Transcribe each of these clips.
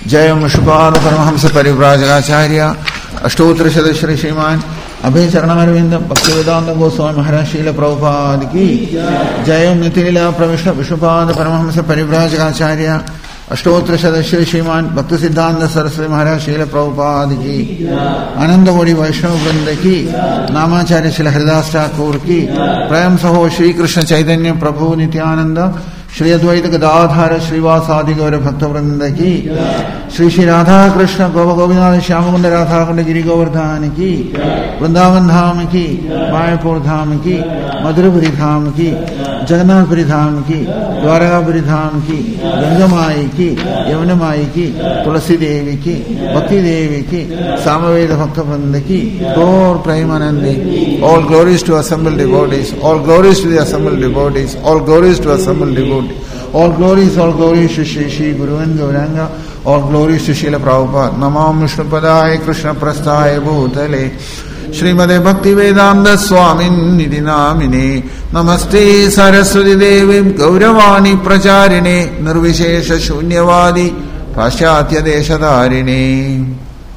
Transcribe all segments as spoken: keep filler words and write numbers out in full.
जय मुष्पाद परमहंस परिव्राजकाचार्य अष्टोत्तर सदस्य श्रीमान अभय चरणारविंद भक्तिवेदांत गोस्वामी महाराज शील प्रभुपाद की जय नितिलीला प्रविष्ट विष्णुपाद परमहंस परिव्राजकाचार्य अष्टोत्तर सदस्य श्रीमान भक्ति सिद्धांत सरस्वती महाराज शील प्रभुपाद की आनंद गोड़ी वैष्णव वृंद की नामाचार्य श्री हरिदास ठाकुर की प्रेम सहो श्री कृष्ण चैतन्य प्रभु नित्यानंद श्री अद्वैत गदाधार श्रीवासादि गौर भक्त वृंद की श्री श्री राधा कृष्ण गोप गोविंद श्यामकुंद राधा कुंड गिरी गोवर्धन की वृंदावन धाम की मायापुर धाम की मधुरपुरी धाम की जगन्नाथपुरी धाम की द्वारकापुरी धाम की गंगमाई की यमुनमाई की तुलसी देवी की भक्ति देवी की सामवेद भक्त वृंद की गौर प्रेमानंदी all glories to assembled devotees, all glories to the assembled devotees, all glories to assembled devotees. All glories, all glories to Shri Shri Guru and Gauranga, all glories to Srila Prabhupada. Namam Vishnu Padaya Krishna Prasthaya Bhutale Srimade Bhakti Vedanta Swamin Nidhi Namine Namaste Saraswati Devim Gauravani Pracharine Nirvishesha Shunyavadi Paschatya Deshadarine.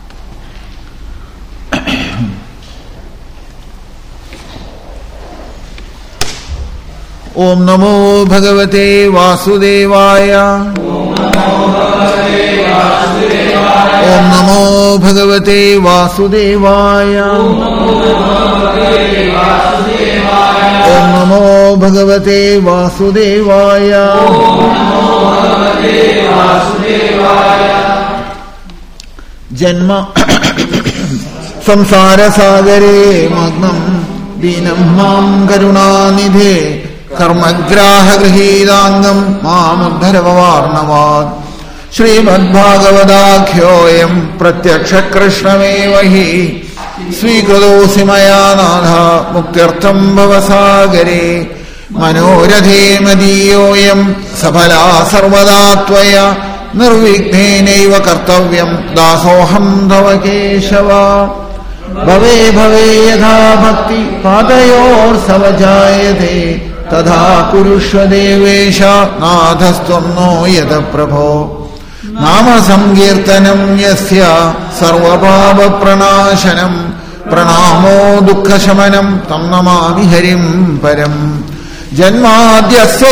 ओम नमो भगवते वासुदेवाय ओम नमो भगवते वासुदेवाय ओम नमो भगवते वासुदेवाय जन्म संसार सागरे मग्नं दीनं मां करुणानिधे कर्मग्राह गृहीतांगम मामुद्धर भवार्णवाद श्रीमद्भागवताख्योऽयं प्रत्यक्ष कृष्णमेव हि स्वीकृतोऽसि मया नाथ मुक्त्यर्थं भवसागरे मनोरथे मदीयोऽयं सफला सर्वदा त्वया निर्विघ्नेनैव कर्तव्यं दासोऽहं तव केशव भवे भवे यथा भक्ति पादयोर्सवजायते तथा कुरुष्व देवेश नाथस्त्वं नो यत प्रभो नाम संकीर्तनं यस्य सर्वपापप्रणाशनं प्रणामो दुःखशमनं तं नमामि हरिं परं जन्माद्यस्य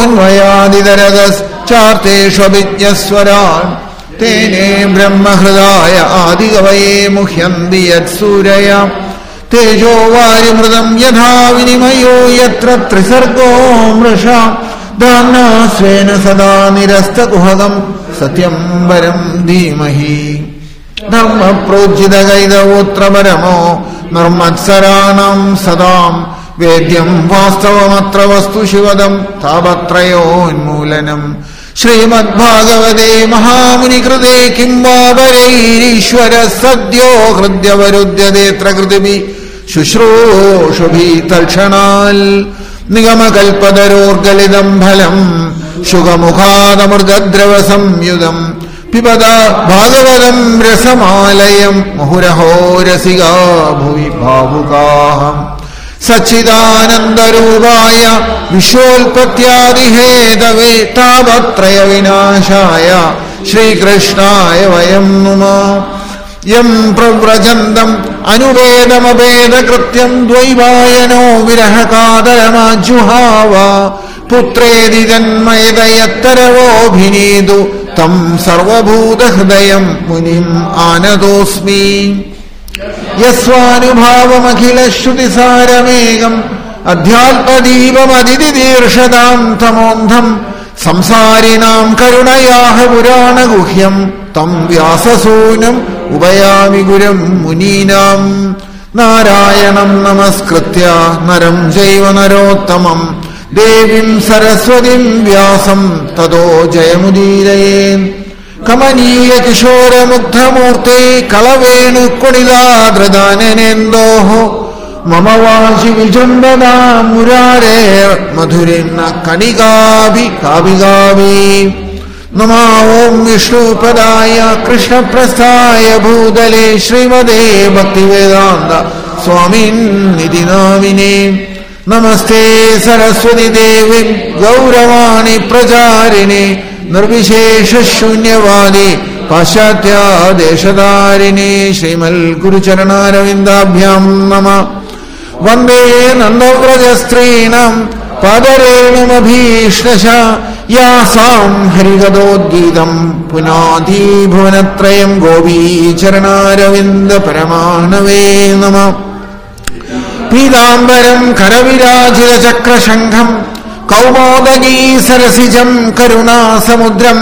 यतोऽन्वयादितरतश्चार्थेष्वभिज्ञस्वरान् तेने ब्रह्महृदाय आदिकवये मुह्यन्ति यत्सूरय तेजो वारिमृतं यथा विनिमयो यत्र त्रिसर्गो मृषा दाम्ना स्वेन सदा निरस्तकुहकं सत्यं परं धीमहि धर्मप्रोज्झितकैतवोऽत्र परमो निर्मत्सराणां सदां वेद्यं वास्तवमत्र वस्तु शिवदं तापत्रयोन्मूलनम् श्रीमद्भागवते महामुनिकृते किं वा वरैरीश्वरः सद्यो हृद्यवरुध्यतेऽत्र कृतिभिः शुश्रूषुभिः तत्क्षणाल् निगमकल्पतरोर्गलितं फलं शुकमुखादमृतद्रवसंयुतं पिबत भागवतं रसमालयं मुहुरहो रसिका भुवि भावुकाः सच्चिदानन्दरूपाय विश्वोत्पत्त्यादिहेतवे तापत्रयविनाशाय श्रीकृष्णाय वयं नुमः यं प्रव्रजन्तम् अनुवेदमवेदकृत्यं द्वैवायनो विरहकातरमाजुहाव पुत्रेदि जन्मयदयत्तरवोऽभिनेदु तं सर्वभूतहृदयं मुनिम् आनतोऽस्मि यस्वानुभावमखिलश्रुतिसारमेकम् अध्यात्मदीपमदितिदीर्षतां तमोऽन्धम् संसारिणां करुणयाः पुराणगुह्यम् तं व्याससूनुम् उपयामि गुरुं मुनीनां नारायणं नमस्कृत्य नरं चैव नरोत्तमं देवीं सरस्वतीं व्यासं ततो जयमुदीरयेत् कमनीय किशोरमुग्धमूर्ते कलवेणुकुणिलादृदाननेन्दोः मम वाचि विजृम्भदा मुरारे मधुरेण कणिकाभि काभिगाभि नमो ॐ विष्णुपदाय कृष्णप्रस्थाय भूतले श्रीमदे भक्तिवेदान्त स्वामिन्निति नामिने नमस्ते सरस्वती देवी गौरवाणी प्रचारिणे निर्विशेष शून्यवादी പാശ്ചാത്യാദേശധാരിണേ ശ്രീമൽ ഗുരുചരണാരവിന്ദാഭ്യാം നമ. വന്ദേ നന്ദവ്രജസ്ത്രീണം പാദരേണുമഭീഷ്ടശ യാസാം ഹരികഥോദ്ഗീതം പുനാതി ഭുവനത്രയം ഗോപീചരണാരവിന്ദ പരമാണവേ നമ. പീതാംബരം കരവിരാജിത ചക്രശംഖം കൗമോദഗീ സരസിജം കരുണാസമുദ്രം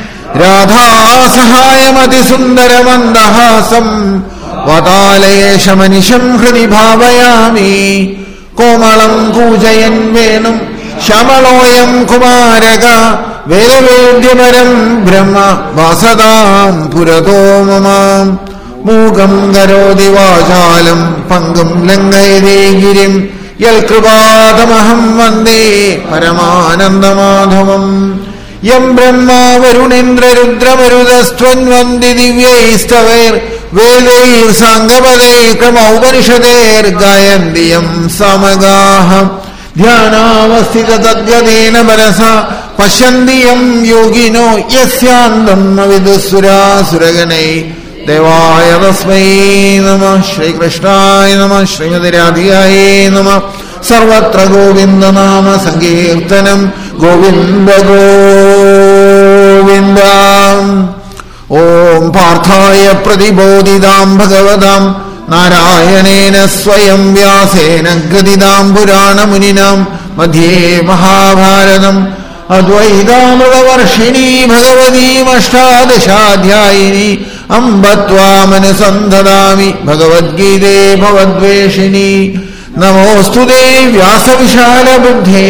രാധാസഹായമതിസുന്ദരമന്ദഹാസം വാതാലയേശമനിശം ഹൃദി ഭാവയാമി. കോമളം കൂജയൻ വേണും ശ്യാമളോയം കുമാരക വേദവേദ്യമരം ബ്രഹ്മ വാസതാം പുരതോ മമ. മൂകം കരോതി വാചാലം പങ്കും ലംഘയതേ ഗിരിം യൽകൃപാതമഹം വന്ദേ പരമാനന്ദമാധവം. യം ബ്രഹ്മാ വരുണേന്ദ്രരുദ്രമരുതസ്ത്വന്വന്തി ദിവ്യൈസ്തവൈർ വേദൈർ സാംഗപദൈകമൗപനിഷദേർഗായന്തി യം സമഗാഃ. ധ്യാനാവസ്ഥിത തദ്ഗതേന മനസാ പശ്യന്തി യം യോഗിനോ യസ്യാന്തം ന വിദുഃസുരാസുരഗണൈ. ദേവായ തസ്മൈ നമഃ. ശ്രീകൃഷ്ണായ നമഃ. ശ്രീമതി രാധികായേ നമഃ. സർവത്ര ഗോവിന്ദനാമ സങ്കീർത്തനം. ഗോവിന്ദ ഗോവിന്ദ. ഓം പാർത്ഥായ പ്രതിബോധിതാം ഭഗവതാം നാരായണേന സ്വയം വ്യാസേന ഗദിതാം പുരാണമുനിനാം മധ്യേ മഹാഭാരതം അദ്വൈതാമൃതവർഷിണീ ഭഗവതീമഷ്ടാദശാധ്യായിനി അംബ ത്വാമനുസന്ധദാമി ഭഗവദ്ഗീതേ ഭവദ്വേഷിണി. നമോസ്തുതേ വ്യാസവിശാലബുദ്ധേ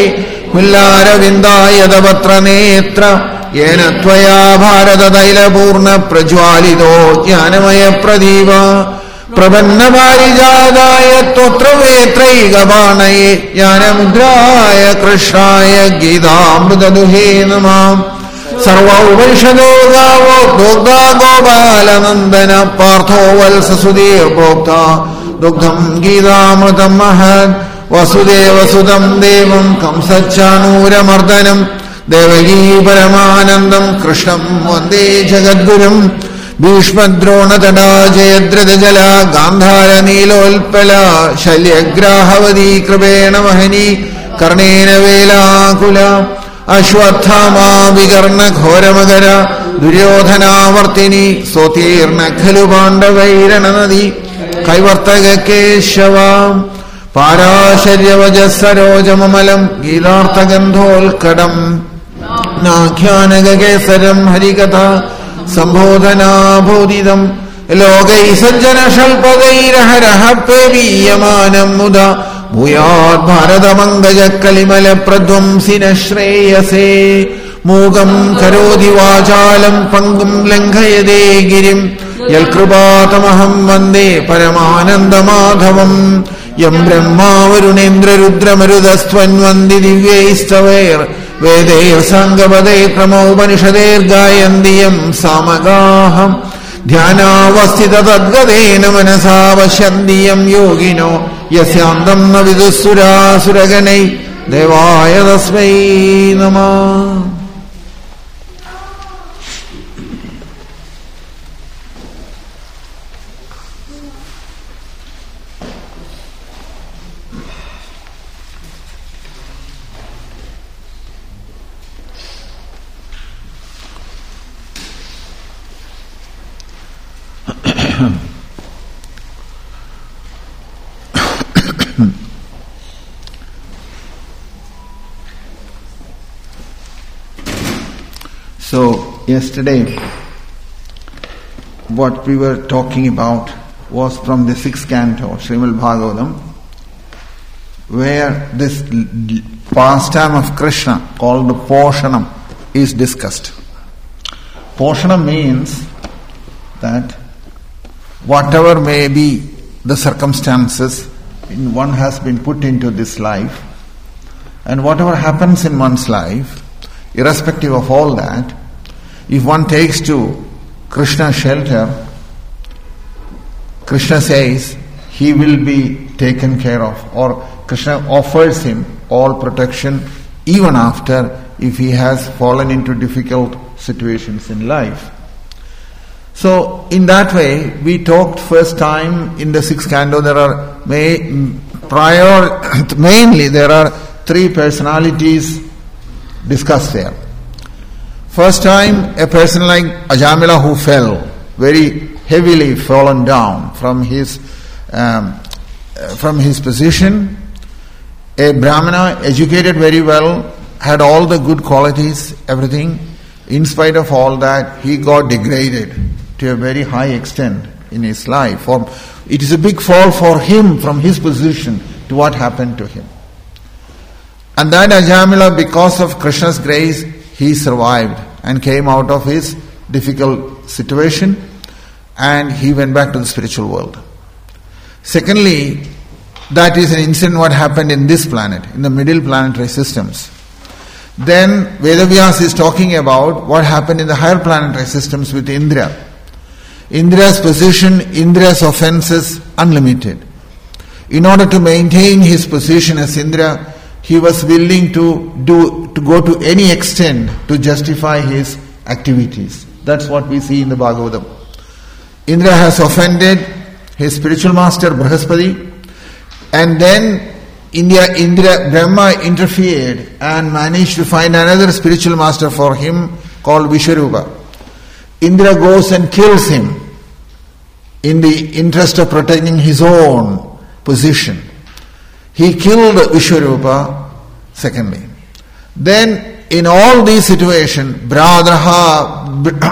പുല്ലാരവിന്ദായതപത്രനേത്ര യേന ത്വയാ ഭാരതതൈലപൂർണ്ണ പ്രജ്വാലിതോ ജ്ഞാനമയ പ്രദീപ. പ്രപന്നപാരിജാതായ ത്വത്രവേത്രൈകപാണയേ ജ്ഞാനമുദ്രായ കൃഷ്ണായ ഗീതാമൃതദുഹേ നമഃ. സർവൗപനിഷദോ ഗാവോ ദുഗ്ധാ ഗോപാലനന്ദന പാർത്ഥോ വത്സസുധീർ പ്രോക്ത ദുഗ്ധം ഗീതാമൃതം മഹത്. വസുദേവസുതം ദേവം കംസച്ചാണൂരമർദ്ദനം ദേവകീ പരമാനന്ദം കൃഷ്ണം വന്ദേ ജഗദ്ഗുരും. ഭീഷ്മദ്രോണതടാ ജയദ്രഥജല ഗാന്ധാര നീലോൽപല ശല്യഗ്രാഹവതീ കൃപേണ വഹനി കർണേന വേലാകുല. അശ്വത്ഥാമാ വികർണ ഘോരമകര ദുര്യോധനാവർത്തിനി സ്വതീർണ ഖലു പാണ്ഡവൈരണനദി കൈവർത്തക കേശവ. പാരാശര്യവജസരോജമമലം ഗീതാർത്ഥഗന്ധോൽക്കടം നാഖ്യാനകേസരം ഹരികഥ സംബോധനാബോധിതം ലോകൈ സജ്ജന ശൽപതൈരഹരഹ പേരീയമാനം മുദ ഭൂയാത് ഭാരതമംഗജ കലിമല പ്രധ്വംസിന ശ്രേയസേ. മൂകം കരോതി വാചാലം പങ്കും ലംഘയതേ ഗിരിം യൽകൃപാതമഹം വന്ദേ പരമാനന്ദമാധവം. യം ബ്രഹ്മാ വരുണേന്ദ്രരുദ്രമരുതസ്ത്വന്വന്തി ദിവ്യൈസ്തവൈർ വേദൈർ സാംഗപദൈക്രമോപനിഷദേർഗായന്തി യം സാമഗാഃ. ധ്യാനാവസ്ഥിത തദ്ഗതേന മനസാ പശ്യന്തി യം യോഗിനോ യസ്യാന്തം ന വിദുഃസുരാസുരഗണൈ. ദേവായ തസ്മൈ നമഃ. So, yesterday, what we were talking about was from the sixth canto, Srimad Bhagavatam, where this pastime of Krishna called the Poshanam is discussed. Poshanam means that whatever may be the circumstances one has been put into this life, and whatever happens in one's life, irrespective of all that, if one takes to Krishna's shelter, Krishna says he will be taken care of, or Krishna offers him all protection even after if he has fallen into difficult situations in life. So in that way, we talked first time in the sixth canto, there are may, prior, mainly there are three personalities discussed there. First time, a person like Ajamila who fell, very heavily fallen down from his um, from his position. A Brahmana, educated very well, had all the good qualities, everything. In spite of all that, he got degraded to a very high extent in his life. For it is a big fall for him from his position to what happened to him. And that Ajamila, because of Krishna's grace, he survived and came out of his difficult situation, and he went back to the spiritual world. Secondly, that is an incident what happened in this planet, in the middle planetary systems. Then Vedavyas is talking about what happened in the higher planetary systems with Indra. Indra's position, Indra's offenses, unlimited. In order to maintain his position as Indra, he was willing to do to go to any extent to justify his activities. That's what we see in the Bhagavatam. Indra has offended his spiritual master Brihaspati, and then India, Indra, Brahma interfered and managed to find another spiritual master for him called Vishwarupa. Indra goes and kills him in the interest of protecting his own position. He killed Vishwarupa, secondly. Then, in all these situations, Bradraha,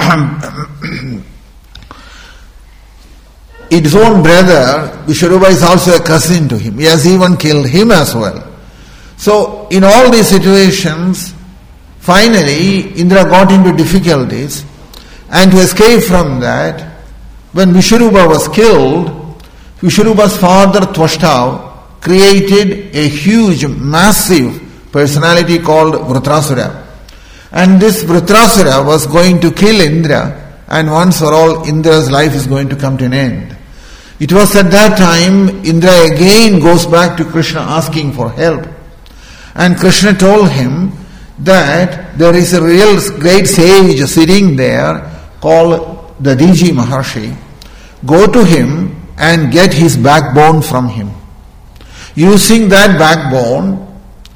his own brother, Vishwarupa is also a cousin to him. He has even killed him as well. So, in all these situations, finally, Indra got into difficulties, and to escape from that, when Vishwarupa was killed, Vishwarupa's father Tvashtav created a huge, massive personality called Vritrasura. And this Vritrasura was going to kill Indra, and once for all, Indra's life is going to come to an end. It was at that time, Indra again goes back to Krishna asking for help. And Krishna told him that there is a real great sage sitting there called the Dadiji Maharshi. Go to him and get his backbone from him. Using that backbone,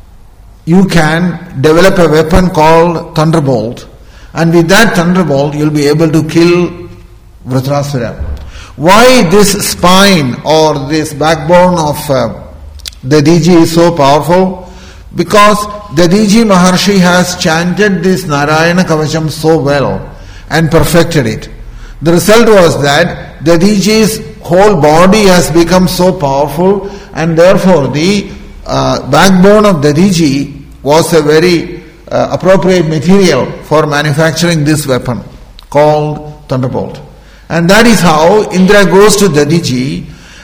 you can develop a weapon called Thunderbolt, and with that Thunderbolt you'll be able to kill Vritrasura. Why this spine or this backbone of uh, Dadiji is so powerful? Because Dadiji Maharshi has chanted this Narayana Kavacham so well and perfected it. The result was that Dadiji's whole body has become so powerful, and therefore the uh, backbone of Dadiji was a very uh, appropriate material for manufacturing this weapon called Thunderbolt. And that is how Indra goes to Dadiji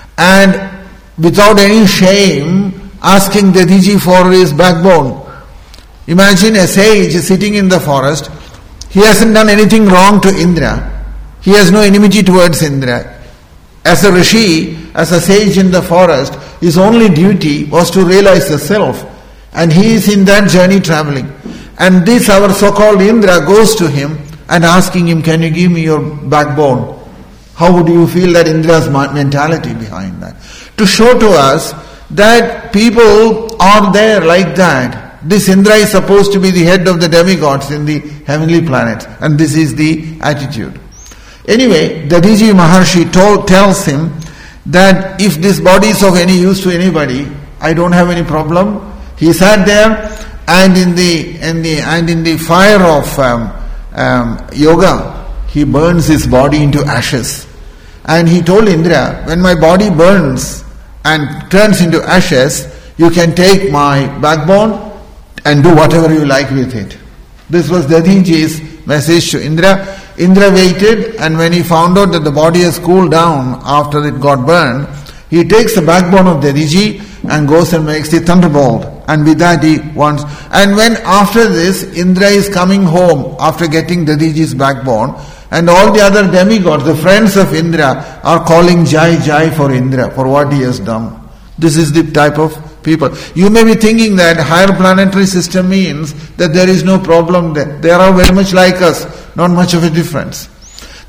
and without any shame asking Dadiji for his backbone. Imagine a sage sitting in the forest. He hasn't done anything wrong to Indra. He has no enmity towards Indra. As a rishi, as a sage in the forest, his only duty was to realize the self. And he is in that journey traveling. And this our so-called Indra goes to him and asking him, can you give me your backbone? How would you feel that Indra's mentality behind that? To show to us that people are there like that. This Indra is supposed to be the head of the demigods in the heavenly planets, and this is the attitude. Anyway, Dadiji Maharshi told, tells him that if this body is of any use to anybody, I don't have any problem. He sat there, and in the in the and in the fire of um, um, yoga, he burns his body into ashes. And he told Indra, when my body burns and turns into ashes, you can take my backbone and do whatever you like with it. This was Dadiji's message to Indra. Indra waited, and when he found out that the body has cooled down after it got burned, he takes the backbone of Dadiji and goes and makes the thunderbolt. And with that he wants. And when after this, Indra is coming home after getting Dadiji's backbone, and all the other demigods, the friends of Indra, are calling Jai Jai for Indra, for what he has done. This is the type of people. You may be thinking that higher planetary system means that there is no problem there. They are all very much like us, not much of a difference.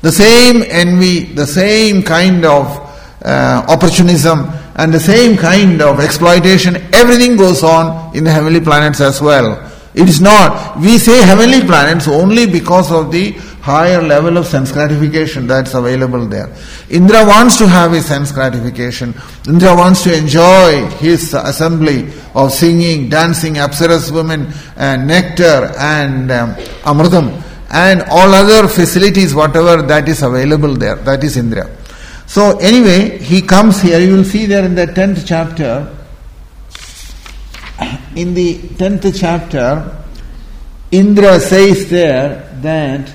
The same envy, the same kind of uh, opportunism, and the same kind of exploitation, everything goes on in the heavenly planets as well. It is not, we say heavenly planets only because of the higher level of sense gratification that's available there. Indra wants to have his sense gratification. Indra wants to enjoy his assembly of singing, dancing, Apsaras women, and nectar and um, amritam, and all other facilities, whatever that is available there. That is Indra. So anyway, he comes here. You will see there in the tenth chapter. In the tenth chapter, Indra says there that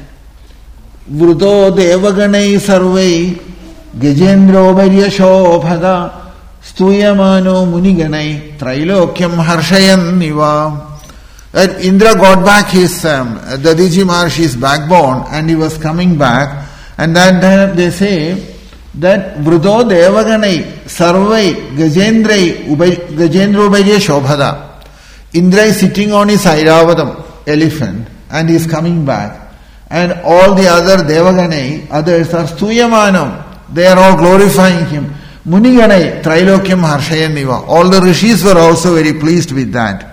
Vruto devaganai sarvai gajendro varyasho bhada stuyamano muniganai trailokyam harshayan niva. That Indra got back his um, Dadiji Maharshi's backbone, and he was coming back, and then they say that Vruto devaganai sarvai gajendrai gajendro varyasho bhada. Indra is sitting on his Airavatam elephant, and he is coming back. And all the other Devaganai, others are Stuyamanam. They are all glorifying him. Muniganai, Trilokyam Harshayaniva. All the rishis were also very pleased with that.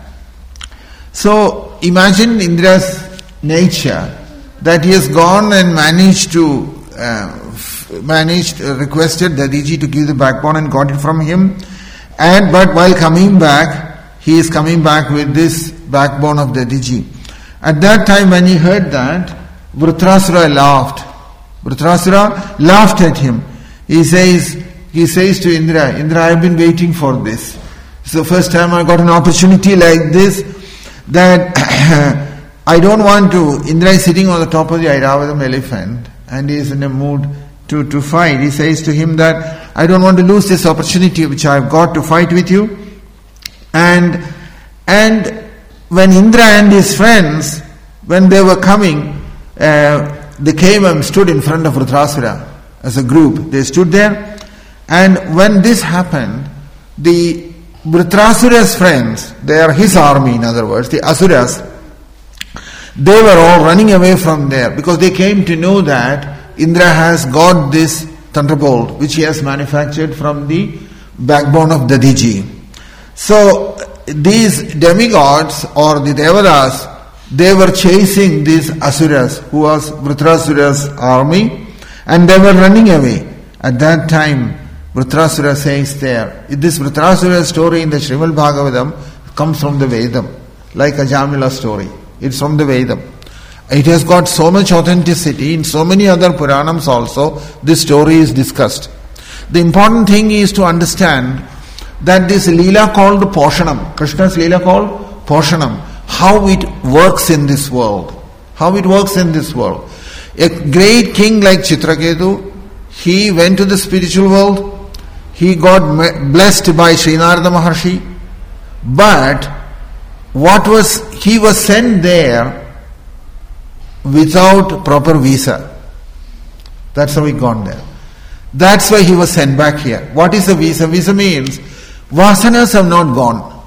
So imagine Indra's nature, that he has gone and managed to, uh, managed, uh, requested Dadiji to give the backbone and got it from him. And but while coming back, he is coming back with this backbone of Dadiji. At that time when he heard that, Vritrasura laughed. Vritrasura laughed at him. He says, he says to Indra, Indra, I have been waiting for this. It's the first time I got an opportunity like this, that I don't want to. Indra is sitting on the top of the Airavatam elephant, and he is in a mood to, to fight. He says to him that, I don't want to lose this opportunity which I have got to fight with you. And and when Indra and his friends, when they were coming, uh, they came and stood in front of Vritrasura as a group. They stood there, and when this happened, the Vritrasura's friends, they are his army, in other words, the Asuras, they were all running away from there because they came to know that Indra has got this thunderbolt which he has manufactured from the backbone of Dadiji. So these demigods or the Devadas, they were chasing these Asuras, who was Vritrasura's army, and they were running away. At that time, Vritrasura says there, this Vritrasura story in the Srimad Bhagavatam comes from the Vedam, like a Jamila story. It's from the Vedam. It has got so much authenticity. In so many other Puranams also, this story is discussed. The important thing is to understand that this Leela called Poshanam, Krishna's Leela called Poshanam, how it works in this world. How it works in this world. A great king like Chitraketu, he went to the spiritual world, he got blessed by Srinarada Maharshi, but what was, he was sent there without proper visa. That's how he got there. That's why he was sent back here. What is a visa? Visa means Vasanas have not gone.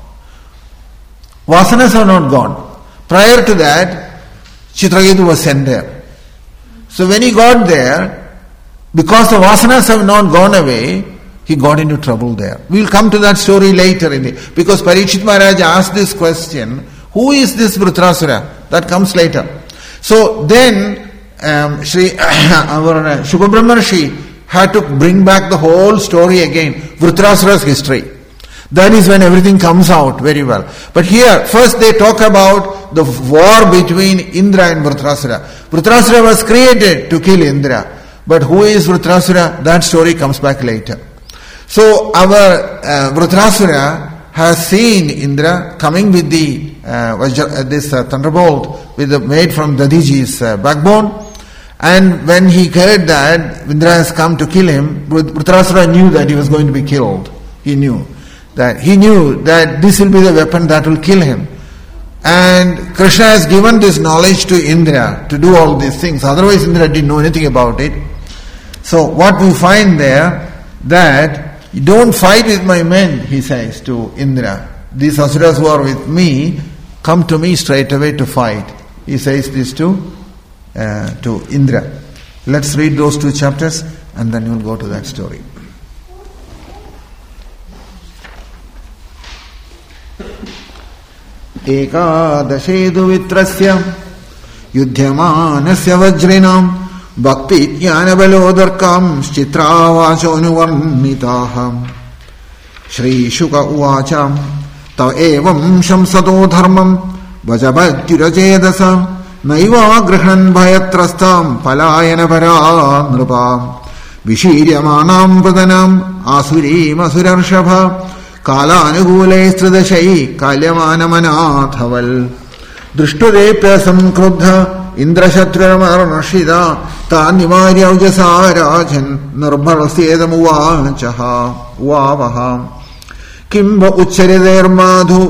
Vasanas have not gone. Prior to that, Chitraketu was sent there. So when he got there, because the Vasanas have not gone away, he got into trouble there. We will come to that story later in the, because Parikshit Maharaj asked this question, who is this Vritrasura? That comes later. So then um, Shri our uh, Shukha Brahmarshi had to bring back the whole story again, Vritrasura's history. That is when everything comes out very well. But here, first they talk about the war between Indra and Vritrasura. Vritrasura was created to kill Indra. But who is Vritrasura? That story comes back later. So our uh, Vritrasura has seen Indra coming with the uh, Vajra, uh, this uh, thunderbolt with the, made from Dadiji's uh, backbone. And when he heard that Indra has come to kill him, Vritrasura knew that he was going to be killed. He knew. That he knew that this will be the weapon that will kill him. And Krishna has given this knowledge to Indra to do all these things. Otherwise Indra didn't know anything about it. So what we find there, that you don't fight with my men, he says to Indra. These Asuras who are with me, come to me straight away to fight. He says this to, uh, to Indra. Let's read those two chapters and then you'll go to that story. Ekadashedu vitrasya yudhyamanasya vajrinam bhakti jnanabalodharkam chitravachonuvarnitaham Shri Shuka uvacham tav evam shamsato dharmam vajabhatyurajedasa naiva grihnan bhayatrastam palayana para nrupam vishiryamanam pradanam asurim asurarshapha കാലാനുകൂലൈ സ്ത്രിദശൈ കാല്യമാനമനാഥവൽ ദൃഷ്ടദേപ്യ സംക്രുദ്ധ ഇന്ദ്രശത്രുരമർഷിത താൻ നിവാര്യൗജസാ Rajan നിർഭരസ്യേതമുവാചഃ ഉവാവഹ Kim വ ഉച്ചരിതൈർമാധു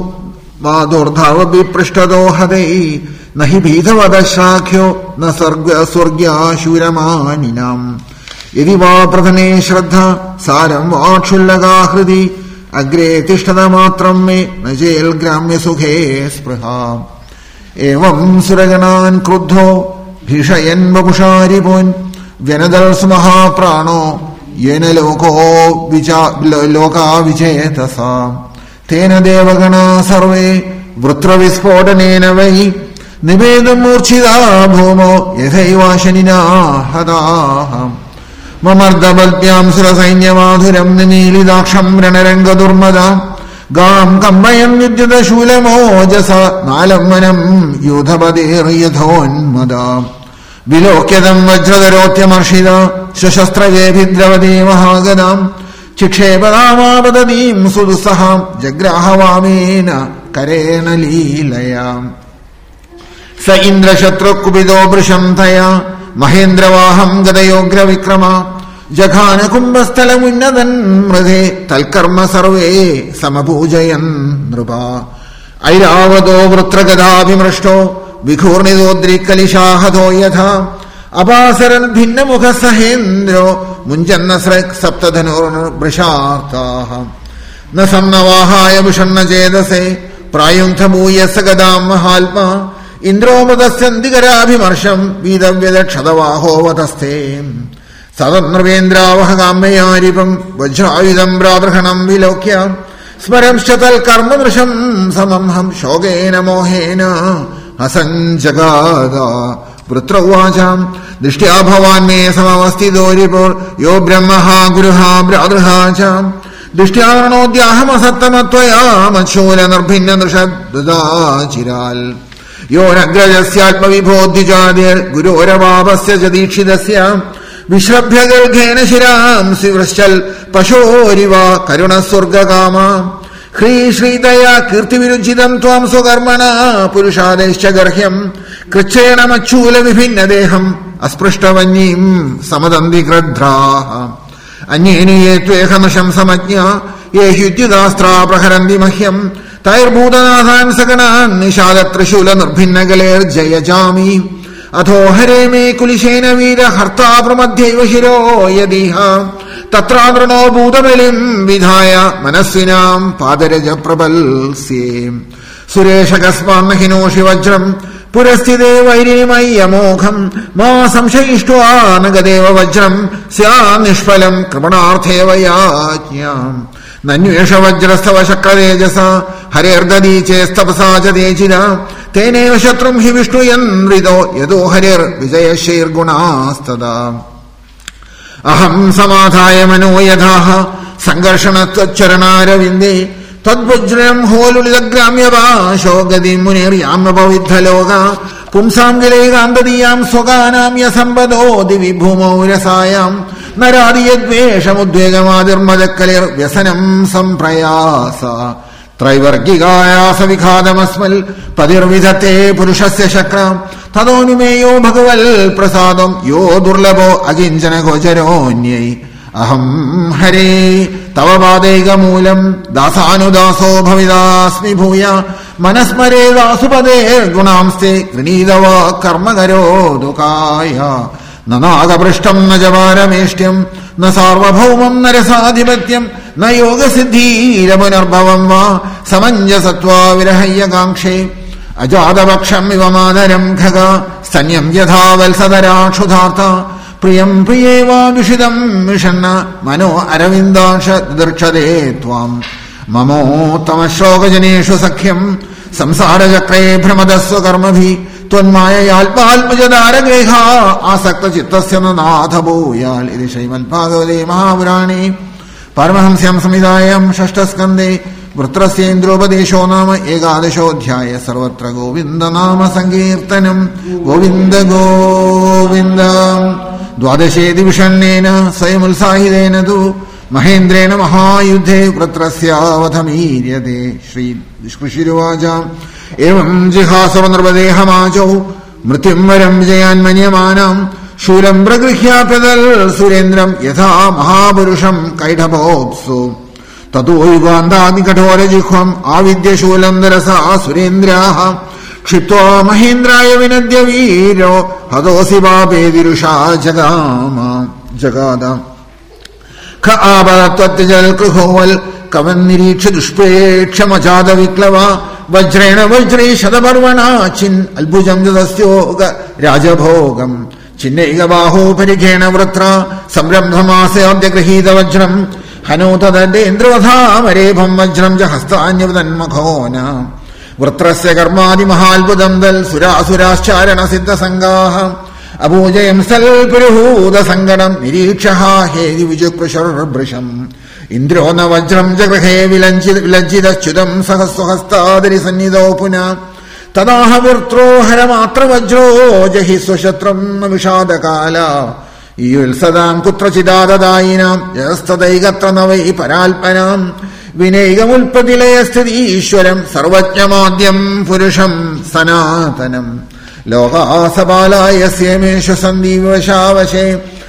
മാധുർധാവപി ഹതൈ നഹി ഭീതവദശ്രാഖ്യോ ന സർഗ സ്വർഗ്യാശൂരമാനിനാം യദി വാ പ്രഥനേ ശ്രദ്ധ സാരം വാക്ഷുല്ലകാ ഹൃദി Agre തിഷ്ഠതമാത്രം may നചേൽ ഗ്രാമ്യസുഖേ സ്പൃഹ ഏവം സുരഗണാൻ ക്രുദ്ധോ ഭീഷയൻ വപുഷാരിപുൻ വ്യനദൽ സ്മഹാപ്രാണോ യേന ലോകോ ലോകാ വിജേതസ തേന ദേവഗണാ survey വൃത്രവിസ്ഫോടനേന Y നിവേദം മൂർച്ഛിതാ ഭൂമോ യഥൈവാശനിനാ ഹതാഹം മമർദ്ദബൽഭ്യാം സുരസൈന്യമാധുരം നിമീലിതാക്ഷം രണരംഗദുർമദ ഗാം കമ്പയം വിദ്യുതശൂലമോജസ നാലംവനം യൂഥപതേർയഥോന്മദ വിലോക്യതം വജ്രധരോത്യമർഷിത ശശസ്ത്രവേഭിദ്രവതീ മഹാഗദാം ചിക്ഷേപതാമാപതീം സുദുസ്സഹാം ജഗ്രാഹവാമേന കരേണ ലീലയാം സ ഇന്ദ്രശത്രുകുപിതോ വൃഷം തയാ മഹേന്ദ്രവാഹം ഗതയോഗ്രവിക്രമ ജഘാന കുംഭസ്ഥലമുന്നതൻ മൃധേ തൽക്കർമ്മ സർവേ സമപൂജയൻ നൃപ ഐരാവതോ വൃത്രഗദാഭിമൃഷ്ടോ വിഘൂർണിതോദ്രിക്കലിശാഹതോ യഥാ അപാസരൻ ഭിന്നമുഖ സഹേന്ദ്രോ മുഞ്ചന്ന സപ്തധനുർവൃഷാർത്താഃ ന സംനവാഹായ വിഷണ്ണ ചേതസേ പ്രായുന്ധഭൂയസ ഗദാം മഹാത്മാ ഇന്ദ്രോമൃതസ്യന്തികരാഭിമർഷം വീതവ്യദക്ഷതവാഹോവതസ്ഥേ സതനൃവേന്ദ്രാവഹകാമ്യയാരിപം വജ്രായുധം പ്രാവൃഹണം വിലോക്യ സ്മരംശ്ച തൽകർമ്മദൃശം സമംഹം ശോകേന മോഹേന ഹസഞ്ജഗാദ വൃത്ര ഉവാചാം ദൃഷ്ട്യാ ഭവാൻ മേ സമവസ്ഥിതോരിപുർ യോ ബ്രഹ്മഃ ഗുരുഃ ഭ്രാതൃഃ ച ദൃഷ്ട്യാരണോദ്യാഹമസത്തമത്വയാ മച്ഛൂല നിർഭിന്ന നൃഷദ്ദാചിരാൽ യോരഗ്രജസ്യാത്മവിഭോദ്ധിജാതിർ ഗുരോരവാപസ്യ ച ദീക്ഷിതസ്യ വിശ്രഭ്യ ഗർഘേന ശിരാംസി വൃശ്ചൽ പശോരിവ കരുണസ്വർഗകാമ ഹ്രീ ശ്രീതയാ കീർത്തിവിരുചിതം ത്വാം സ്വകർമ്മണ പുരുഷാദൈശ്ച ഗർഹ്യം കൃച്ഛേണ മച്ഛൂല വിഭിന്നദേഹം അസ്പൃഷ്ടവന്യീം സമദന്തി ക്രദ്ധ്രാഃ അന്യേന യേ ത്വേഹമശം സമജ്ഞ യേ ഹ്യുദ്യുതാസ്ത്രാ പ്രഹരന്തി മഹ്യം തൈർഭൂതനാഥാൻ സഗണാൻ നിശാലത്രിശൂല നിർഭിന്നകലേർജയജാമി അഥോ ഹരേ മേ കുലിശേന വീര ഹർത്താ പ്രമധ്യൈവ ശിരോ യദീഹ തത്രാദൃണോ ഭൂതബലിം വിധായ മനസ്വിനാം പാദരജ പ്രബൽസ്യേ സുരേഷകസ്മാന്നഹിനോഷി വജ്രം പുരസ്ഥിതേ വൈരിമയ്യമോഘം മാ സംശയിഷ്ട്വാ നഗദേവ വജ്രം സ്യാം നിഷ്ഫലം കൃപണാർത്ഥേവ യാജ്ഞാം നന്വേഷ വജ്രസ്തവ ശക്രതേജസ ഹരേർദീചേസ്തപസാ ച തേജിന തേനേവ ശത്രും ഹി വിഷ്ണുയന്ത്രിതോ യദോ ഹരിർ വിജയശൈർഗുണാസ്തദാ അഹം സമാധായ മനോ യഥാഹ സംഘർഷണത്വച്ചരണാരവിന്ദേ തദ്വജ്രം ഹോലുലിതഗ്രാമ്യപാശോ ഗതിം മുനിർയാമ്യപവിദ്ധലോക പുംസാം ഗലേകാന്തതീയാം സ്വകാനാമ്യ സമ്പദോ ദിവി ഭൂമൗ രസായാം നരാദിയദ്വേഷമുദ്വേഗമാതിർമദക്കലിർ വ്യസനം സംപ്രയാസ ത്രൈവർഗികായാസ വിഘാതമസ്മൽ പതിർവിധത്തെ പുരുഷസ്യ ശക്രം തതോനുമേയോ ഭഗവൽ പ്രസാദം യോ ദുർലഭോ അകിഞ്ചന ഗോചരോന്യൈ അഹം ഹരേ തവ പാദൈകമൂലം ദാസാനുദാസോ ഭവിതാസ്മി ഭൂയ മനസ്മരേ ദാസുപദേ ഗുണാംസ്തേ ഗൃണീതവാ കർമ്മകരോതുകായ നാഗപൃഷ്ടം ന ജവാരമേഷ്ട്യം ന സാർവഭൗമം നരസാധിപത്യം ന യോഗസിദ്ധീരപുനർഭവം വാ സമഞ്ജസത്വാ വിരഹയ്യകാംക്ഷേ അജാതപക്ഷം ഇവ മാതരം ഖഗ സ്തന്യം യഥാ വത്സതരാക്ഷുധാർത്ഥ പ്രിയം പ്രിയേവാദുഷിതം വിഷണ്ണ മനോ അരവിന്ദാംശ ദർക്ഷതേ ത്വാം മമോത്തമശ്ലോകജനേഷു സഖ്യം സംസാരചക്രേ ഭ്രമദസ്വകർമ്മഭി ത്വന്മായയാൽപാത്മജദാരഗ്രേഹ ആസക്ത ചിത്തസ്യ നാഥഭൂയാൽ ഇത് ശ്രീമദ്ഭാഗവതേ മഹാപുരാണേ പാരമഹംസ്യാം സംഹിതായാം ഷഷ്ഠസ്കന്ധേ വൃത്രസ്യേന്ദ്രോപദേശോ നാമ ഏകാദശോധ്യായ സർവത്ര ഗോവിന്ദനാമ സങ്കീർത്തനം ഗോവിന്ദ ഗോവിന്ദ ദ്വാദശേതി വിഷണ്ണേന സ്വയമുത്സാഹിതേന തു മഹേന്ദ്രേണ മഹായുദ്ധേ വൃത്രസ്യാവധമീര്യതേ. ശ്രീ ഋഷിരുവാച ഏവം ജിഹാസവ നൃപദേഹമാചോ മൃത്യും വരം വിജയാൻ മന്യമാനം ശൂലം പ്രഗൃഹ്യാപ്യതൽ സുരേന്ദ്രം യഥാ മഹാപുരുഷം കൈഢഭോപ്സു തതോ യുഗാന്താദികഠോരജിഹ്വം ആവിദ്യശൂലം ദരസാ സുരേന്ദ്രാഃ ക്ഷിപ്ത്വാ മഹേന്ദ്രായ വിനദ്യ വീരോ ഹതോസി പാപേതിരുഷാ ജഗാമ ജഗാദ ഖ ആപതത്വത്യജൽ കൃഹോവൽ കവൻ നിരീക്ഷ ദുഷ്പേക്ഷമചാത വിക്ലവ വജ്രേണ വജ്രേ ശതപർവണ ചിൻ അത്ഭുജം ജതസ്യോഗ രാജഭോഗം ചിന്നൈകബാഹോ പരിഘേണ വൃത്ര സംരംഭമാസയോദ്യഗൃഹീത വജ്രം ഹനോതദേന്ദ്രവധാമരേഭം വജ്രം ച ഹസ്താന്യതന്മഖോന വൃത്രസ്യ കർമാദിമഹാത്ഭുതം ദൽ സുരാസുരാശ്ചാരണ സിദ്ധസംഗാഃ അഭൂജയം സൽപുരുഹൂത സങ്കടം നിരീക്ഷ ഹേതി വിജുകൃശർഭൃശം ഇന്ദ്രോ ന വജ്രം ജഗൃഹേ വിലജ്ജിതച്യുതം സഹസ്വഹസ്താദരി സന്നിധോ പുനഃ തദാഹ വൃത്രോ ഹരമാത്ര വജ്രോ ജഹി സ്വശത്രം വിഷാദകാല ഈയുത്സദാം കുത്രചിദാദായിനാം ജസ്തദൈകത്ര നവൈ പരാൽപനാം വിനൈകമുൽപതിലയസ്ഥിതി ഈശ്വരം സർവജ്ഞമാദ്യം പുരുഷം സനാതനം ലോകാസപാലായസ്യമേഷു സന്ധിവശാവശേ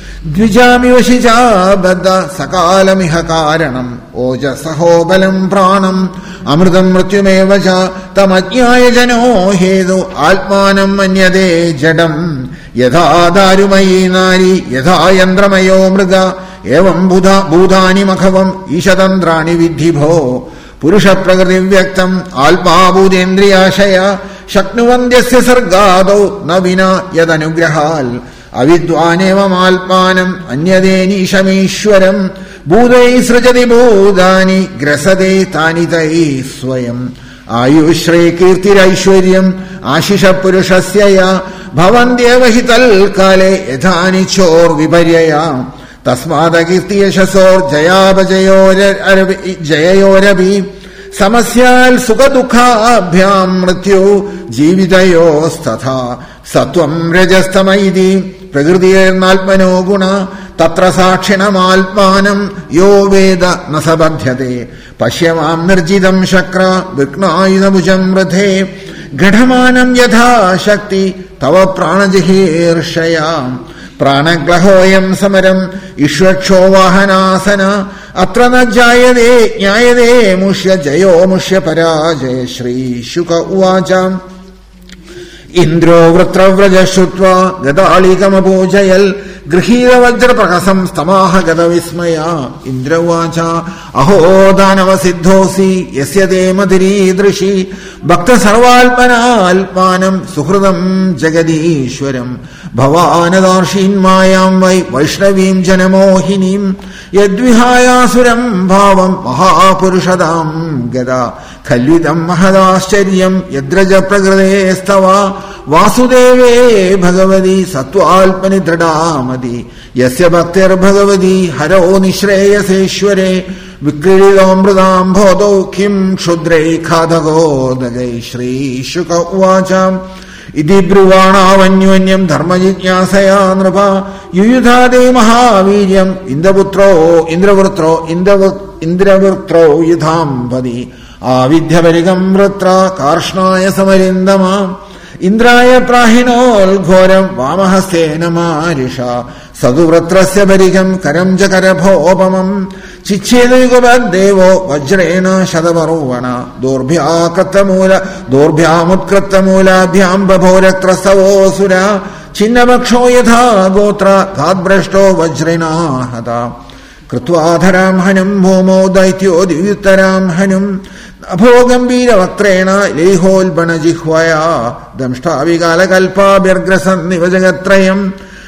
ദ്വിജാമിവശിചാബദ്ധ സകാലമിഹ കാരണം ഓജസഹോബലം പ്രാണം അമൃതം മൃത്യുമേവ ച തമജ്ഞായ ജനോ ഹേതു ആത്മാനം മന്യതേ ജഡം യഥാ ദാരുമയീ നാരി യഥാ യന്ത്രമയോ മൃഗ ഏവം ഭൂതാനി മഖവം ഈശതന്ത്രാണി വിദ്ധി ഭോ പുരുഷപ്രകൃതി വ്യക്തം ആത്മാഭൂതേന്ദ്രിയാശയ ശക്നുവന്ത്യസ്യ സർഗാദോ ന വിനാ യദനുഗ്രഹാൽ അവിദ്വാനേവമാത്മാനം അന്യദേനീശമീശ്വരം ഭൂതൈ സൃജതി ഭൂതാനി ഗ്രസതേ താനി തൈ സ്വയം ആയുശ്രേ കീർത്തിരൈശ്വര്യം ആശിഷ പുരുഷസ്യ ഭവന്ത്യവ ഹി തൽകാലേ യഥാനിച്ചോർ വിപര്യയാ തസ്മാദകീർത്തിയശസോർ ജയാപജയോരപി സമസ്യാൽ സുഖദുഃഖാഭ്യാം മൃത്യു ജീവിതയോസ്തഥാ സത്വം രജസ്തമൈതി പ്രകൃതിയേർന്നാത്മനോ ഗുണ തത്ര സാക്ഷിണമാത്മാനം യോ വേദ ന സബധ്യതേ പശ്യമാം നിർജിതം ശക്ര വിഘ്നായുധഭുജം രഥേ ഘടമാനം യഥാശക്തി തവ പ്രാണജിഹീർഷയാം പ്രാണഗ്ലഹോയം സമരം ഇഷ്വക്ഷോവാഹനാസന അത്ര ന ജായതേ ജ്ഞായതേ മുഷ്യ ജയോ മുഷ്യ പരാജയ. ശ്രീ ശുക ഉവാച ഇന്ദ്രോ വൃത്രവ്രജ ശ്രുത്വാ ഗദാളികമപൂജയൽ ഗൃഹീതവജ്രപ്രഹസം സ്തമാഹ ഗതവിസ്മയ. ഇന്ദ്ര ഉവാച അഹോ ദാനവസിദ്ധോസി യസ്യ തേ മതിരീദൃശി ഭക്തസർവാത്മനാത്മാനം സുഹൃദം ജഗദീശ്വരം ഭവാനദാർഷീന്മായാം വൈ വൈഷ്ണവീം ജനമോഹിനീം യദ്വിഹായാസുരം ഭാവം മഹാപുരുഷതാം ഗദാ ഖല്വിതം മഹദാശ്ചര്യം യദ്രജ പ്രകൃതേസ്തവ വാസുദേവേ ഭഗവതി സത്വാത്മനി ദൃഢാമതി യസ്യ ഭക്തിർഭഗവതി ഹരോ നിശ്രേയസേശ്വരേ വിക്രീഡിതോമൃതാംഭോദോ കിം ക്ഷുദ്രൈ ഖാദഗോദഗൈ. ശ്രീ ശുക ഉവാച ഇതി ബ്രുവാണാവന്യോന്യം ധർമ്മജിജ്ഞാസയാ നൃപ യുയുധാദേ മഹാവീര്യം ഇന്ദ്രപുത്രോ ഇന്ദ്രവൃത്രോ ഇന്ദ്രവൃത്രോ യുധാംപതി ആവിദ്യപരികം വൃത്ര കാർഷ്ണായ സമരിന്ദമ ഇന്ദ്രായ പ്രാഹിണോൽഘോരം വാമഹസ്തേന മാരിഷ സതുവൃത്രസ്യ പരികം കരം ച കരഭോപമം ചിച്ഛേദയുഗവദ്ദേവോ വജ്രേണ ശതപർവണ ദോർഭ്യാകൃത്തമൂല ദോർഭ്യാമുത്കൃത്തമൂലാഭ്യാം ബഭോരക്തസ്തവോസുര ഛിന്നപക്ഷോ യഥാ ഗോത്ര ഘാദ്ഭ്രഷ്ടോ വജ്രിണാ ഹത കൃത്വാധരാം ഹനും ഭൂമോ ദൈത്യോ ദിവ്യുത്തരാം ഹനും അഭോ ഗംഭീരവക്ത്രേണ ലേഹോൽബണജിഹ്വയാ ദംഷ്ടാവികാലകൽപാഭ്യർഗ്രസന്നിവ ജഗത്രയം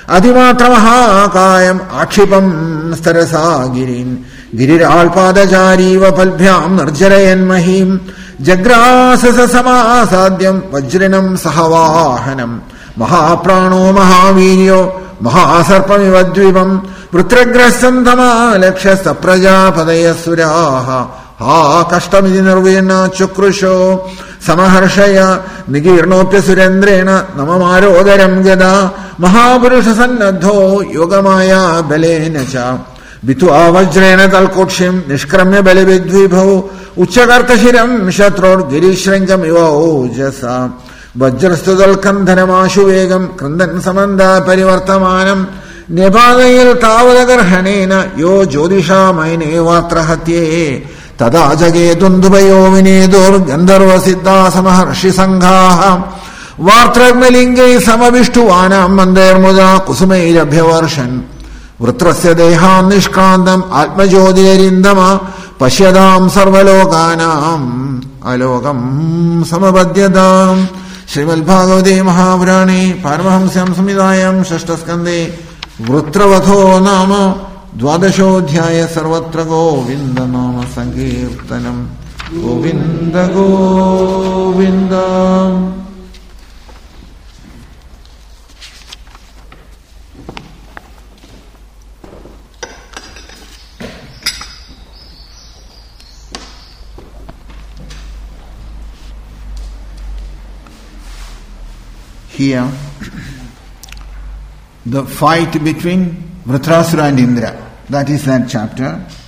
അതിമാത്രമഹാകായം ആക്ഷിപം സ്തരസാഗിരീൻ ഗിരിരാൾപാദചാരീവ പൽഭ്യാം നിർജ്ജരയൻ മഹീം ജഗ്രാസസ സമാസാദ്യം വജ്രിണം സഹവാഹനം മഹാപ്രാണോ മഹാവീര്യോ മഹാസർപ്പമിവദ്വിപം വൃത്രഗ്രസ്തം തമാലക്ഷ്യ സപ്രജാപതയസുരാഹ ഹാ കഷ്ടമിതി നിർവീർണ ചുക്രുശോ സമഹർഷയ നികീർണോപ്യ സുരേന്ദ്രേണ നമമാരോദരം ഗദാ മഹാപുരുഷ സന്നദ്ധോ യോഗമായ ബലേന ച വിത്വാ വജ്രേണ തൽകോക്ഷ്യം നിഷ്ക്രമ്യ ബലവിദ്വിഭൗ ഉച്ചകർത്തശിരം ശത്രോർഗിരിശൃംഗമിവ ഓജസ വജ്രസ്തുതൽക്കന്ധനമാശുവേഗം കൃന്ദൻ സമന്ത പരിവർത്തമാനം നിപാതയിൽ താവതഗർഹണേന യോ ജ്യോതിഷാമൈനേവാത്രഹത്യേ തദാ ജഗേ ദ്വന്ദ്വയോ വിനേദോർ ഗന്ധർവസിദ്ധാസമഹർഷി സംഘാഃ വാർത്രഗ്മലിംഗൈ സമവിഷ്ടുവാനാം മന്ദേർമുദാ കുസുമൈരഭ്യവർഷൻ വൃത്രസ്യ ദേഹാൻ നിഷ്ക്രാന്തം ആത്മജ്യോതിരരിന്ദമ പശ്യതാം സർവലോകാനാം അലോകം സമപദ്യതാം. ശ്രീമദ്ഭാഗവതേ മഹാപുരാണേ പാരമഹംസ്യാം സംഹിതായാം ഷഷ്ഠസ്കന്ധേ വൃത്രവധോ നാമ ദ്വാദശോധ്യായ. സർവത്ര ഗോവിന്ദ നാമ സങ്കീർത്തനം. Govinda Govinda. Here, the fight between Vritrasura and Indra, that is that chapter.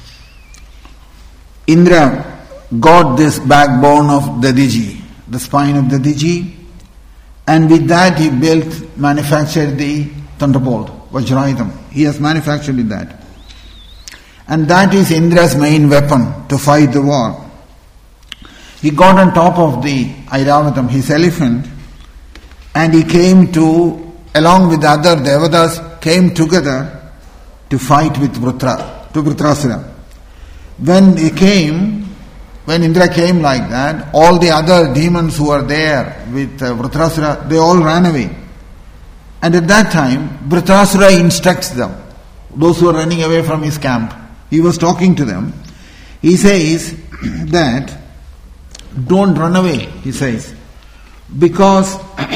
Indra got this backbone of Dadiji, the spine of Dadiji, and with that he built, manufactured the thunderbolt, Vajrayudham. He has manufactured with that. And that is Indra's main weapon to fight the war. He got on top of the Airavatam, his elephant, and he came to, along with the other Devatas, came together to fight with Vritra, to Vritrasura. When he came, when Indra came like that, all the other demons who were there with uh, Vritrasura, they all ran away. And at that time, Vritrasura instructs them, those who are running away from his camp. He was talking to them. He says that, don't run away, he says. Because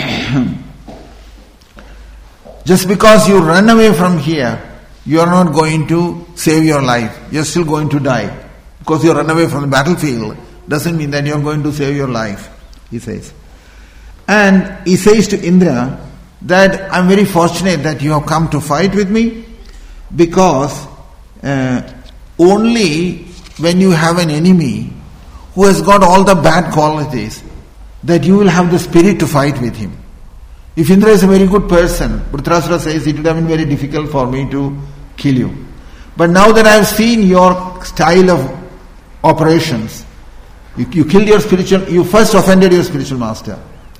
just because you run away from here, you are not going to save your life. You are still going to die. Because you run away from the battlefield doesn't mean that you are going to save your life, he says. And he says to Indra that I am very fortunate that you have come to fight with me, because uh, only when you have an enemy who has got all the bad qualities, that you will have the spirit to fight with him. If Indra is a very good person, Vritrasura says, it would have been very difficult for me to kill you. But now that I have seen your style of operations, you, you killed your spiritual, you first offended your spiritual master.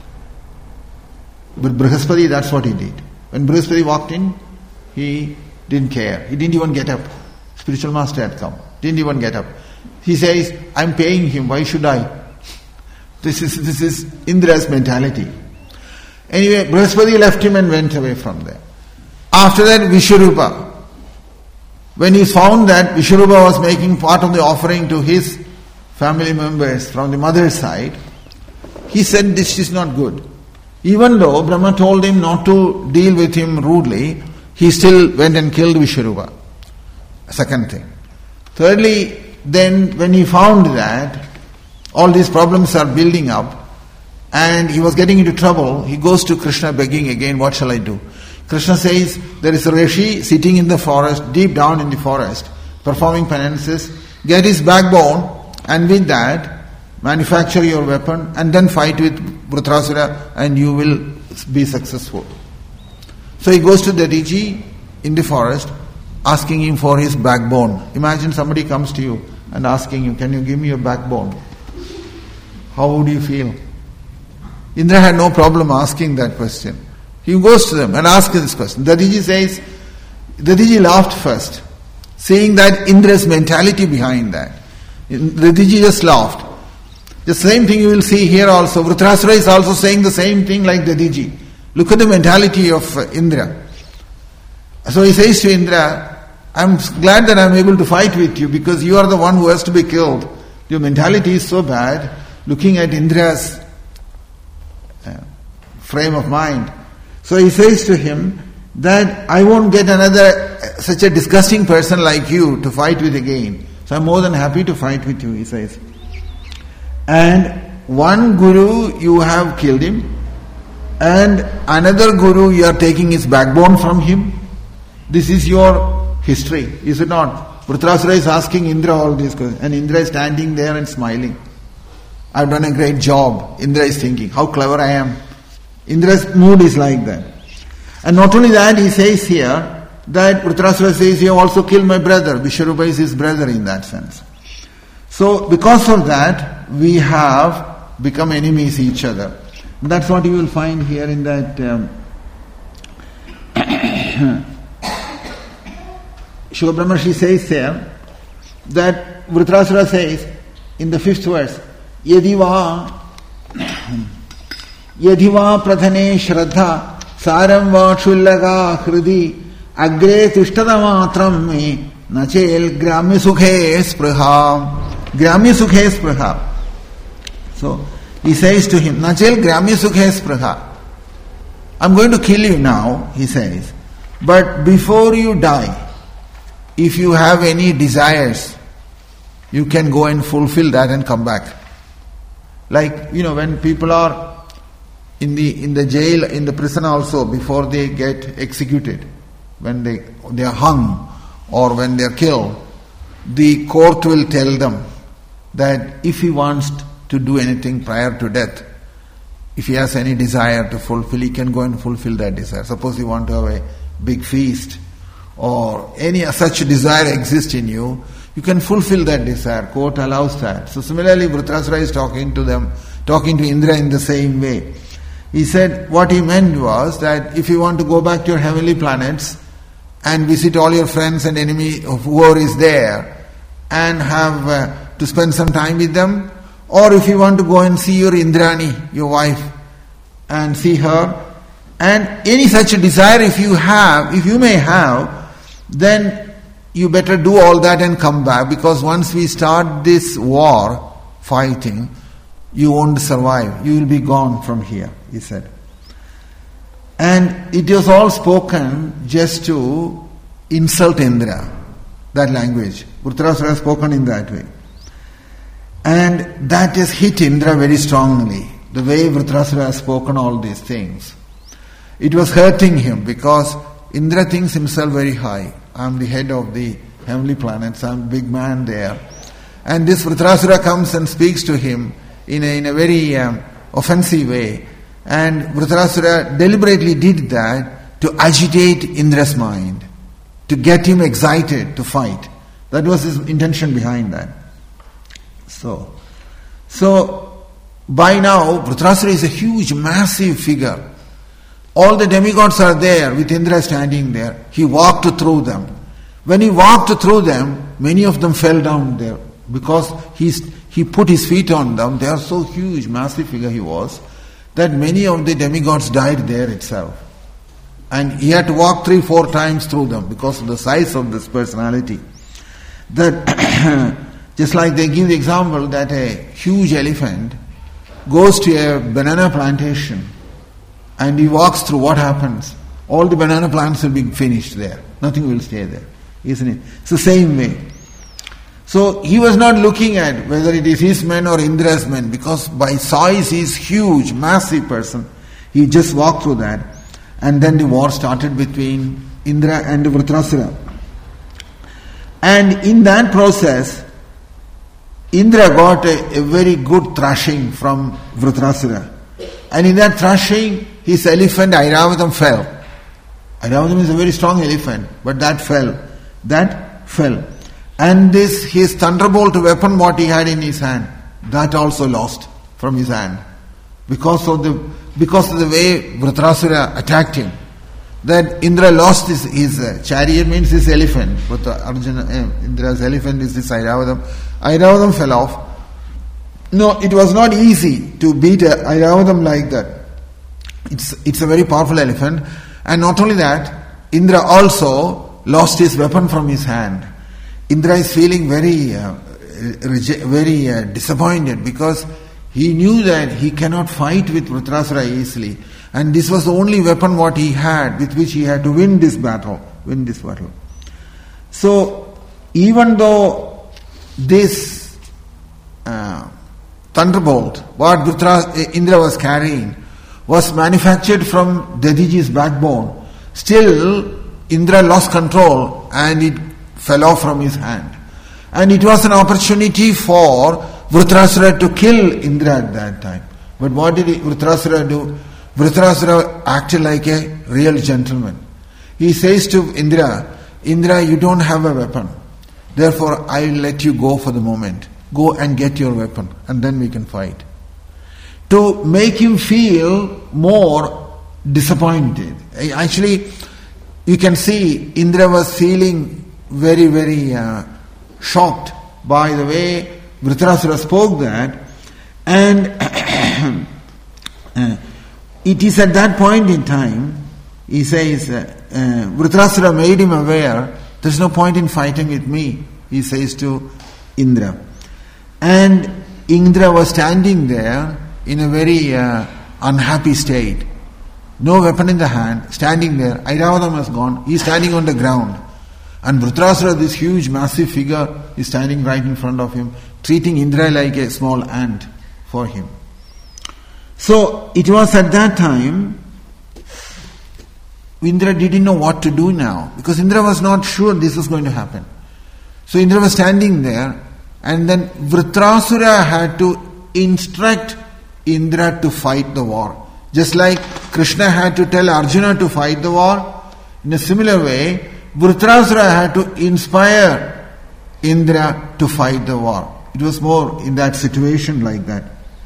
But Brihaspati, that's what he did. When Brihaspati walked in, he didn't care. He didn't even get up. Spiritual master had come. Didn't even get up. He says, I'm paying him, why should I? This is this is Indra's mentality. Anyway, Brihaspati left him and went away from there. After that, Vishwarupa. When he found that Vishwarupa was making part of the offering to his family members from the mother's side, he said this is not good. Even though Brahma told him not to deal with him rudely, he still went and killed Vishwarupa. Second thing. Thirdly, then when he found that all these problems are building up and he was getting into trouble, he goes to Krishna begging again, what shall I do? Krishna says, there is a Rishi sitting in the forest, deep down in the forest, performing penances. Get his backbone and with that, manufacture your weapon and then fight with Vritrasura and you will be successful. So he goes to Dadiji in the forest, asking him for his backbone. Imagine somebody comes to you and asking you, can you give me your backbone? How would you feel? Indra had no problem asking that question. He goes to them and asks this question. Dadiji says, Dadiji laughed first, seeing that Indra's mentality behind that. Dadiji just laughed. The same thing you will see here also. Vritrasura is also saying the same thing like Dadiji. Look at the mentality of Indra. So he says to Indra, I'm glad that I'm able to fight with you because you are the one who has to be killed. Your mentality is so bad. Looking at Indra's uh, frame of mind. So he says to him that I won't get another uh, such a disgusting person like you to fight with again. So I'm more than happy to fight with you, he says. And one guru, you have killed him. And another guru, you are taking his backbone from him. This is your history, is it not? Vritrasura is asking Indra all these questions. And Indra is standing there and smiling. I've done a great job. Indra is thinking, how clever I am. Indra's mood is like that. And not only that, he says here that Vritrasura says, you have also killed my brother. Vishwarupa is his brother in that sense. So because of that, we have become enemies each other. That's what you will find here in that um, Shuka Brahmarshi says there that Vritrasura says in the fifth verse, Yadiva Yadiva Pradhane Shraddha Saram va Shullaga Hridi Agre Tishtada Matram me Nachel Gramya Sukhe Spraha Gramya Sukhe Spraha. So he says to him, Nachel Gramya Sukhe Spraha. I'm going to kill you now, he says. But before you die, if you have any desires, you can go and fulfill that and come back. Like, you know, when people are in the in the jail, in the prison also, before they get executed, when they they are hung or when they are killed, the court will tell them that if he wants to do anything prior to death, if he has any desire to fulfill, he can go and fulfill that desire. Suppose you want to have a big feast or any such desire exists in you, you can fulfill that desire. Court allows that. So similarly, Vritrasura is talking to them, talking to Indra in the same way. He said what he meant was that if you want to go back to your heavenly planets and visit all your friends and enemy of whoever is there and have uh, to spend some time with them, or if you want to go and see your Indrani, your wife, and see her, and any such a desire if you have, if you may have, then you better do all that and come back, because once we start this war, fighting, you won't survive. You will be gone from here, he said. And it was all spoken just to insult Indra, that language. Vritrasura spoken in that way. And that has hit Indra very strongly, the way Vritrasura has spoken all these things. It was hurting him because Indra thinks himself very high. I'm the head of the heavenly planets, I'm a big man there. And this Vritrasura comes and speaks to him in a, in a very um, offensive way. And Vritrasura deliberately did that to agitate Indra's mind, to get him excited to fight. That was his intention behind that. So, so by now, Vritrasura is a huge, massive figure. All the demigods are there with Indra standing there. He walked through them. When he walked through them, many of them fell down there because he's, he put his feet on them. They are so huge, massive figure he was, that many of the demigods died there itself. And he had to walk three, four times through them because of the size of this personality. That just like they give the example that a huge elephant goes to a banana plantation and he walks through, what happens? All the banana plants will be finished there. Nothing will stay there, isn't it? It's the same way. So he was not looking at whether it is his men or Indra's men, because by size he is huge, massive person. He just walked through that. And then the war started between Indra and Vritrasura. And in that process, Indra got a, a very good thrashing from Vritrasura. And in that thrashing, his elephant Airavatam fell. Airavatam is a very strong elephant, but that fell. That fell. And this, his thunderbolt weapon, what he had in his hand, that also lost from his hand. Because of the because of the way Vritrasura attacked him. That Indra lost his, his uh, chariot, means his elephant. But uh, Arjuna, uh, Indra's elephant is this Airavatam. Airavatam fell off. No, it was not easy to beat a Airavatam like that. It's it's a very powerful elephant. And not only that, Indra also lost his weapon from his hand. Indra is feeling very, uh, very uh, disappointed because he knew that he cannot fight with Vritrasura easily, and this was the only weapon what he had with which he had to win this battle. Win this battle. So, even though this uh, thunderbolt, what Vritra, Indra was carrying, was manufactured from Dadiji's backbone, still Indra lost control and it fell off from his hand. And it was an opportunity for Vritrasura to kill Indra at that time. But what did Vritrasura do? Vritrasura acted like a real gentleman. He says to Indra, Indra, you don't have a weapon. Therefore, I will let you go for the moment. Go and get your weapon and then we can fight. To make him feel more disappointed. Actually, you can see Indra was feeling very, very uh, shocked by the way Vritrasura spoke that. And uh, it is at that point in time, he says, uh, uh, Vritrasura made him aware, there is no point in fighting with me, he says to Indra. And Indra was standing there in a very uh, unhappy state. No weapon in the hand, standing there. Airavadam has gone, he is standing on the ground. And Vritrasura, this huge, massive figure, is standing right in front of him, treating Indra like a small ant for him. So, it was at that time, Indra didn't know what to do now, because Indra was not sure this was going to happen. So Indra was standing there, and then Vritrasura had to instruct Indra to fight the war. Just like Krishna had to tell Arjuna to fight the war, in a similar way, Vritrasura had to inspire Indra to fight the war. It was more in that situation like that.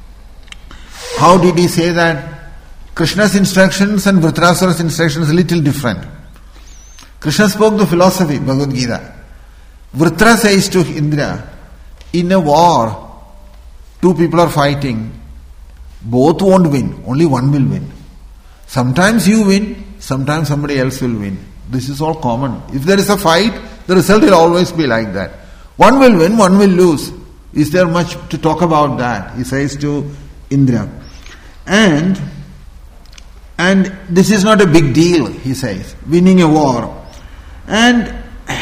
How did he say that? Krishna's instructions and Vritrasura's instructions are a little different. Krishna spoke the philosophy, Bhagavad Gita. Vritra says to Indra, in a war, two people are fighting, both won't win, only one will win. Sometimes you win, sometimes somebody else will win. This is all common. If there is a fight, the result will always be like that. One will win, one will lose. Is there much to talk about that? He says to Indra. And and this is not a big deal, he says, winning a war. And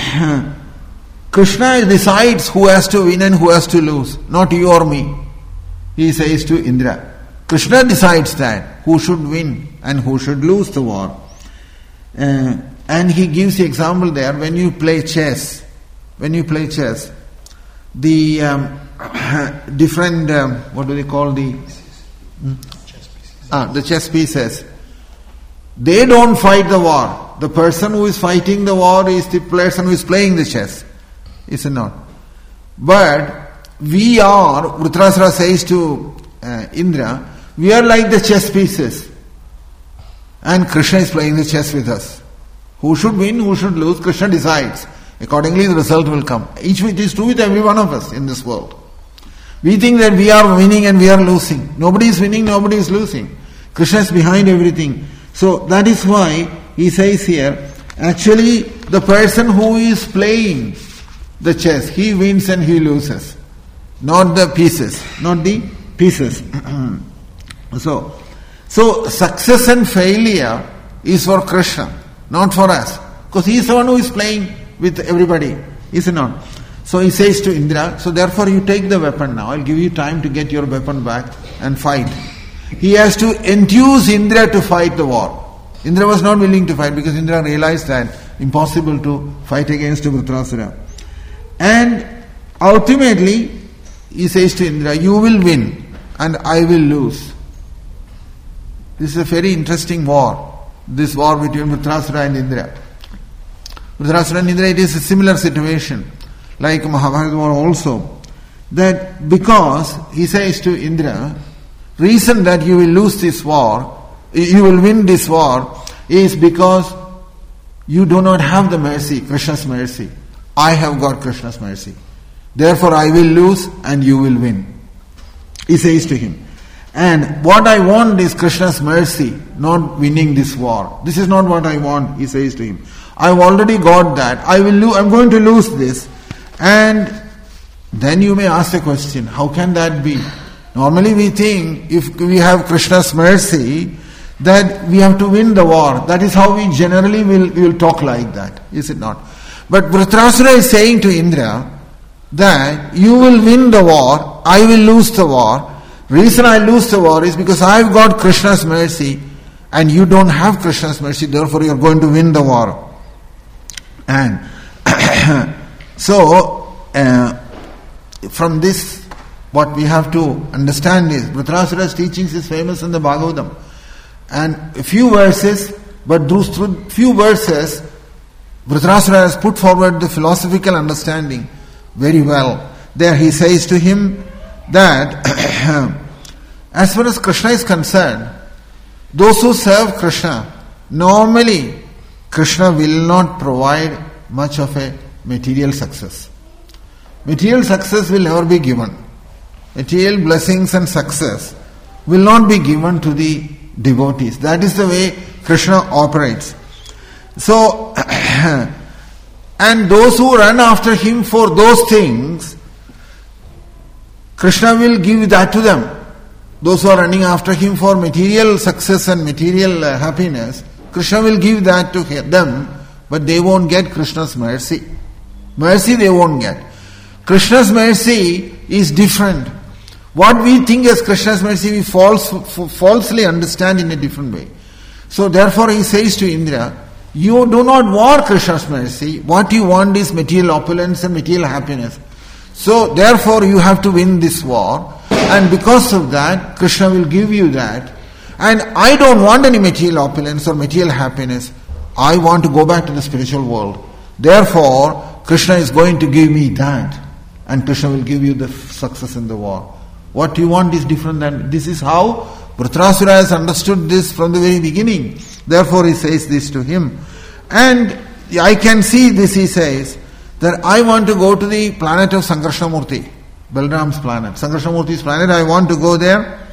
Krishna decides who has to win and who has to lose, not you or me. He says to Indra. Krishna decides that, who should win and who should lose the war. Uh, and he gives the example there, when you play chess, when you play chess, the um, different, um, what do they call the... Hmm? Ah, the chess pieces. They don't fight the war. The person who is fighting the war is the person who is playing the chess. Is it not? But we are, Vritrasura says to uh, Indra, we are like the chess pieces. And Krishna is playing the chess with us. Who should win, who should lose, Krishna decides. Accordingly the result will come. Each it is true with every one of us in this world. We think that we are winning and we are losing. Nobody is winning, nobody is losing. Krishna is behind everything. So that is why he says here, actually the person who is playing the chess, he wins and he loses. Not the pieces. Not the pieces. so, so success and failure is for Krishna, not for us. Because he is the one who is playing with everybody. Is it not? So he says to Indra, so therefore you take the weapon now. I'll give you time to get your weapon back and fight. He has to enthuse Indra to fight the war. Indra was not willing to fight because Indra realized that impossible to fight against Vritrasura. And ultimately, he says to Indra, you will win and I will lose. This is a very interesting war. This war between Vritrasura and Indra. Vritrasura and Indra, it is a similar situation. Like Mahabharata war also. That because, he says to Indra, reason that you will lose this war, you will win this war, is because you do not have the mercy, Krishna's mercy. I have got Krishna's mercy. Therefore I will lose and you will win. He says to him. And what I want is Krishna's mercy, not winning this war. This is not what I want, he says to him. I've already got that. I will lo- I'm going to lose this. And then you may ask the question, how can that be? Normally we think if we have Krishna's mercy, that we have to win the war. That is how we generally will, we will talk like that. Is it not? But Vritrasura is saying to Indra that you will win the war, I will lose the war. Reason I lose the war is because I've got Krishna's mercy and you don't have Krishna's mercy, therefore you are going to win the war. And so, uh, from this, what we have to understand is, Vritrasura's teachings is famous in the Bhagavatam. And a few verses, but those through few verses, Vritrasura has put forward the philosophical understanding very well. There he says to him that, as far as Krishna is concerned, those who serve Krishna, normally Krishna will not provide much of a material success. Material success will never be given. Material blessings and success will not be given to the devotees. That is the way Krishna operates. So, and those who run after him for those things, Krishna will give that to them. Those who are running after him for material success and material uh, happiness, Krishna will give that to them, but they won't get Krishna's mercy. Mercy they won't get. Krishna's mercy is different. What we think as Krishna's mercy, we false, falsely understand in a different way. So therefore he says to Indra, you do not want Krishna's mercy. What you want is material opulence and material happiness. So therefore you have to win this war. And because of that, Krishna will give you that. And I don't want any material opulence or material happiness. I want to go back to the spiritual world. Therefore, Krishna is going to give me that. And Krishna will give you the success in the war. What you want is different than... This is how Vritrasura has understood this from the very beginning. Therefore he says this to him. And I can see this, he says, that I want to go to the planet of Sankarshamurti, Balram's planet. Sankarshamurti's planet, I want to go there.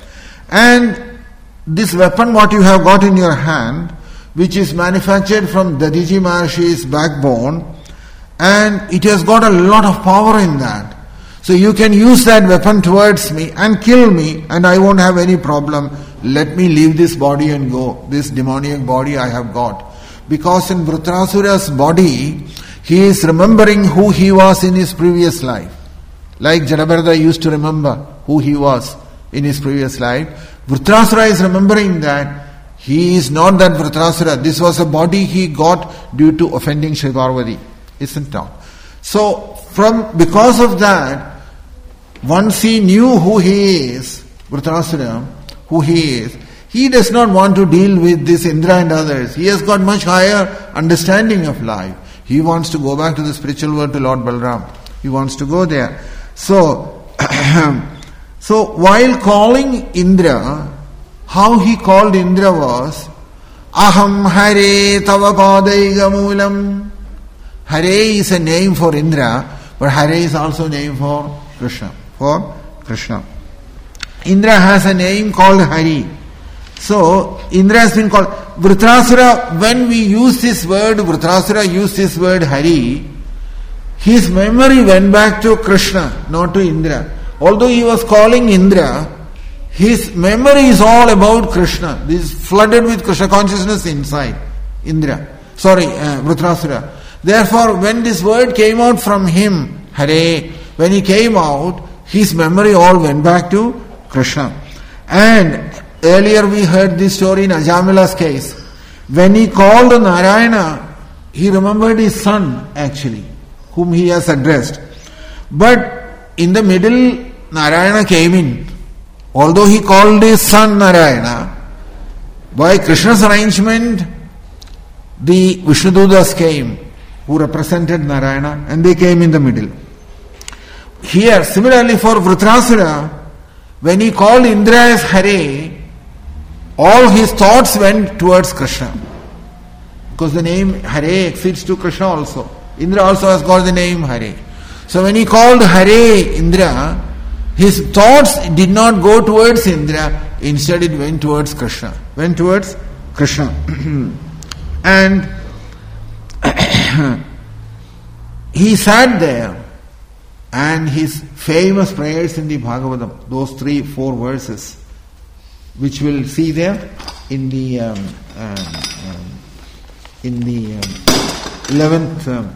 And this weapon what you have got in your hand, which is manufactured from Dadiji Maharishi's backbone, and it has got a lot of power in that. So you can use that weapon towards me and kill me, and I won't have any problem. Let me leave this body and go. This demoniac body I have got. Because in Vritrasura's body, he is remembering who he was in his previous life. Like Jadabharata used to remember who he was in his previous life. Vritrasura is remembering that he is not that Vritrasura. This was a body he got due to offending Sri Parvati. Isn't it? So, from because of that, once he knew who he is, Vritrasura, who he is, he does not want to deal with this Indra and others. He has got much higher understanding of life. He wants to go back to the spiritual world, to Lord Balram. He wants to go there. So, so while calling Indra, how he called Indra was, Aham Hare Tava Padaiga Moolam. Hare is a name for Indra, but Hare is also a name for Krishna. For Krishna. Indra has a name called Hari. So, Indra has been called Vritrasura. When we use this word, Vritrasura used this word Hari, his memory went back to Krishna, not to Indra. Although he was calling Indra, his memory is all about Krishna. This is flooded with Krishna consciousness inside Indra. Sorry, uh, Vritrasura. Therefore, when this word came out from him, Hare, when he came out, his memory all went back to Krishna. And earlier we heard this story in Ajamila's case. When he called Narayana, he remembered his son actually, whom he has addressed. But in the middle, Narayana came in. Although he called his son Narayana, by Krishna's arrangement, the Vishnudutas came, who represented Narayana, and they came in the middle. Here, similarly for Vritrasura, when he called Indra as Hare, all his thoughts went towards Krishna. Because the name Hare exceeds to Krishna also. Indra also has got the name Hare. So when he called Hare Indra, his thoughts did not go towards Indra, Instead it went towards Krishna. Went towards Krishna. And he sat there, and his famous prayers in the Bhagavatam, those three, four verses, which we'll see there in the um, um, um, in the um, eleventh, um,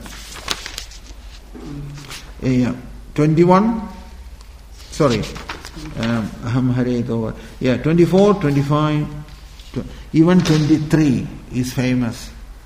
yeah, twenty-one. Sorry, um, Aham Hare Tova. Yeah, twenty-four, twenty-five, even twenty-three is famous.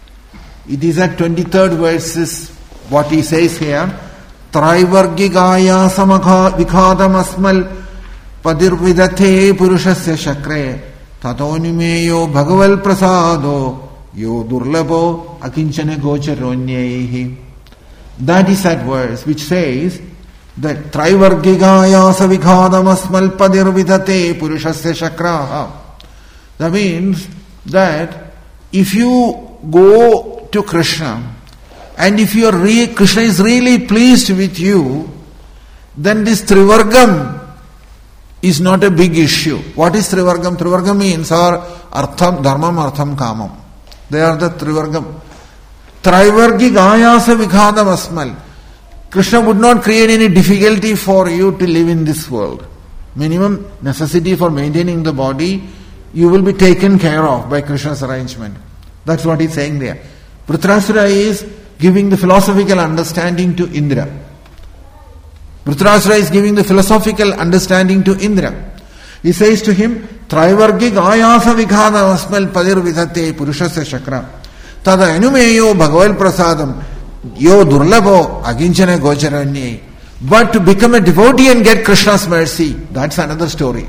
It is at twenty-third verses what he says here. Traivargigaya samakha vikhadamasmal padirvidate purushasya shakre tatonimeyo bhagaval prasado yo durlabo akinchana gocharonyehi. That is that verse which says that Traivargigaya savikhadamasmal padirvidate purushasya shakraha. That means that if you go to Krishna, and if your re- Krishna is really pleased with you, then this Trivargam is not a big issue. What is Trivargam? Trivargam means are Artham, Dharmam, Artham, Kamam. They are the Trivargam. Trivargik ayasa vikhadam asmal. Krishna would not create any difficulty for you to live in this world. Minimum necessity for maintaining the body, you will be taken care of by Krishna's arrangement. That's what he's saying there. Vritrasura is giving the philosophical understanding to Indra. Vritrasura is giving the philosophical understanding to Indra. He says to him, Traivargik ayasa vikhada asmal padir vidhate purushasya shakra tada enumeyo bhagaval prasadam yo durlabo aginchana gocharanye. But to become a devotee and get Krishna's mercy, that's another story.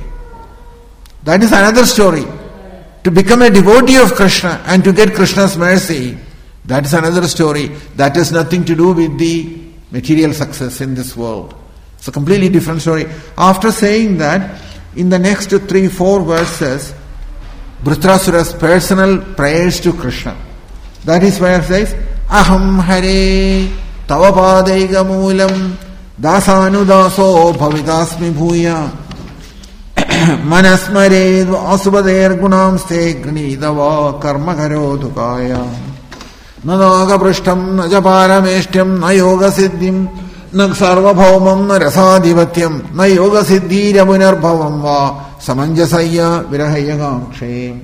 That is another story. To become a devotee of Krishna and to get Krishna's mercy, that is another story. That has nothing to do with the material success in this world. It's a completely different story. After saying that, in the next three, four verses, Vritrasura's personal prayers to Krishna. That is where it says, Aham Hare Tava Padaiga Moolam Dasanu Daso Bhavitasmi Bhuya Manasmare Asubhader Gunam Ste Gnidava Karma Karo Dukaya Nadaga Prashtam Najaparameshtyam Na Yoga Siddhim Na Sarvabhaumam Na Rasadhivatyam Na Yoga Siddhi Ramunarbhavam Va Samanjasaya Virahayagangshe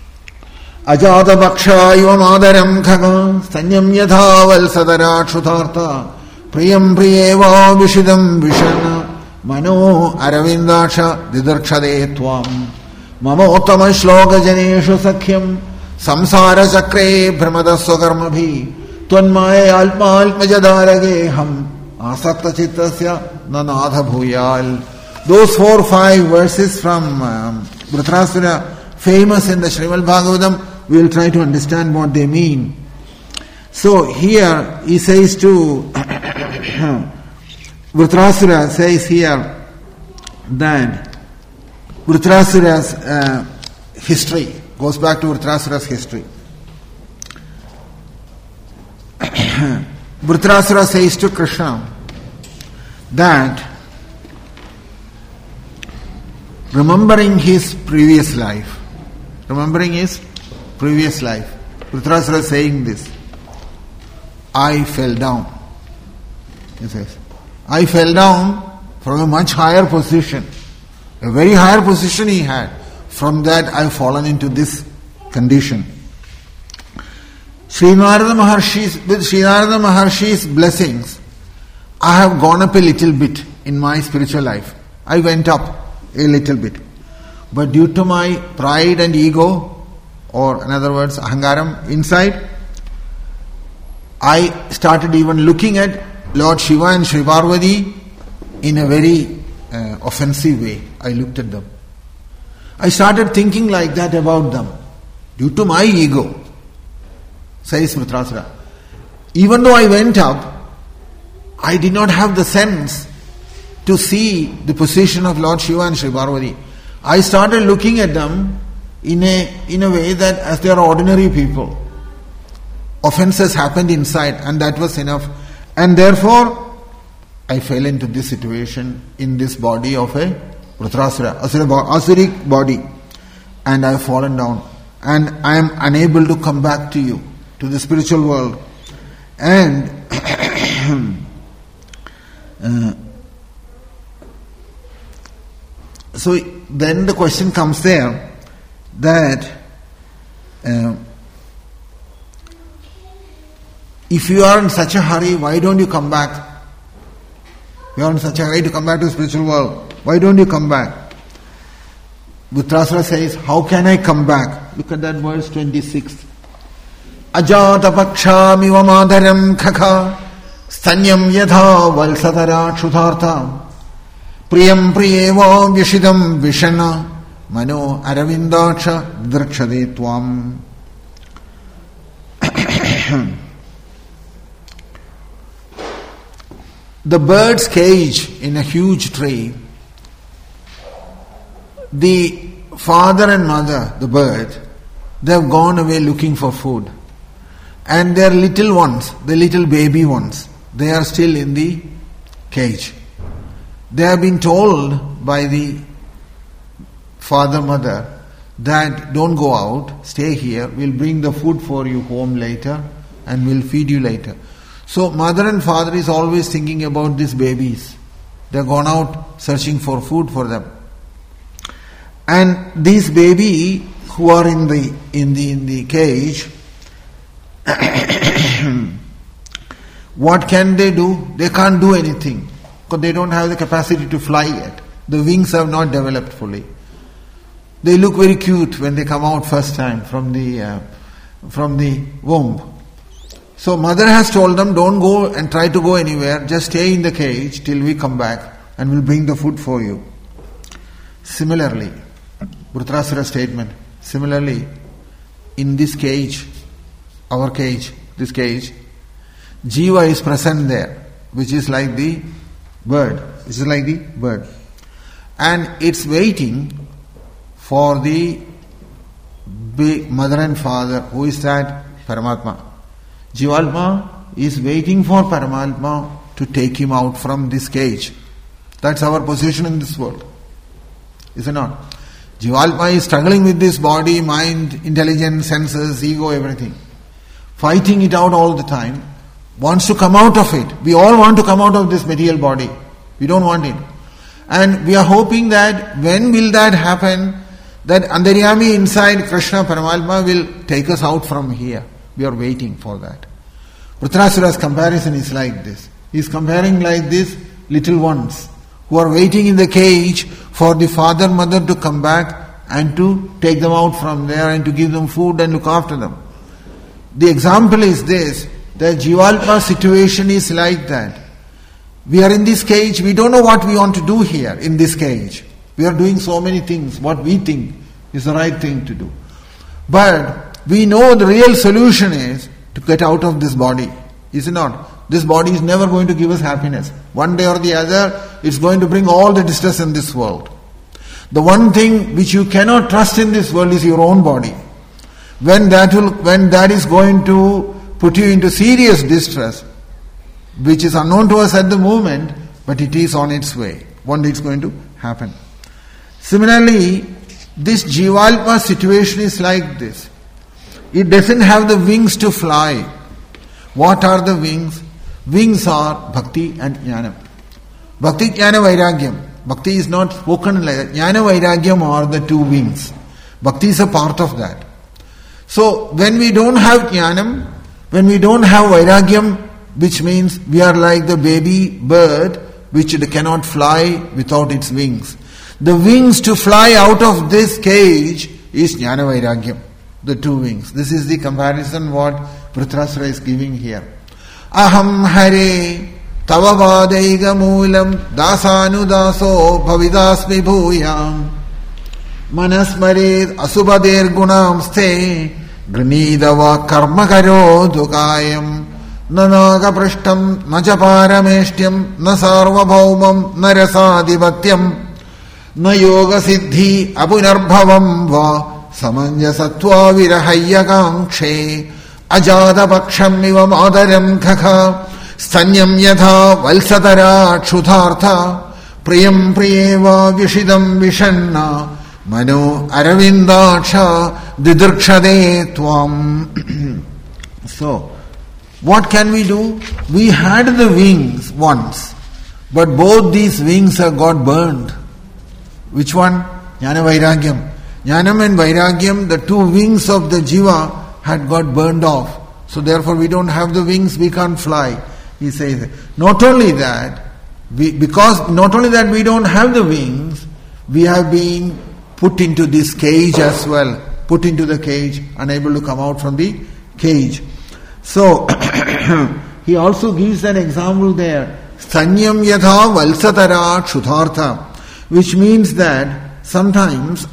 Ajata Bhaksha Iva Madaram Khaga Sanyam Yadhaval Sadara Kshutartha Priyam Priyeva Vishidam Vishana Mano Aravindaksha Didarkshade Tvam Mamottama Shloka Janeshu Sakhyam Samsara Chakre Brahmada Swakarmabhi Tvanmaya Alpa Alpmajadarage Ham Asakta Chittasya Nanadha Bhuyal. Those four five verses from um, Vritrasura, famous in the Srimad Bhagavatam, we will try to understand what they mean. So here he says to Vritrasura says here that Vritrasura's uh, history goes back to Vritrasura's history. Vritrasura says to Krishna that remembering his previous life, remembering his previous life, Vritrasura saying this, I fell down. He says, I fell down from a much higher position, a very higher position he had. From that I have fallen into this condition. Sri Narada Maharshi's, with Sri Narada Maharshi's blessings, I have gone up a little bit in my spiritual life. I went up a little bit. But due to my pride and ego, or in other words, ahangaram inside, I started even looking at Lord Shiva and Sri Parvati in a very uh, offensive way. I looked at them. I started thinking like that about them due to my ego, says Vritrasura. Even though I went up, I did not have the sense to see the position of Lord Shiva and Sri Parvati. I started looking at them in a in a way that as they are ordinary people. Offenses happened inside, and that was enough. And therefore, I fell into this situation in this body of a Vritrasura, Asura, Asuric body, and I have fallen down, and I am unable to come back to you, to the spiritual world. And uh, so then the question comes there that uh, if you are in such a hurry, why don't you come back? You are in such a hurry to come back to the spiritual world. Why don't you come back? Vritrasura says, how can I come back? Look at that verse twenty-six. Ajata pakshamiva madharam khakha stanyam yatha valsatara kshutartha priyam priyeva vyashidam vishana mano aravindaksha drakshade tvam. The bird's cage in a huge tree, the father and mother, the bird, they have gone away looking for food. And their little ones, the little baby ones, they are still in the cage. They have been told by the father, mother, that don't go out, stay here, we'll bring the food for you home later and we'll feed you later. So mother and father is always thinking about these babies. They've gone out searching for food for them. And these baby who are in the in the in the cage, what can they do? They can't do anything because they don't have the capacity to fly yet. The wings have not developed fully. They look very cute when they come out first time from the uh, from the womb. So mother has told them, don't go and try to go anywhere, just stay in the cage till we come back and we'll bring the food for you. Similarly, Vritrasura statement, similarly, in this cage, our cage, this cage, Jiva is present there, which is like the bird, which is like the bird. And it's waiting for the mother and father. Who is that? Paramatma. Jivalma is waiting for Paramatma to take him out from this cage. That's our position in this world. Is it not? Jivalma is struggling with this body, mind, intelligence, senses, ego, everything. Fighting it out all the time. Wants to come out of it. We all want to come out of this material body. We don't want it. And we are hoping that when will that happen, that Antaryami inside Krishna Paramatma will take us out from here. We are waiting for that. Vritrasura's comparison is like this. He is comparing like this little ones who are waiting in the cage for the father, mother to come back and to take them out from there and to give them food and look after them. The example is this, the Jivalpa situation is like that. We are in this cage, we don't know what we want to do here in this cage. We are doing so many things, what we think is the right thing to do. But we know the real solution is to get out of this body. Is it not? This body is never going to give us happiness. One day or the other, it's going to bring all the distress in this world. The one thing which you cannot trust in this world is your own body. When that will, when that is going to put you into serious distress, which is unknown to us at the moment, but it is on its way. One day it's going to happen. Similarly, this Jivalpa situation is like this. It doesn't have the wings to fly. What are the wings? Wings are Bhakti and Jnana. Bhakti, Jnana, Vairagyam. Bhakti is not spoken like that. Jnana, Vairagyam are the two wings. Bhakti is a part of that. So, when we don't have Jnanam, when we don't have Vairagyam, which means we are like the baby bird which cannot fly without its wings. The wings to fly out of this cage is Jnana, Vairagyam. The two wings. This is the comparison what Vritrasura is giving here. Aham hare tava vadaiga moolam dasanu daso bhavidasmi bhuyam manasmared asubader gunam ste granidava karma karo dukayam nanaga prashtam najaparameshtyam na sarvabhaumam na rasadibhatyam na yoga siddhi apunarbhavam va samanjasatva virahayyakangshe ajada pakshamiva madaram khakha stanyam yatha valsatara kshutartha priyam priyeva vishidam vishanna mano aravindaksha didrkshade tvam. So, what can we do? We had the wings once, but both these wings have got burned. Which one? Jnana Vairagyam. Jnanam and Vairagyam, the two wings of the jiva had got burned off. So therefore we don't have the wings, we can't fly. He says, not only that, we, because not only that we don't have the wings, we have been put into this cage as well. Put into the cage, unable to come out from the cage. So, he also gives an example there. Sanyam yatha valsatara kshutartha, which means that sometimes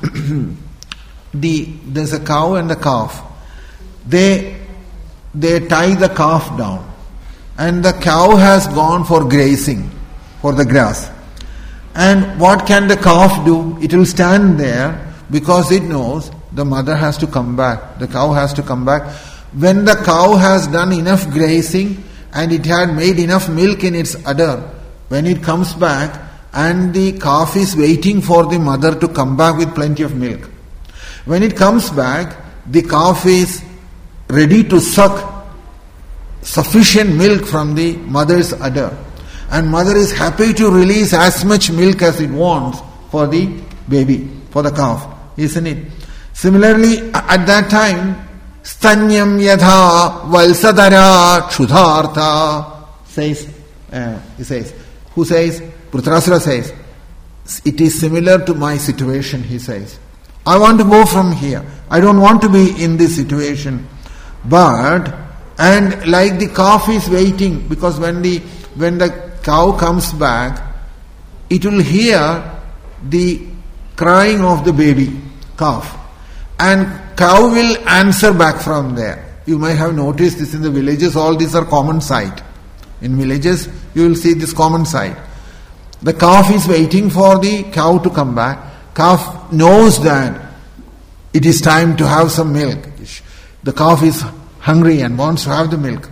the there's a cow and a calf. They they tie the calf down, and the cow has gone for grazing, for the grass. And what can the calf do? It will stand there because it knows the mother has to come back. The cow has to come back. When the cow has done enough grazing and it had made enough milk in its udder, when it comes back and the calf is waiting for the mother to come back with plenty of milk. When it comes back, the calf is ready to suck sufficient milk from the mother's udder. And mother is happy to release as much milk as it wants for the baby, for the calf, isn't it? Similarly, at that time, Stanyam yatha valsadara kshutartha, says, uh, he says, who says? Dhritarashtra says, it is similar to my situation, he says. I want to go from here. I don't want to be in this situation. But, and like the calf is waiting, because when the, when the cow comes back, it will hear the crying of the baby, calf. And cow will answer back from there. You may have noticed this in the villages, all these are common sight. In villages, you will see this common sight. The calf is waiting for the cow to come back. Calf knows that it is time to have some milk. The calf is hungry and wants to have the milk.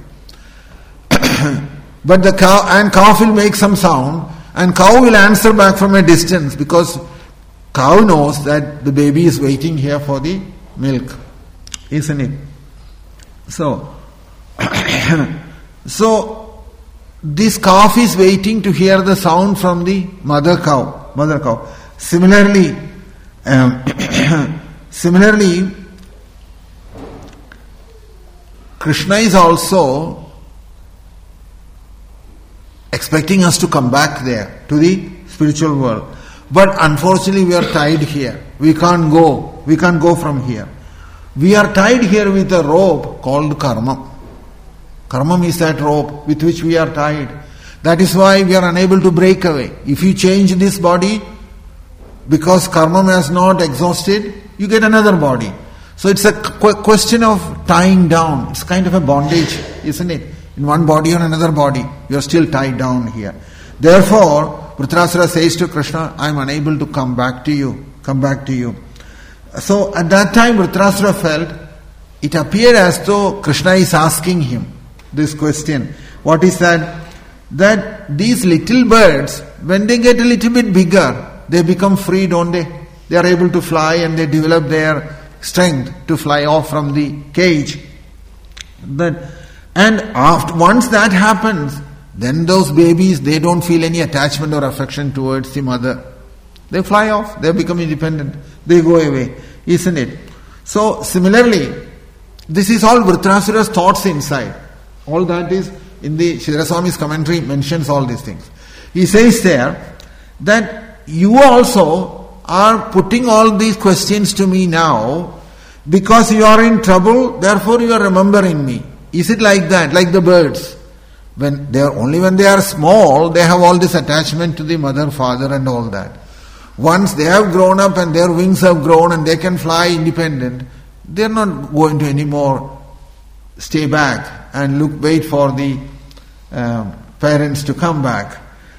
But the cow, and calf will make some sound, and cow will answer back from a distance, because cow knows that the baby is waiting here for the milk, isn't it? So, so this calf is waiting to hear the sound from the mother cow. Mother cow. Similarly, um, similarly, Krishna is also expecting us to come back there to the spiritual world. But unfortunately we are tied here. We can't go. We can't go from here. We are tied here with a rope called karma. Karma is that rope with which we are tied. That is why we are unable to break away. If you change this body, because karma has not exhausted, you get another body. So it's a question of tying down. It's kind of a bondage, isn't it? In one body or another body, you are still tied down here. Therefore, Dhritarashtra says to Krishna, I am unable to come back to you. Come back to you. So at that time Dhritarashtra felt, it appeared as though Krishna is asking him this question. What is that? That these little birds, when they get a little bit bigger, they become free, don't they? They are able to fly and they develop their strength to fly off from the cage. But, and after, once that happens, then those babies, they don't feel any attachment or affection towards the mother. They fly off, they become independent, they go away, isn't it? So similarly, this is all Dhritarashtra's thoughts inside. All that is in the Sridhar Swami's commentary mentions all these things. He says there that you also are putting all these questions to me now because you are in trouble, therefore you are remembering me. Is it like that, like the birds? When they are only when they are small, they have all this attachment to the mother, father and all that. Once they have grown up and their wings have grown and they can fly independent, they are not going to anymore stay back and look, wait for the um, parents to come back.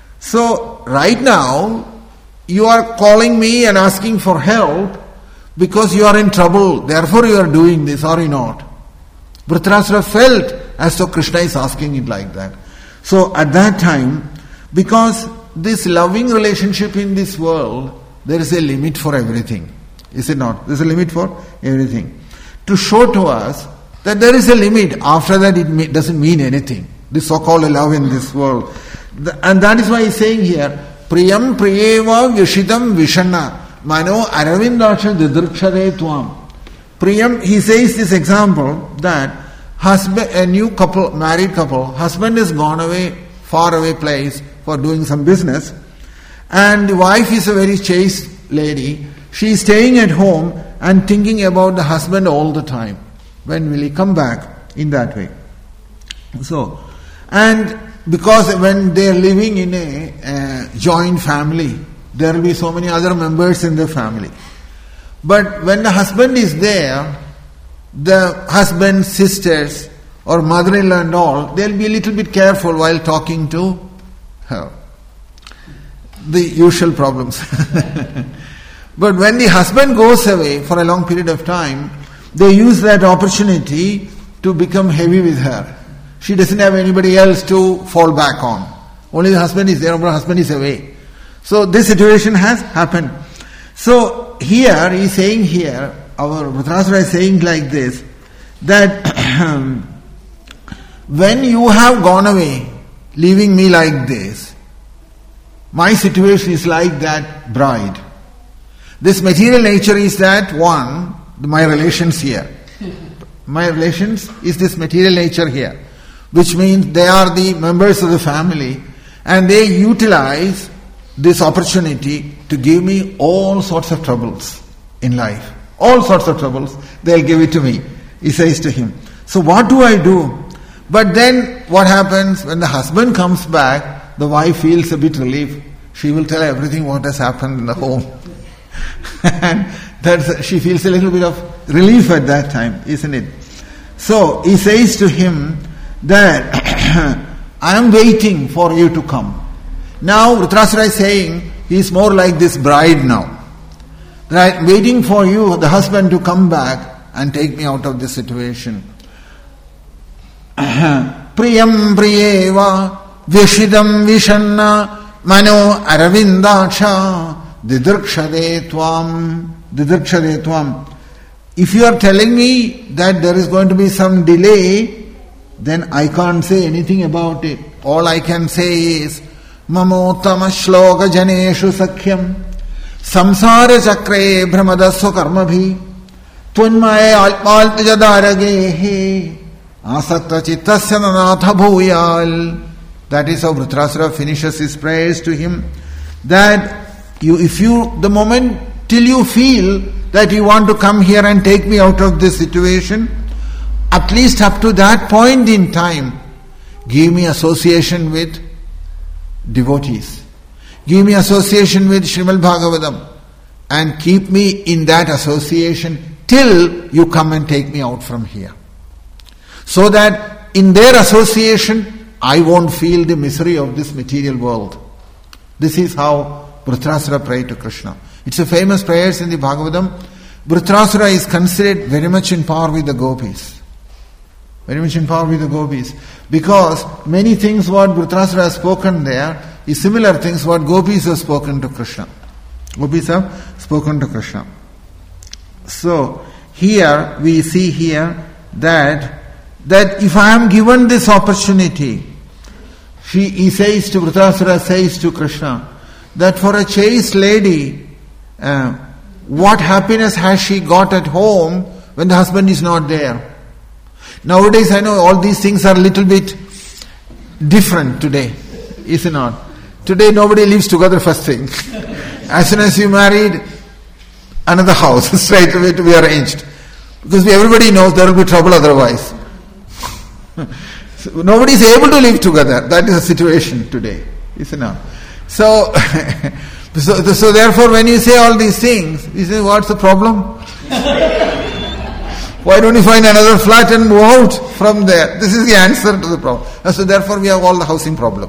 So right now, you are calling me and asking for help because you are in trouble, therefore you are doing this, or you not. Dhritarashtra felt as though Krishna is asking it like that. So at that time, because this loving relationship in this world, there is a limit for everything. Is it not? There is a limit for everything. To show to us that there is a limit. After that it doesn't mean anything. This so-called love in this world. And that is why he is saying here, Priyam priyeva vishitam vishana mano aravindaksha didrikshade tvam. Priyam, he says this example that husband, a new couple, married couple, husband has gone away, far away place for doing some business, and the wife is a very chaste lady. She is staying at home and thinking about the husband all the time. When will he come back? In that way. So, and because when they are living in a uh, joint family, there will be so many other members in the family. But when the husband is there, the husband's sisters or mother-in-law and all, they'll be a little bit careful while talking to her. The usual problems. But when the husband goes away for a long period of time, they use that opportunity to become heavy with her. She doesn't have anybody else to fall back on. Only the husband is there, but the husband is away. So this situation has happened. So here, he is saying here, our Vritarasura is saying like this, that when you have gone away, leaving me like this, my situation is like that bride. This material nature is that one, my relations here. My relations is this material nature here, which means they are the members of the family and they utilize this opportunity to give me all sorts of troubles in life. All sorts of troubles, they'll give it to me. He says to him. So what do I do? But then what happens when the husband comes back, the wife feels a bit relief. She will tell everything what has happened in the home. And that's, she feels a little bit of relief at that time, isn't it? So he says to him that I am waiting for you to come. Now Vritarasura is saying he is more like this bride now. Right, waiting for you, the husband, to come back and take me out of this situation. Priyam priyeva vishidam vishanna mano aravindaksha didrikshade tvam didrikshade tvam. If you are telling me that there is going to be some delay, then I can't say anything about it. All I can say is mamottama shloka janeshu sakhyam samsara chakre brahmadasva karmabhi tvunmaye alpalpajadaragehe asakta chittasya nanatha bhuyal. That is how Vritarasura finishes his prayers to him. That you, if you, the moment till you feel that you want to come here and take me out of this situation, at least up to that point in time, give me association with devotees. Give me association with Srimad Bhagavatam and keep me in that association till you come and take me out from here. So that in their association, I won't feel the misery of this material world. This is how Vritarasura prayed to Krishna. It's a famous prayers in the Bhagavatam. Vritarasura is considered very much in par with the gopis. Very much in par with the gopis. Because many things what Vritarasura has spoken there is similar things what gopis have spoken to Krishna. Gopis have spoken to Krishna. So, here we see here that that if I am given this opportunity, she, he says to Vritarasura, says to Krishna, that for a chaste lady, uh, what happiness has she got at home when the husband is not there? Nowadays I know all these things are a little bit different today, is it not? Today nobody lives together first thing. As soon as you married, another house straight away to be arranged. Because everybody knows there will be trouble otherwise. So nobody is able to live together. That is the situation today, isn't it? So, so, so therefore when you say all these things, you say, what's the problem? Why don't you find another flat and move out from there? This is the answer to the problem. So therefore we have all the housing problem.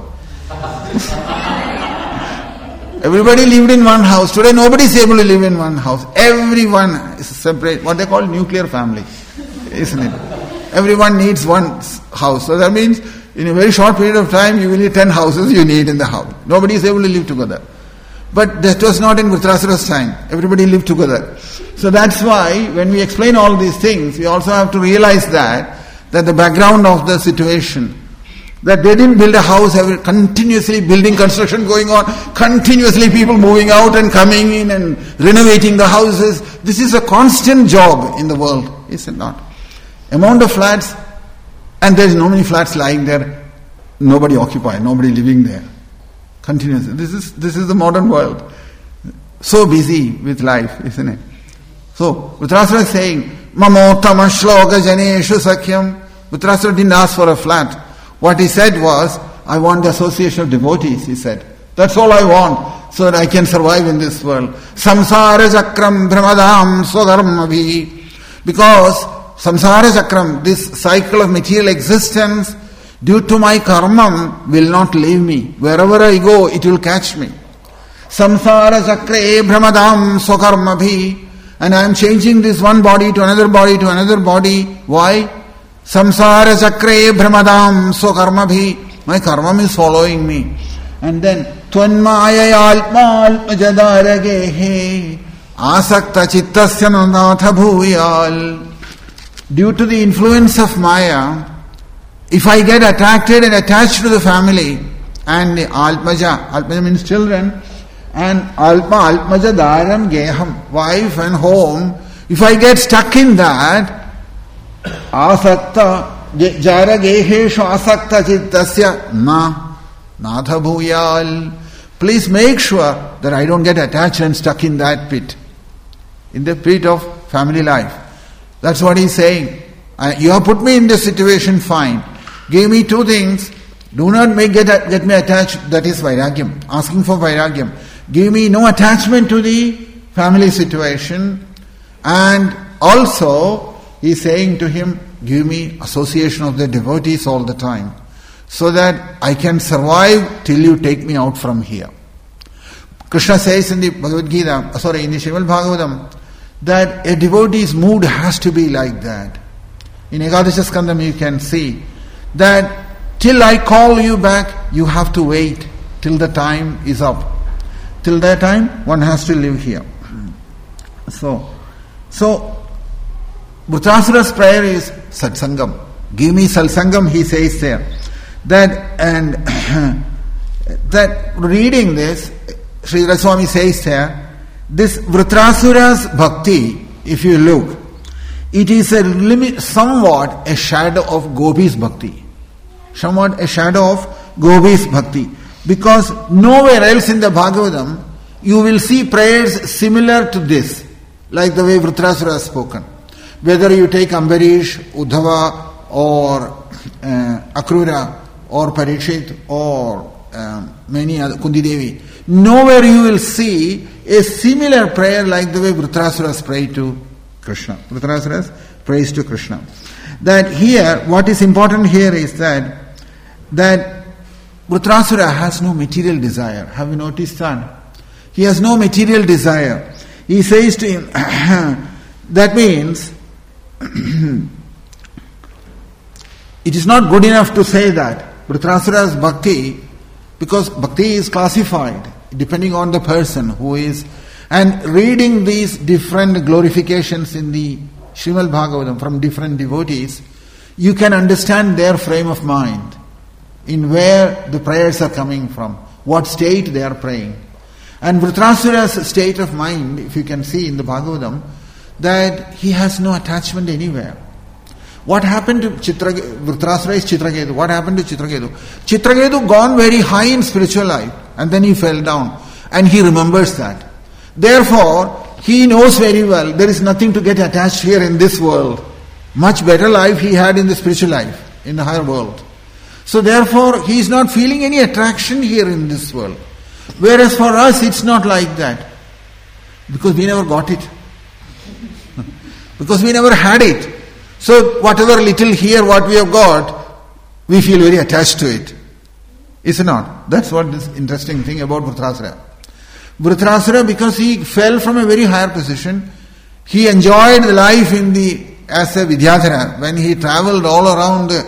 Everybody lived in one house. Today nobody is able to live in one house. Everyone is separate. What they call nuclear family, isn't it? Everyone needs one house. So that means in a very short period of time, you will need ten houses you need in the house. Nobody is able to live together. But that was not in Vritrasura's time. Everybody lived together. So that's why when we explain all these things, we also have to realize that, that the background of the situation, that they didn't build a house, every, continuously building construction going on, continuously people moving out and coming in and renovating the houses. This is a constant job in the world, is it not? Amount of flats, and there is no many flats lying there, nobody occupied, nobody living there. Continuously. This is this is the modern world. So busy with life, isn't it? So, Vritrasura is saying, Mamottama shloka janeshu sakyam. Vritrasura didn't ask for a flat. What he said was, I want the association of devotees, he said. That's all I want, so that I can survive in this world. Samsara chakram brahmadam swadharmabhi. Because samsara chakram, this cycle of material existence, due to my karma, will not leave me. Wherever I go, it will catch me. Samsara chakre brahmadam swakarmabhi. And I am changing this one body to another body to another body. Why? Samsara chakre brahmadam swakarmabhi. My karma is following me. And then, tvanmaya alpa alpajadaragehe asakta chittasya nanatha bhuyal. Due to the influence of Maya, if I get attracted and attached to the family, and the alpaja, alpaja means children, and alpa, alpaja daram geham, wife and home, if I get stuck in that, asakta, jara geheshu asakta chittasya na, natha bhuyal. Please make sure that I don't get attached and stuck in that pit, in the pit of family life. That's what he's saying. I, you have put me in this situation, fine. Give me two things. Do not make get, get me attached. That is vairagyam. Asking for vairagyam. Give me no attachment to the family situation. And also, he's saying to him, give me association of the devotees all the time, so that I can survive till you take me out from here. Krishna says in the Bhagavad Gita, sorry, in the Srimad Bhagavatam, that a devotee's mood has to be like that. In Ekadasha Skandam you can see that till I call you back, you have to wait till the time is up. Till that time, one has to live here. So, so Vritrasura's prayer is satsangam. Give me satsangam, he says there. That and that reading this, Sri Radha says there, this Vritrasura's bhakti, if you look, it is a limit, somewhat a shadow of Gopi's bhakti. Somewhat a shadow of Gopi's bhakti. Because nowhere else in the Bhagavatam you will see prayers similar to this, like the way Vritrasura has spoken. Whether you take Ambarish, Uddhava, or uh, Akrura, or Parikshit, or um, many other, Kundi Devi, nowhere you will see a similar prayer like the way Vritrasura's prayed to Krishna. Vritrasura's prays to Krishna. That here, what is important here is that that Vritrasura has no material desire. Have you noticed that? He has no material desire. He says to him, that means it is not good enough to say that Vritrasura's bhakti, because bhakti is classified depending on the person who is, and reading these different glorifications in the Srimad Bhagavatam from different devotees, you can understand their frame of mind, in where the prayers are coming from, what state they are praying. And Vritrasura's state of mind, if you can see in the Bhagavatam, that he has no attachment anywhere. What happened to Chitraketu? Vritrasura is Chitraketu. What happened to Chitraketu? Chitraketu gone very high in spiritual life, and then he fell down, and he remembers that. Therefore, he knows very well there is nothing to get attached here in this world. Much better life he had in the spiritual life, in the higher world. So therefore, he is not feeling any attraction here in this world. Whereas for us, it's not like that. Because we never got it. Because we never had it. So whatever little here, what we have got, we feel very attached to it. Is it not? That's what this interesting thing about Vritrasura. Vritrasura, because he fell from a very higher position, he enjoyed life in the as a Vidyadhara. When he travelled all around the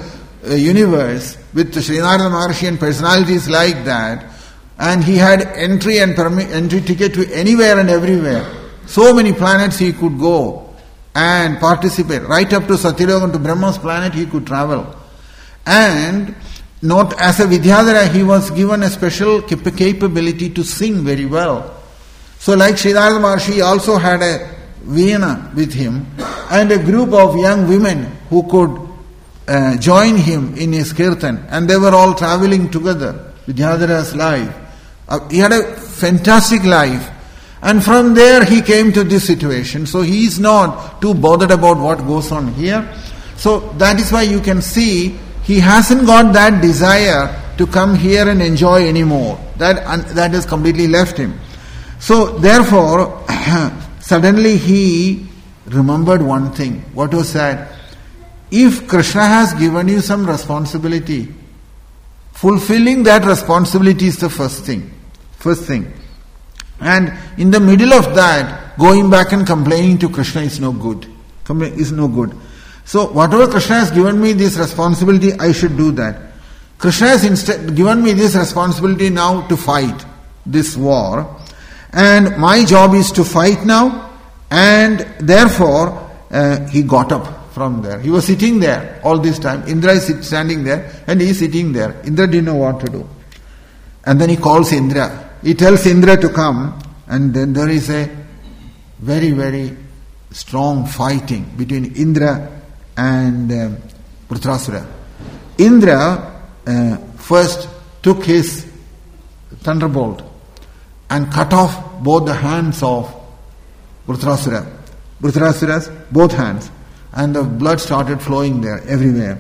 uh, universe with Srinarada Maharshi and personalities like that, and he had entry and permi- entry ticket to anywhere and everywhere. So many planets he could go and participate. Right up to Satyaloka, to Brahma's planet he could travel. And not as a Vidyadhara, he was given a special cap- capability to sing very well. So like Srinarada Maharshi, he also had a Veena with him and a group of young women who could uh, join him in his kirtan, and they were all traveling together. Vidyadhara's life. Uh, he had a fantastic life, and from there he came to this situation. So he is not too bothered about what goes on here. So that is why you can see he hasn't got that desire to come here and enjoy anymore. That uh, that has completely left him. So therefore, suddenly he remembered one thing. What was that? If Krishna has given you some responsibility, fulfilling that responsibility is the first thing. First thing. And in the middle of that, going back and complaining to Krishna is no good. Is no good. So whatever Krishna has given me this responsibility, I should do that. Krishna has instead given me this responsibility now to fight this war. And my job is to fight now. And therefore, uh, he got up from there. He was sitting there all this time. Indra is standing there and he is sitting there. Indra didn't know what to do. And then he calls Indra. He tells Indra to come, and then there is a very, very strong fighting between Indra and um, Vritrasura. Indra uh, first took his thunderbolt and cut off both the hands of Vritrasura. Vritrasura's both hands. And the blood started flowing there everywhere.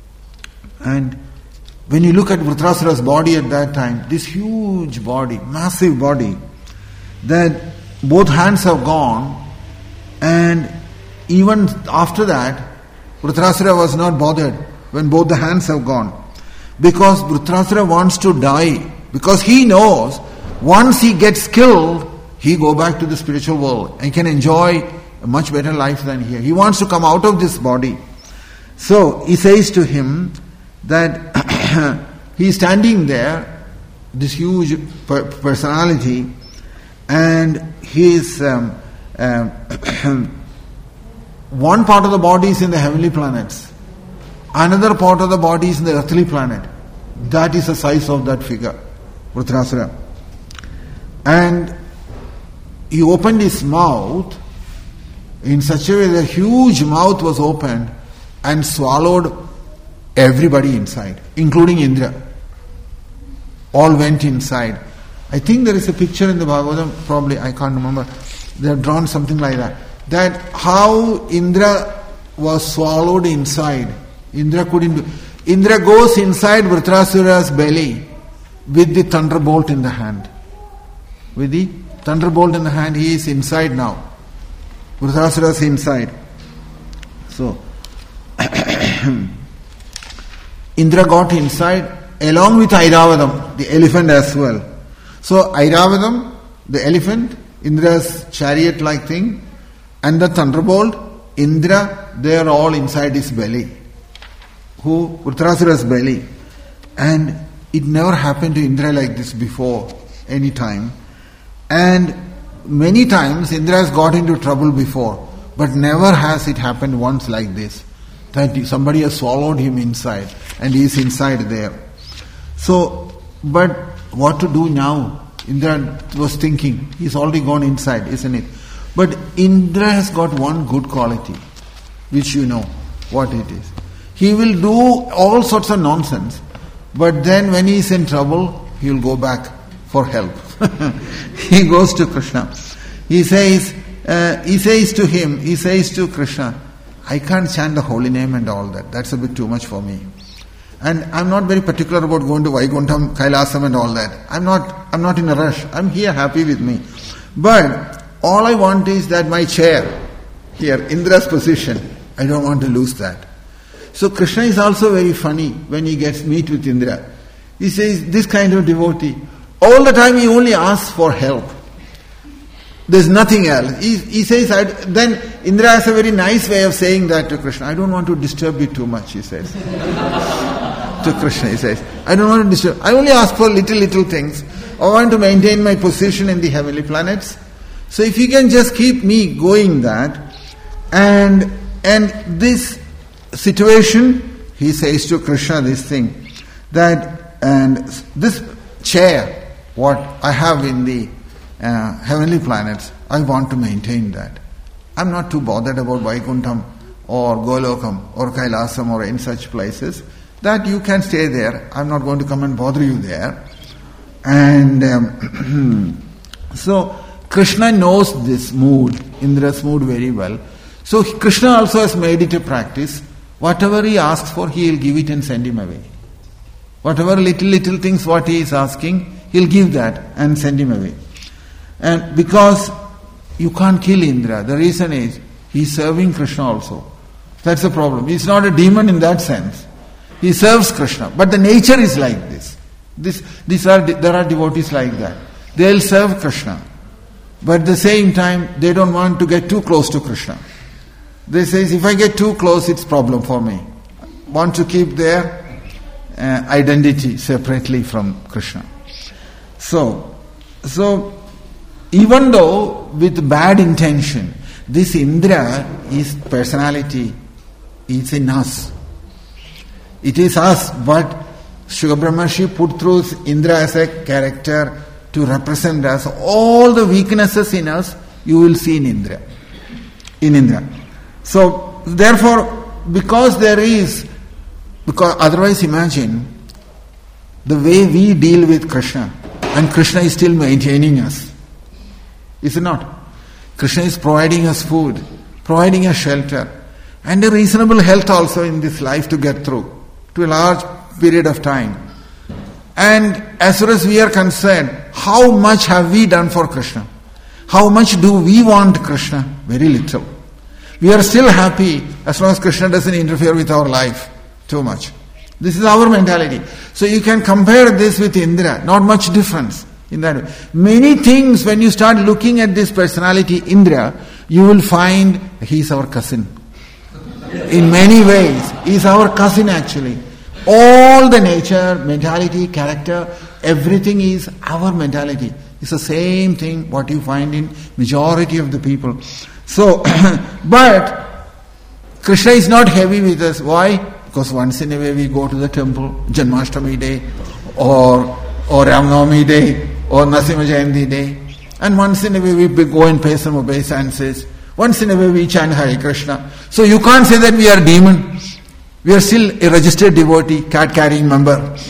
And when you look at Vritrasura's body at that time, this huge body, massive body, that both hands have gone, and even after that, Vritrasura was not bothered when both the hands have gone. Because Vritrasura wants to die. Because he knows once he gets killed, he go back to the spiritual world and can enjoy a much better life than here. He wants to come out of this body. So he says to him that he is standing there, this huge per- personality, and he is um, um, one part of the body is in the heavenly planets, another part of the body is in the earthly planet. That is the size of that figure, Vritrasura. And he opened his mouth in such a way that a huge mouth was opened and swallowed everybody inside, including Indra. All went inside. I think there is a picture in the Bhagavatam, probably, I can't remember. They have drawn something like that. That how Indra was swallowed inside. Indra couldn't do. Indra goes inside Vritrasura's belly with the thunderbolt in the hand. With the thunderbolt in the hand, he is inside now. Vritrasura is inside. So, Indra got inside along with Airavadam, the elephant as well. So, Airavadam, the elephant, Indra's chariot-like thing, and the thunderbolt, Indra, they are all inside his belly. Who? Vritrasura's belly. And it never happened to Indra like this before, any time. And many times Indra has got into trouble before, but never has it happened once like this, that somebody has swallowed him inside and he is inside there. So, but what to do now? Indra was thinking, he's already gone inside, isn't it? But Indra has got one good quality, which you know what it is. He will do all sorts of nonsense, but then when he is in trouble, he will go back for help. He goes to Krishna. He says, uh, he says to him, he says to Krishna, I can't chant the holy name and all that. That's a bit too much for me. And I'm not very particular about going to Vaikuntham, Kailasam and all that. I'm not, I'm not in a rush. I'm here happy with me. But all I want is that my chair here, Indra's position, I don't want to lose that. So Krishna is also very funny when he gets meet with Indra. He says, this kind of devotee, all the time he only asks for help. There's nothing else. He, he says, I, then Indra has a very nice way of saying that to Krishna. I don't want to disturb you too much, he says. to Krishna. He says, I don't want to disturb. I only ask for little, little things. I want to maintain my position in the heavenly planets. So if you can just keep me going that, and and this situation, he says to Krishna this thing, that and this chair, what I have in the uh, heavenly planets, I want to maintain that. I'm not too bothered about Vaikuntham or Golokam or Kailasam or in such places. That you can stay there. I'm not going to come and bother you there. And um, so Krishna knows this mood, Indra's mood very well. So Krishna also has made it a practice. Whatever he asks for, he will give it and send him away. Whatever little, little things what he is asking, he'll give that and send him away. And because you can't kill Indra, the reason is he's serving Krishna also. That's the problem. He's not a demon in that sense. He serves Krishna. But the nature is like this. This, these are there are devotees like that. They'll serve Krishna. But at the same time, they don't want to get too close to Krishna. They say, if I get too close, it's a problem for me. Want to keep their uh, identity separately from Krishna. So, so even though with bad intention, this Indra, his personality, is in us. It is us, but Shuka Brahmashi put through Indra as a character to represent us. All the weaknesses in us, you will see in Indra. In Indra. So, therefore, because there is, because otherwise imagine the way we deal with Krishna, and Krishna is still maintaining us. Is it not? Krishna is providing us food, providing us shelter, and a reasonable health also in this life to get through, to a large period of time. And as far as we are concerned, how much have we done for Krishna? How much do we want Krishna? Very little. We are still happy as long as Krishna doesn't interfere with our life too much. This is our mentality. So you can compare this with Indra, not much difference in that way. Many things, when you start looking at this personality, Indra, you will find he is our cousin. In many ways, he is our cousin actually. All the nature, mentality, character, everything is our mentality. It's the same thing what you find in majority of the people. So, but Krishna is not heavy with us. Why? Because once in a way we go to the temple, Janmashtami day, or or Ramnavami day, or Narasimha Jayanti day, and once in a way we go and pay some obeisances. Once in a way we chant Hare Krishna. So you can't say that we are demon. We are still a registered devotee, card-carrying member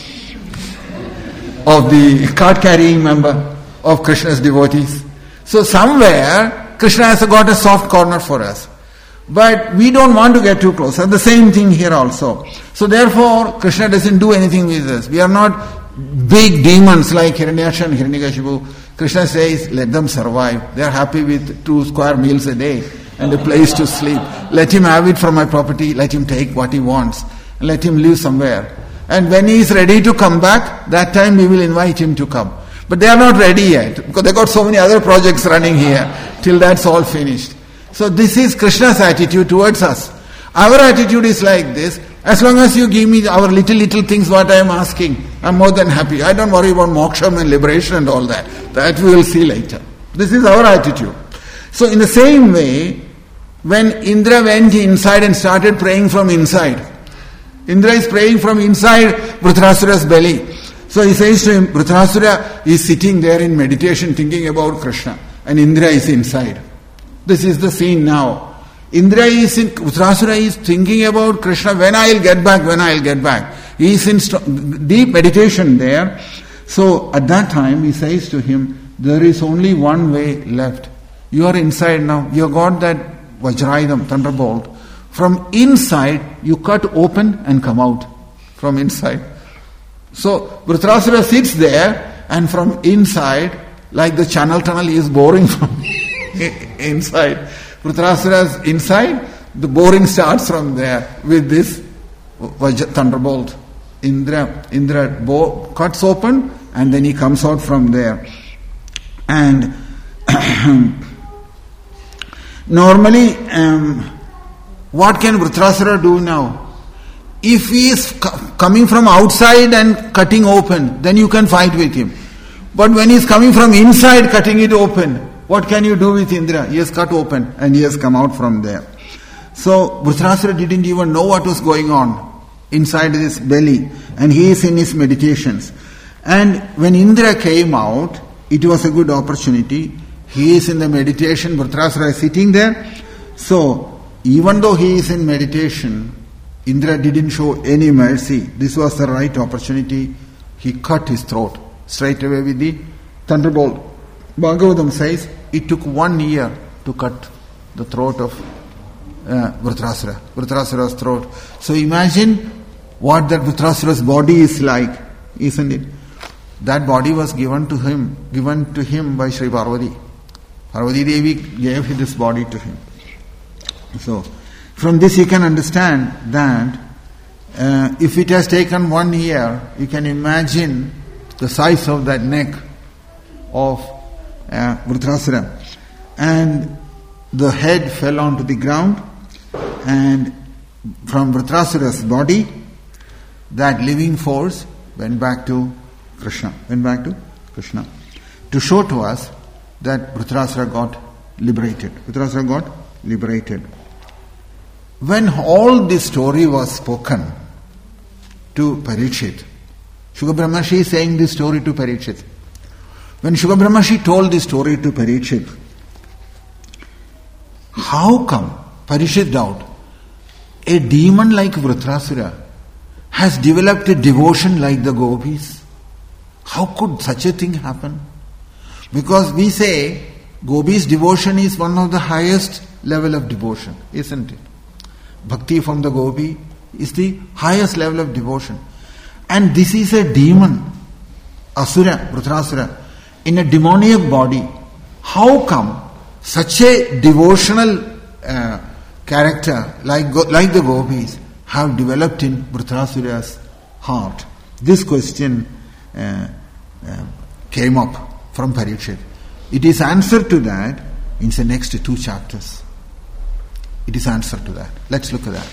of the card-carrying member of Krishna's devotees. So somewhere Krishna has got a soft corner for us. But we don't want to get too close. And the same thing here also. So therefore, Krishna doesn't do anything with us. We are not big demons like Hiranyaksha and Hiranyakashipu. Krishna says, let them survive. They are happy with two square meals a day and a place to sleep. Let him have it from my property. Let him take what he wants. And let him live somewhere. And when he is ready to come back, that time we will invite him to come. But they are not ready yet, because they got so many other projects running here till that's all finished. So this is Krishna's attitude towards us. Our attitude is like this. As long as you give me our little, little things what I am asking, I am more than happy. I don't worry about moksha and liberation and all that. That we will see later. This is our attitude. So in the same way, when Indra went inside and started praying from inside, Indra is praying from inside Vritrasura's belly. So he says to him, Vritrasura is sitting there in meditation thinking about Krishna, and Indra is inside. This is the scene now. Indra is in, Vritrasura is thinking about Krishna, when I will get back, when I will get back. He is in st- deep meditation there. So at that time he says to him, there is only one way left. You are inside now. You have got that Vajraidam, thunderbolt. From inside, you cut open and come out. From inside. So Vritrasura sits there, and from inside, like the channel tunnel, he is boring from inside. Vritrasura's inside, the boring starts from there with this Vajra, thunderbolt. Indra, Indra bo- cuts open, and then he comes out from there. And normally, um, what can Vritrasura do now? if he is coming from outside and cutting open, then you can fight with him. But when he is coming from inside cutting it open, what can you do with Indra? He has cut open and he has come out from there. So Vritrasura didn't even know what was going on inside his belly, and he is in his meditations. And when Indra came out, it was a good opportunity. He is in the meditation, Vritrasura is sitting there. So even though he is in meditation, Indra didn't show any mercy. This was the right opportunity. He cut his throat straight away with the thunderbolt. Bhagavatam says it took one year to cut the throat of uh, Vritrasura, Vritrasura's throat. So imagine what that Vritrasura's body is like, isn't it? That body was given to him, given to him by Sri Parvati. Parvati Devi gave this body to him. So, from this you can understand that uh, if it has taken one year, you can imagine the size of that neck of uh, Vritrasura. And the head fell onto the ground, and from Vritrasura's body, that living force went back to Krishna, went back to Krishna, to show to us that Vritrasura got liberated. Vritrasura got liberated. When all this story was spoken to Parikshit, Shuka Brahmashi is saying this story to Parikshit. When Shuka Brahmashi told this story to Parikshit, how come, Parikshit doubt, a demon like Vritrasura has developed a devotion like the gopis? How could such a thing happen? Because we say gopis' devotion is one of the highest level of devotion, isn't it? Bhakti from the gopi is the highest level of devotion. And this is a demon, Asura, Vritrasura, in a demoniac body. How come such a devotional uh, character like, like the gopis have developed in Vritrasura's heart? This question uh, uh, came up from Parikshit. It is answer to that in the next two chapters. It is answer to that. Let's look at that.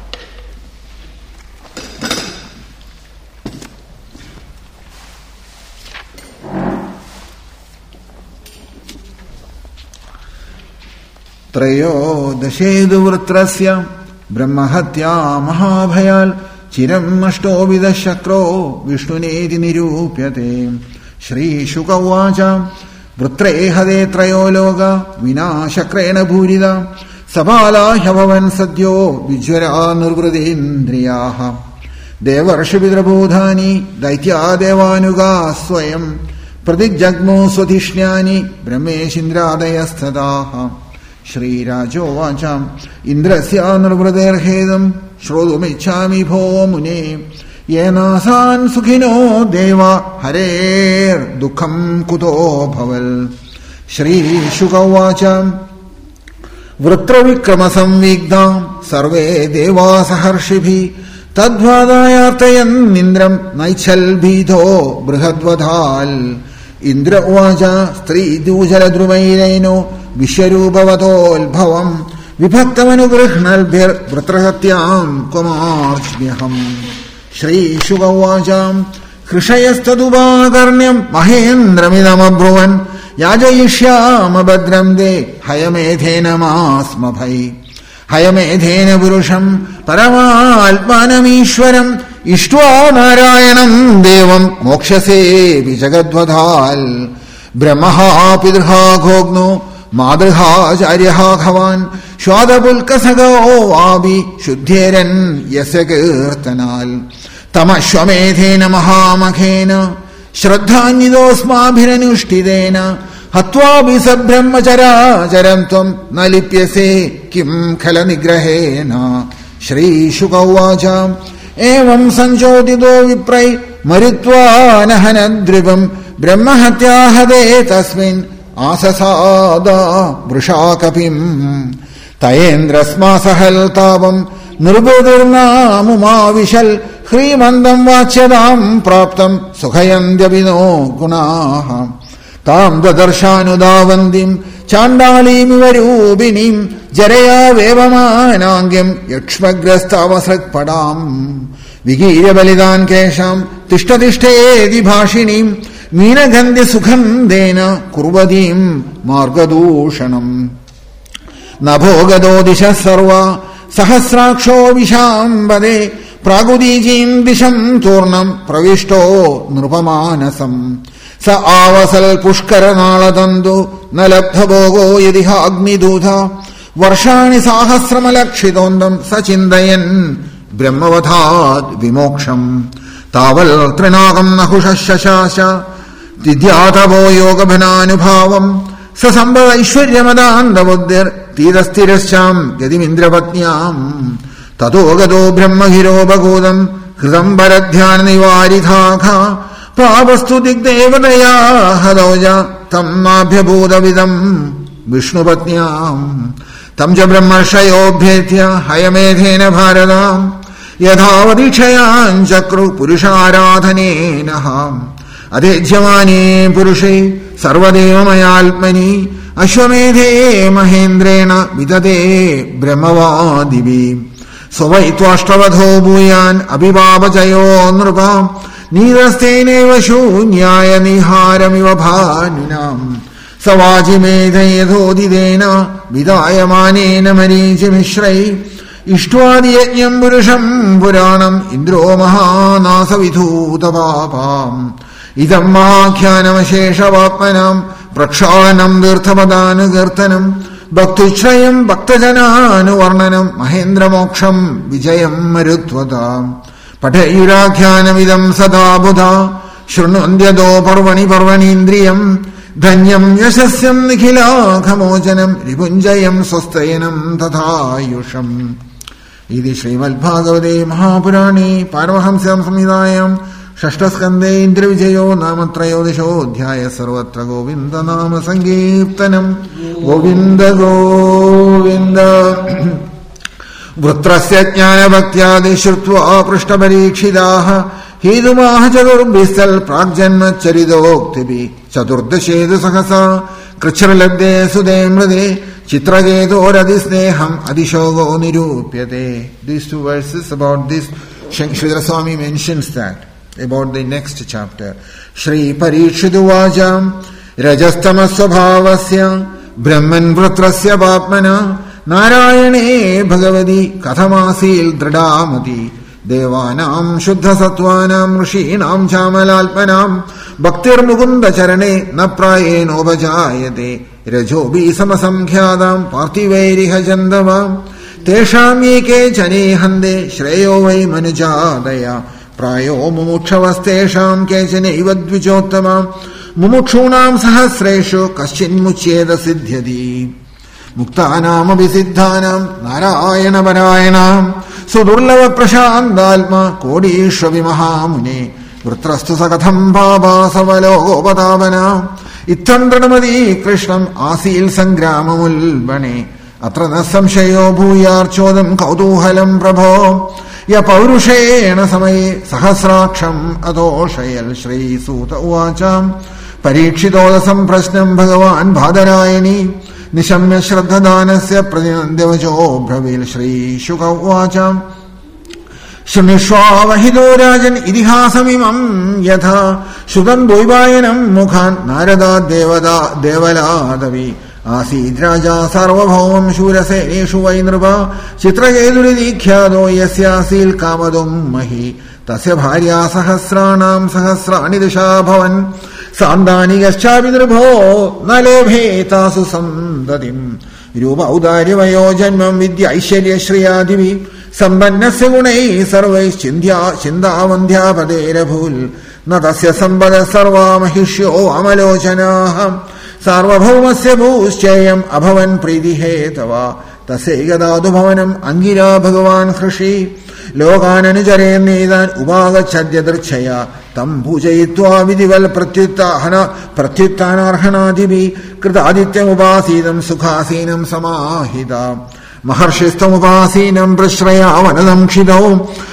त्रयोदशेदु वृत्रस्य ब्रह्महत्या महाभयाल चिरम् अष्टोविध शक्रो विष्णुनेति निरूप्यते. श्रीशुक उवाच वृत्रे हदे त्रयो लोका विना शक्रेण भूरिदा सबाला ह्यभवन् सद्यो विज्वरा निर्वृतेन्द्रियाः. देवर्षिपितृभूतानि दैत्या देवानुगा स्वयं प्रतिजग्मो स्वधिष्ण्यानि ब्रह्मेशिन्द्रादयस्तदाः. श्रीराजोवाच इन्द्रस्य निर्वृतेर्हेदम् श्रोतुमिच्छामि भो मुने येनासान् सुखिनो देवा हरेर्दुःखम् कुतो भवल्. श्रीशुक उवाच वृत्रविक्रमसंविग्धाम् सर्वे देवा सहर्षिभिः तद्वादायार्तयन्निन्द्रम् नैच्छल्भीतो बृहद्वधाल्. इन्द्र उवाच स्त्रीदूजलद्रुमैरैनो विश्वरूपवतोद्भवम् विभक्तमनुगृह्णल्भिर्वृत्रहत्याम् कुमार्च्म्यहम्. श्रीशुक उवाच हृषयस्तदुपाकर्ण्यम् महेन्द्रमिदमब्रुवन् याजयिष्याम भद्रम् दे हयमेधेन मास्म भै. हयमेधेन पुरुषम् परमात्मानमीश्वरम् इष्ट्वा नारायणम् देवम् मोक्षसे विजगद्वधाल्. ब्रह्मः पितृः घोग्नो मातृहाचार्यः भवान् श्वादपुल्कसगो वापि शुद्धेरन् यस्य कीर्तनाल्. तमश्वमेधेन महामखेन श्रद्धान्वितोऽस्माभिरनुष्ठितेन हत्वापि स ब्रह्मचराचरम् त्वम् न लिप्यसे किम् खल निग्रहेण. श्रीशुक उवाच एवम् सञ्चोदितो विप्रै मरुत्वा नहनद्रिवम् ब्रह्महत्या हदे तस्मिन् आससाद वृषा कपिम्. तयेन्द्रस्मासहल् तापम् निर्बोधिर्नामुमाविशल् ह्रीमन्दम् वाच्यताम् प्राप्तम् सुखयन्त्यपि नो गुणाः. ताम् ददर्शानुदावन्तीम् चाण्डालीमिव रूपिणीम् ജരയാ വേവമാനാംഗ്യം യക്ഷ്മഗ്രസ്താവസൃക്പടാം വികീര്യബലിതാൻ കേശാം തിഷ്ടതിഷ്ഠേതി ഭാഷിണീം മീനഗന്ധ്യ സുഗന്ധേന കുർവതീം മാർഗദൂഷണം നഭോഗതോ ദിശ സർവ സഹസ്രാക്ഷോ വിശാംബദേ പ്രാഗുദീജീം ദിശം തൂർണം പ്രവിഷ്ടോ നൃപമാനസം സ ആവസൽ പുഷ്കരനാളതന്തു ന ലബ്ധഭോഗോ യതിഹാഗ്നിദൂത വർഷാണി സാഹസ്രമലക്ഷിതോന്തം സ ചിന്തയൻ ബ്രഹ്മവധാത് വിമോക്ഷം താവൽ ത്രിനാകം നഹുഷശാശ ദിധ്യാതപോ യോഗഭനാനുഭാവം സ സമ്പദ ഐശ്വര്യമദാന്തബുദ്ധിർ തീരസ്ഥിരശ്ചാം ഗതിമിന്ദ്രപത്ന്യാം തതോ ഗതോ ബ്രഹ്മഹിരോപകൂതം ഹൃദം പരധ്യാന നിവാരിധാഘ പാപസ്തു ദിഗ്ദേവതയാ ഹതോജ തം നാഭ്യഭൂതവിദം വിഷ്ണുപത്ന്യാം തം ച ബ്രഹ്മർഷയോഭ്യേത്യ ഹയമേധേന ഭാരതാം യഥാവദീക്ഷയാൻ ചക്രു പുരുഷാരാധനേന അധേജ്യമാനേ പുരുഷേ സർവദേവമയാത്മനി അശ്വമേധേ മഹേന്ദ്രേണ വിദതേ ബ്രഹ്മവാദിവി സ്വവൈ ത്വാഷ്ടവധോ ഭൂയാൻ അഭിപാപചയോ നൃപാം നീരസ്തേനൈവ ശൂന്യായ നിഹാരമിവ ഭാനുനാം സവാജിമേധയഥോദിതേന വിദായമാനേന മരീചിമിശ്രൈ ഇഷ്ട്വാദിയജ്ഞം പുരുഷം പുരാണം ഇന്ദ്രോ മഹാനാസവിധൂതപാപാം ഇതം മഹാഖ്യാനമശേഷവാത്മനാം പ്രക്ഷാളനം തീർത്ഥപദാനുകീർത്തനം ഭക്തുശ്രയം ഭക്തജനാനുവർണനം മഹേന്ദ്രമോക്ഷം വിജയം മരുത്വതാം പഠയുരാഖ്യാനമിതം സദാ ബുധ ശൃണ്വന്ത്യതോ പർവണി പർവണീന്ദ്രിയം ധന്യം യശസ്യം നിഖിലാഖമോചനം രിപുഞ്ജയം സ്വസ്തയനം തഥായുഷം. ഇത് ശ്രീമദ്ഭാഗവതേ മഹാപുരാണേ പാരമഹംസ്യാം സംഹിതായാം ഷഷ്ഠസ്കന്ധേ ഇന്ദ്രവിജയോ നാമ ത്രയോദശോऽധ്യായ സർവത്ര ഗോവിന്ദനാമ സങ്കീർത്തനം. Govinda Govinda. വൃത്രസ്യ ജ്ഞാനഭക്ത്യാദി ശ്രുത്വാ പൃഷ്ടപരീക്ഷിതാഃ ഹേതുമാഹ ചതുർഭിസ്സൽ പ്രാഗ്ജന്മചരിതോക്തിഭിഃ ചതുർദശേതു സഹസാ കൃച്ഛ്രലബ്ധേ സുതേ മൃതേ ചിത്രകേതോരതിസ്നേഹം അതിശോകോ നിരൂപ്യത്തെ. These two verses about this, Sridhar Swami mentions that about the next chapter. Shri Parikshituvacha Rajastamasvabhavasya Brahman Vratrasya Papmana Narayane Bhagavadi Kathamasil Dridamati Devanam Shuddha Sattvanam Rishinam Chamalalpanam Bhaktir Mukunda Charane Naprayen Obajayate Rajobi Samasamkhyadam Parthivairiha Jandavam Tesham Eke Chane Hande Shreyo Vai Manujadaya Prayo Mumukshavastesham Kechane Ivadvijottama Mumukshunam Sahasreshu Kaschin Mucheda Siddhyadi Muktanam Abhisiddhanam Narayana Parayanam Sudurlava Prashandalma Kodishwa Vimahamune Vritrastu Sakatham Baba Savalogopadavana Ittandranamadi Krishnam Asil Sangramamulbane Atrana Samshayo Bhuyarchodam Kautuhalam Prabho Ya Paurushena Samaye Sahasraksham Adoshayal Shri Suta Uvacham Parikshitodasam Prashnam Bhagavan Bhadarayani Nishamya Shraddhadanasya Pradinandevajo Bravil Shri Shuka Uvacham Shunishwavahido Rajan Idihasamimam Yatha Shudan Boivayanam Mukhan Narada Devada Devaladavi Asid Raja Sarvabhaumam Shuraseneshu Vaindrava Chitrakedurikhyado Yasyasil Kamadum Mahi Tasya Bharya Sahasranam Sahasrani Disha Bhavan Sandani Gaschabidrubho Nalebhe Tasu Sandadim Rupa Udari Vayojanmam Vidya Aishwarya Shriyadivi Sambannasya Gunai Sarvais Chindya Chindavandhya Padera Bhul Natasya Sambada Sarva Mahishyo Amalochanaham Sarvabhaumasya Bhuschayam Abhavan Pridhihetava Tase Gadadu Bhavanam Angira Bhagavan Khrishi Lokananujare Nedan Ubaga Chadyadrchaya Tam Pujayitva Vidival Pratyuttahana Pratyuttanarhanadibi Kritadityam Upasidam Sukhasinam Samahita Maharshistam Upasinam Prashraya Vanadam Kshidau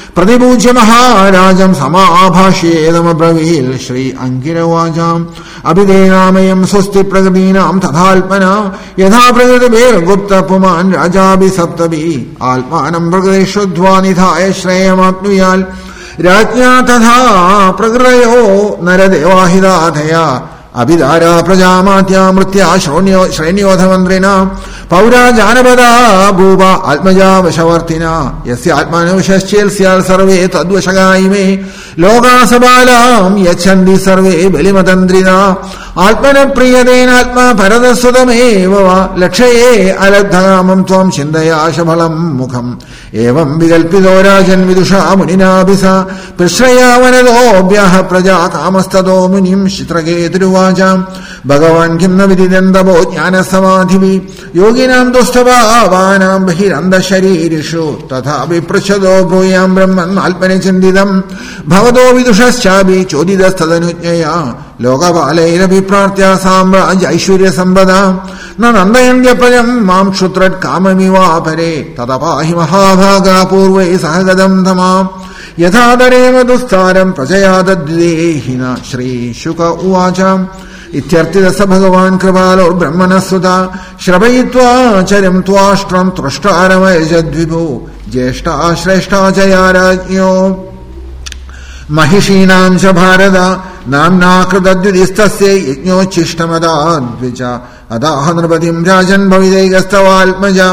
പ്രതിപൂജ്യ മഹാരാജം സമാഭാഷ്യേതമബ്രവീൽ Shri അങ്കിരവാചാം അഭിധേനാമയം സ്വസ്തി പ്രകൃതീനാം തഥാത്മന യഥാ പ്രകൃതിർഗുപ്ത പുമാൻ രാജാഭി സപ്തഭി ആത്മാനം പ്രകൃതിഷ്വധ്വാ നിധായ ശ്രേയമാപ്നുയാൽ രാജ്ഞാ തഥാ പ്രകൃതയോ നരദേവാഹിതാധയാ അഭിധാരാ പ്രജാമാത്യാമൃത്യാ ശ്രോണ്യോ ശ്രേണ്യോധമന്ത്രിണ പൗരാ ജാനപദാ ഭൂപ ആത്മജാ വശവർത്തിന യസ്യാത്മനുഷശ്ചേൽ സ്യാൽ സർവേ തദ്വശകായിമേ ലോകാസബാലാം യച്ഛന്തി സർവേ ബലിമതന്ത്രിണ ആത്മനപ്രിയതേനാത്മാ പരതസ്വതമേവ ലക്ഷയേ അലബ്ധകാമം ത്വം ചിന്തയാശഫലം മുഖം ഏവം വികൽപ്പിതോ രാജൻ വിദുഷാ മുനിനാഭിസ പ്രശ്രയാവനതോഭ്യഃ പ്രജാ കാമസ്തതോ മുനിം ചിത്രകേതുരുവാചാം ഭഗവാൻ കിം ന വിദിതന്തമോ ജ്ഞാനസമാധിഭി യോഗിനാം ദുസ്തഭാവാനാം ബഹിരന്തശരീരിഷു തഥാപി പൃച്ഛതോ ഭൂയാം ബ്രഹ്മൻ ആത്മനി ചിന്തിതം ഭവതോ വിദുഷശ്ചാപി ചോദിതസ്തദനുജ്ഞയാ ലോകപാലൈരഭിപ്രാർത്യ സാമ്രാജ്യ ഐശ്വര്യസമ്പദാ നന്ദയന്ത്യപ്രജം മാം ക്ഷുത്രത് കാമമിവാപരേ തതപാഹി മഹാഭാഗാ പൂർവൈ സഹഗതം തമാം യഥാതരേവ ദുസ്താരം പ്രജയാദ്വിദേഹിന ശ്രീശുക ഉവാച ഇത്യർത്ഥിതസ ഭഗവാൻ കൃപാലോ ബ്രഹ്മണസുത ശ്രവയിത്വാ ചരം ത്വാഷ്ട്രം ത്വഷ്ടാരമയജദ്വിഭോ ജ്യേഷ്ഠാ ശ്രേഷ്ഠാ ച രാജ്ഞോ महिषीणां च भारत नाम्ना कृतद्युदिस्तस्य यज्ञोच्छिष्टमदाद्विज अदाह नृपतिं राजन् भविदैकस्तवात्मजां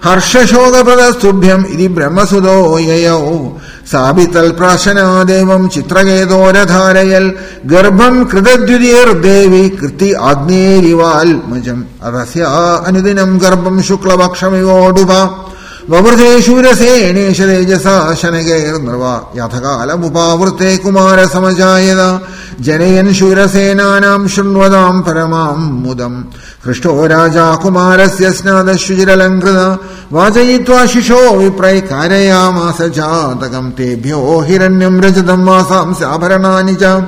हर्षशोकप्रदस्तुभ्यम् इति ब्रह्मसुतो ययौ साभितल्प्राशना देवं चित्रकेतोरधारयल् गर्भं कृतद्युतिर्देवी कृति आग्नेरिवाल्मजम् अतस्या अनुदिनं गर्भं शुक्लपक्षमिवोडुपा ववृधे शूरसेनेश तेजसा शनगैर्नृव यथकालमुपावृते कुमारसमजायत जनयन् शूरसेनानां शृण्वतां परमां मुदम् हृष्टो राजा कुमारस्य स्नादशुचिरलङ्कृत वाचयित्वा शिशो विप्रैः कारयामास जातकम् तेभ्यो हिरण्यं रजतं वासांस्याभरणानि च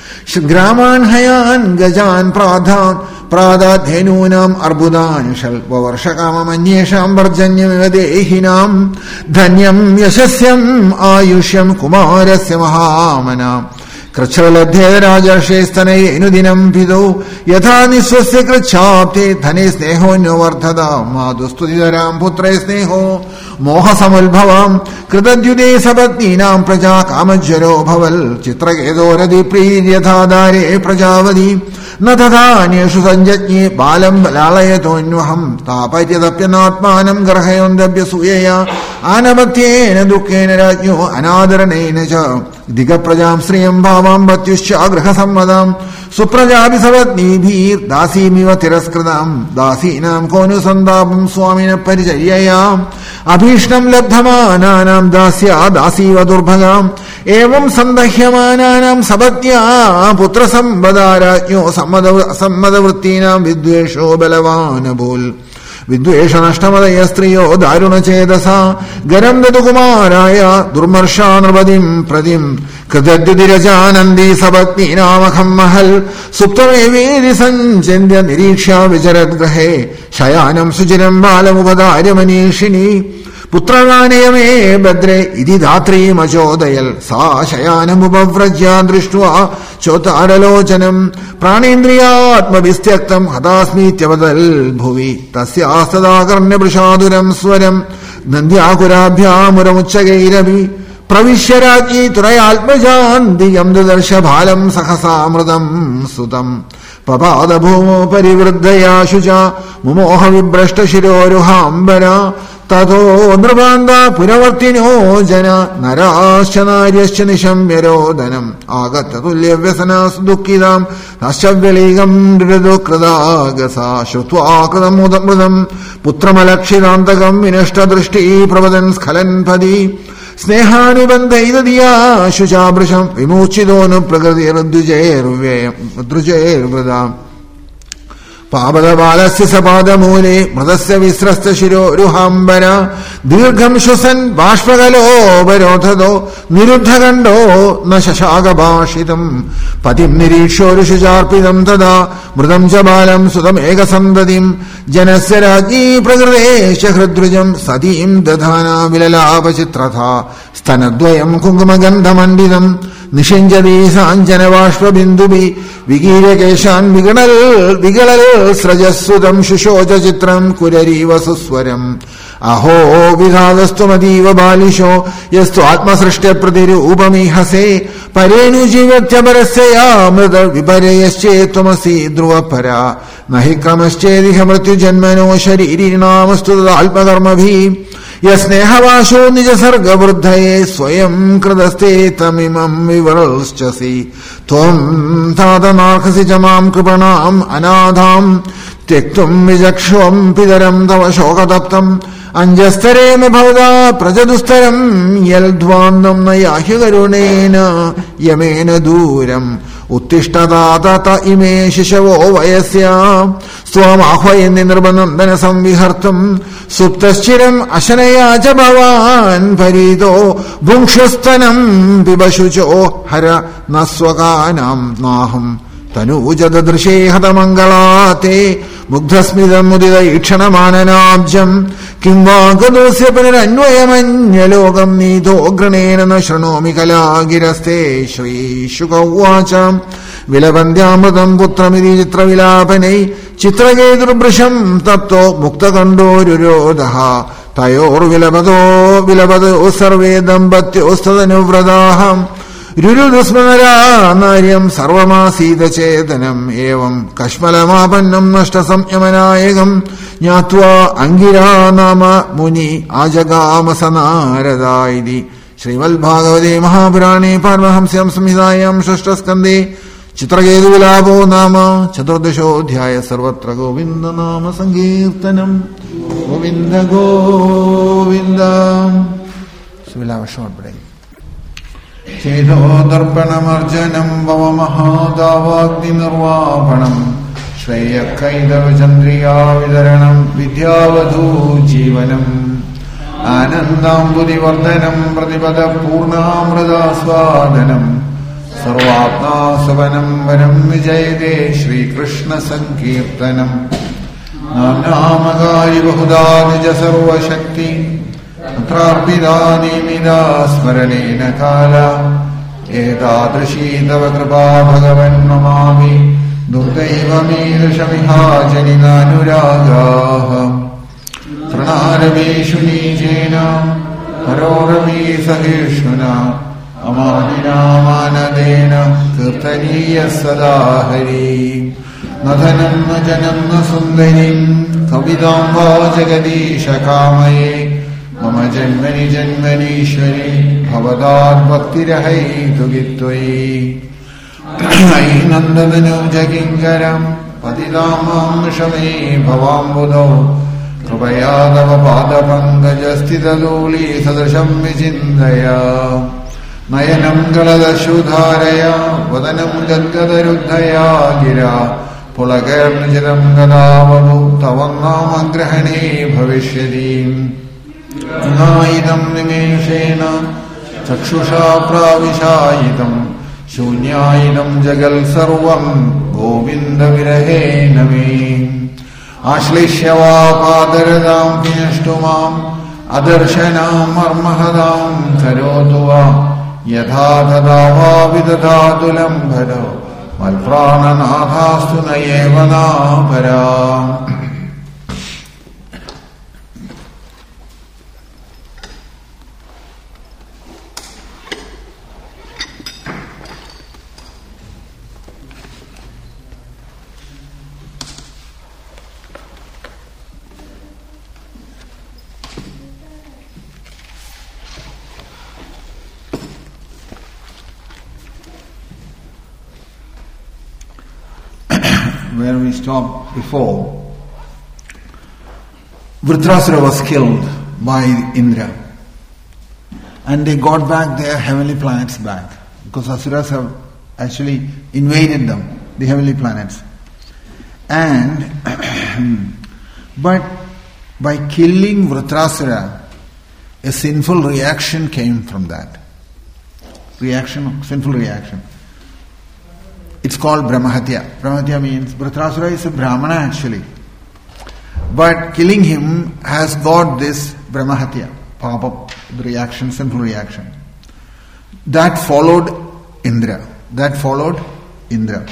ग्रामान् हयान् गजान् प्राधान् प्रादाधेनूनाम् अर्बुदान् शल्पवर्षकाममन्येषाम् वर्जन्यमिव देहिनाम् धन्यम् यशस्यम् आयुष्यम् कुमारस्य महामनाम् कृच्छ्रलब्धे राजर्षेस्तनयेनुदिनम् पितौ यथा निःस्वस्य कृच्छाप्ते धने स्नेहोऽन्यवर्धता मातुस्तुतिधराम् पुत्रे स्नेहो मोहसमुद्भवाम् कृतद्युते सपत्नीनाम् प्रजा कामज्वरो भवल् चित्रकेतोरधिप्रीर्यथा दारे प्रजावती न तथान्येषु सञ्जज्ञे बालम् लालयतोऽन्वहम् तापयत्यदप्यनात्मानम् गर्हयोन्दभ्यसूयया आनमत्येन दुःखेन राज्ञो अनादरणेन च दिगप्रजां श्रियं भावां मत्युश्च गृहसम्मदां सुप्रजाभि सपत्नीभिर्दासीमिव तिरस्कृतां दासीनां कोऽनु सन्तापं स्वामिनः परिचर्ययाम् अभीष्टं लब्धमानानां दास्या दासीव दुर्भगाम् एवं सन्दह्यमानानां सपत्या पुत्रसम्पदा राज्ञो सम्मदवृत्तीनां विद्वेषो बलवान् अभूत् विद्वेष नष्टमदय स्त्रियो दारुणचेतसा गरं ददु कुमाराय दुर्मर्षा नृपतिं प्रतिं कृतद्युतिरजानन्दी सपत्नीनामखं महल् सुप्तमेवेदि सञ्चिन्त्य निरीक्ष्य विचरद्गृहे शयानं सुचिरं बालमुपधार्य मनीषिणी पुत्रगानेयमे भद्रे इति धात्रीमचोदयल् सा शयानमुपव्रज्य दृष्ट्वा चोतारलोचनम् प्राणेन्द्रियात्मविस्त्यक्तम् हतास्मीत्यवदल् भुवि तस्यास्तदाकर्ण्यवृषादुरम् स्वरम् नन्द्याकुराभ्यामुरमुच्चकैरपि प्रविश्य राज्ञी तुरयात्मजान् दियम् ददर्श बालम् सहसामृतम् सुतम् पपादभूमो परिवृद्धया शुचा मुमोह विभ्रष्टशिरोरुहाम्बरा ततो नृपान्ता पुनवर्तिनो जना नराश्च नार्यश्च निशम्यरोदनम् आगत्य तुल्यव्यसनासु दुःखिताम् तश्च व्यलीकम् ऋदुकृदागसा श्रुत्वा कृतमुदमृतम् पुत्रमलक्षितान्तकम् विनष्टदृष्टी प्रवदन् स्खलन्पदी स्नेहानुबन्धैदधिया शुचाभृशम् विमोचितो प्रकृतिर्द्विजैर्व्ययम् पापदबालस्य सपादमूले मृतस्य विस्रस्त शिरोरुहाम्बर दीर्घं श्वसन् बाष्पकलोपरोधतो निरुद्धकण्ठो न शशाकभाषितम् पतिं निरीक्षोरुषुचार्पितं तदा मृतं च बालं सुतमेकसन्ततिं जनस्य राज्ञी प्रकृतेश्च हृद्रुजं सतीं दधाना विललापचित्रथा സ്തനദ്വയം കുങ്കുമഗന്ധമണ്ഡിതം നിഷിഞ്ചതി സാഞ്ചനബാഷ്പബിന്ദുഭി വികീരകേശാൻ വിഗണൽ വികളൽ സ്രജസ്സുതം ശുശോച ചിത്രം കുരരീവ സുസ്വരം അഹോ വിധാതസ്ത്വമതീവ ബാലിശോ യസ്തു ആത്മസൃഷ്ടപ്രതിരൂപമിഹസേ പരേണുജീവത്യപരസ്യയാമൃത വിപരയശ്ചേത്വമസി ധ്രുവപര നഹി ക്രമശ്ചേദിഹ മൃത്യുജന്മനോ ശരീരീണാമസ്തു ആത്മകർമ്മഭി യസ്നേഹവാശോ നിജസർഗവൃദ്ധയേ സ്വയം കൃതസ്തേ തമിമം വിവരശ്ചസി ത്വം താതനാർഹസി ച മാം കൃപണാം അനാഥാം ത്യക്തും വിചക്ഷുവം പിതരം തവ ശോകതപ്തം അഞ്ജസ്തരേമ ഭവതാ പ്രജദുസ്തരം യൽധ്വാന്തം നയാഹ്യ കരുണേന യമേന ദൂരം ഉത്തിഷ്ഠതാത ഇമേ ശിശവോ വയസ്യ സ്വാമാഹ്വയന്നി നൃപനന്ദന സംവിഹർത്തും സുപ്തശ്ചിരം അശനയാ ച ഭവാൻ പരീതോ ഭുങ്ക്ഷുസ്തനം പിബശുചോ ഹര നസ്വകാനാം നാഹം തനൂജദൃശേ ഹതമംഗളാതേ മുഗ്ധസ്മിതമുദിത ഈക്ഷണമാനനാബ്ജം കിം വാഗദോസ്യ പുനരന്വയമന്യലോകം നീതോ ഗൃണേന ന ശൃണോമി കലാഗിരസ്തേ ശ്രീശുകൗവാച വിലപന്ത്യാമൃതം പുത്രമിതി ചിത്രവിലാപനൈ ചിത്രകേതുർഭൃശം തപ്തോ മുക്തകണ്ഠോരുരോധഃ തയോർവിലപതോ വിലപതോ സർവേ ദമ്പത്യോസ്തദനുവ്രതാഃ രുരുദുസ്മനരാ നാര്യം സർവമാസീതചേതനം ഏവം കശ്മലമാപന്നം നഷ്ടസംയമനായകം ജ്ഞാത്വാ അംഗിരാ നാമ മുനി ആജഗാമസ നാരദായിതി. ശ്രീമദ്ഭാഗവതേ മഹാപുരാണേ പാരമഹംസ്യാം സംഹിതായാം ഷഷ്ഠസ്കന്ധേ ചിത്രകേതുവിലാപോ നാമ ചതുർദശോऽധ്യായ. സർവത്ര ഗോവിന്ദനാമ സങ്കീർത്തനം. ഗോവിന്ദ ഗോവിന്ദ. ശിവലാവശോർപ്പടേ ചേതോദർപ്പണമർജനം ഭവമഹാദാവാഗ്നിർവാപണം ശ്രേയക്കൈതവചന്ദ്രിയാവിതരണം വിദ്യാവധൂജീവനം ആനന്ദാംബുധിവർദ്ധനം പ്രതിപദ പൂർണ്ണാമൃതാസ്വാദനം സർവാത്മാസുവനം വരം വിജയതേ ശ്രീകൃഷ്ണ സങ്കീർത്തനം. നാമകാരി ബഹുധാ നിജ സർവശക്തി അത്രാർപ്പിതാനിമിതാ സ്മരണേന കാല ഏതാദൃശീ തവ കൃപാ ഭഗവൻ നമാമി ദുർദൈവമീദൃശമിഹാജനിതാനുരാഗാഃ തൃണാരമേഷു നീചേന ഹരോരമീ സഹിഷ്ണുനാ അമാനിനാമാനദേന കീർത്തനീയ സദാ ഹരി. നധനം ന ജനം ന സുന്ദരീം കവിതാം വാ ജഗദീശ കാമയേ മമ ജന്മനി ജന്മനീശ്വരി ഭവതാദ്ഭക്തിരഹൈതുകിത്വയി. അയി നന്ദതനൂജകിങ്കരം പതിതാം മാം ക്ഷമേ ഭവാംബുധോ കൃപയാ തവ പാദപങ്കജസ്ഥിതധൂളീ സദൃശം വിചിന്തയ. നയനം ഗളദശുധാരയ വദനം ഗദ്ഗദരുദ്ധയാ ഗിരാ പുളകേർണിചിരം ഗദാവഭു തവ നാമഗ്രഹണേ ഭവിഷ്യതി. ഇദം നിമേഷേണ ചക്ഷുഷാ പ്രാവിശായിതം ശൂന്യായിനം ജഗൽ സർവം ഗോവിന്ദ വിരഹേണ മേ. ആശ്ലിഷ്യ വാ പാദരതാം വിനഷ്ടു മാം അദർശനാം മർമഹതാം കരോതു വാ യഥാ തഥാ വാ വിദധാതു ലംഭരോ മൽപ്രാണനാഥാസ്തു നയേവ നാപരാ. Where we stopped before, Vritrasura was killed by Indra, and they got back their heavenly planets back, because Asuras have actually invaded them, the heavenly planets. And but by killing Vritrasura, a sinful reaction came from that. Reaction, sinful reaction. It's called Brahmahatya. Brahmahatya means Vritrasura is a Brahmana actually. But killing him has got this Brahmahatya, Papa, the reaction, simple reaction. That followed Indra. That followed Indra.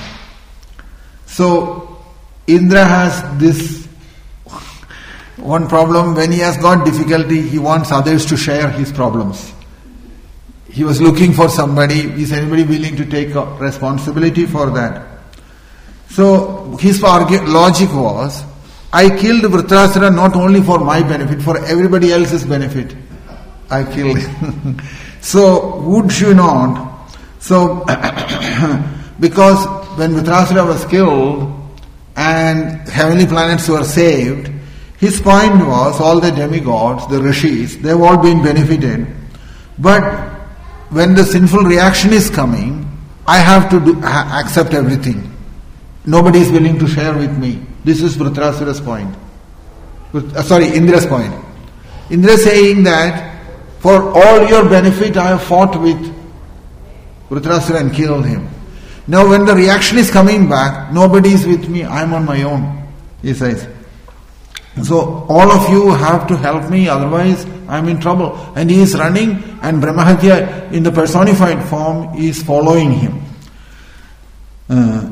So, Indra has this one problem. When he has got difficulty, he wants others to share his problems. He was looking for somebody. Is anybody willing to take responsibility for that? So, his logic was, I killed Vritrasura not only for my benefit, for everybody else's benefit. I killed him. So, would you not? So, because when Vritrasura was killed and heavenly planets were saved, his point was all the demigods, the rishis, they've all been benefited. But when the sinful reaction is coming, I have to do, ha- accept everything. Nobody is willing to share with me. This is Vritrasura's point. Uh, sorry, Indra's point. Indra saying that for all your benefit I have fought with Vritrasura and killed him. Now when the reaction is coming back, nobody is with me, I am on my own, he says. So all of you have to help me, otherwise I am in trouble. And he is running, and Brahmahatya in the personified form is following him. Uh,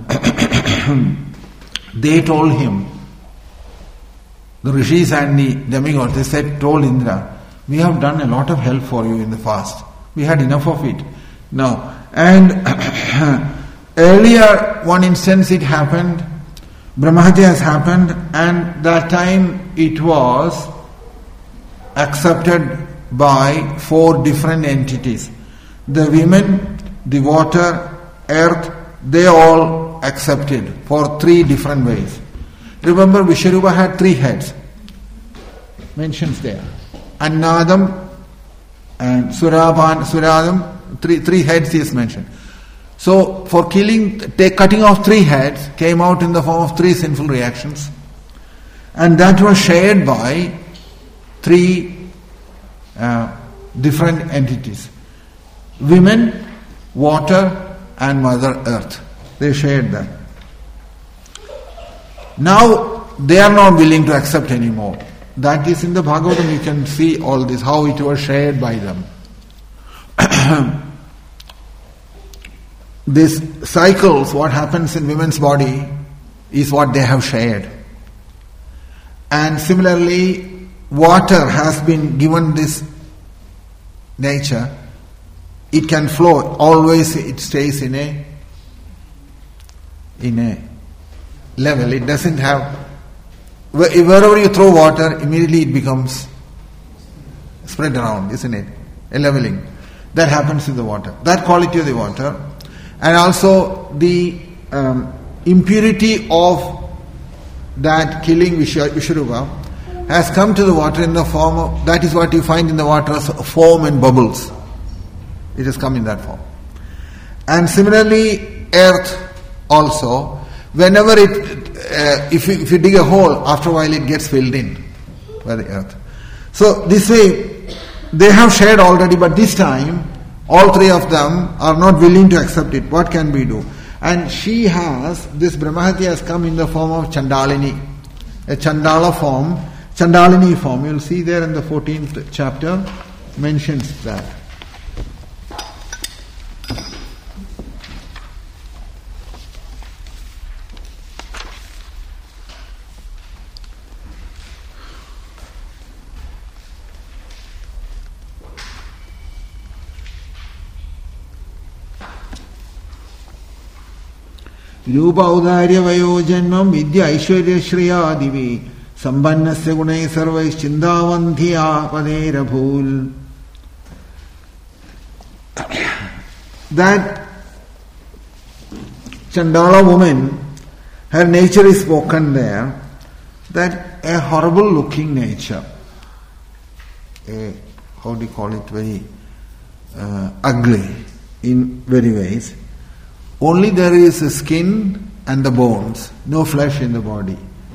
they told him, the rishis and the demigods, they said, told Indra, we have done a lot of help for you in the past. We had enough of it. Now, and earlier one instance it happened, Brahmahatya has happened, and that time it was accepted by four different entities. The women, the water, earth, they all accepted for three different ways. Remember, Vishwarupa had three heads. Mentions there. Annadam and Surapan, Suradam, three, three heads is mentioned. So, for killing, take, cutting off three heads came out in the form of three sinful reactions. And that was shared by three uh, different entities. Women, water and Mother Earth. They shared that. Now, they are not willing to accept anymore. That is in the Bhagavatam, you can see all this, how it was shared by them. These cycles, what happens in women's body, is what they have shared. And similarly, water has been given this nature. It can flow. Always it stays in a in a level. It doesn't have... Wherever you throw water, immediately it becomes spread around, isn't it? A leveling. That happens in the water. That quality of the water. And also the um, impurity of that killing Vishwarupa has come to the water in the form of... That is what you find in the water as foam and bubbles. It has come in that form. And similarly, earth also, whenever it, uh, if, you, if you dig a hole, after a while it gets filled in by the earth. So this way, they have shared already, but this time, all three of them are not willing to accept it. What can we do? And she has, this Brahmahatya has come in the form of Chandalini, a Chandala form, Chandalini form. You'll see there in the fourteenth chapter, mentions that. Rupa Udarya Vayo Janmam Vidya Aishwarya Shriya Divi Sambannasya Gunai Sarvais Chindavanthiya Padera Bhul. That Chandala woman, her nature is spoken there, that a horrible looking nature, a, how do you call it, very uh, ugly in very ways. Only there is the skin and the bones, no flesh in the body.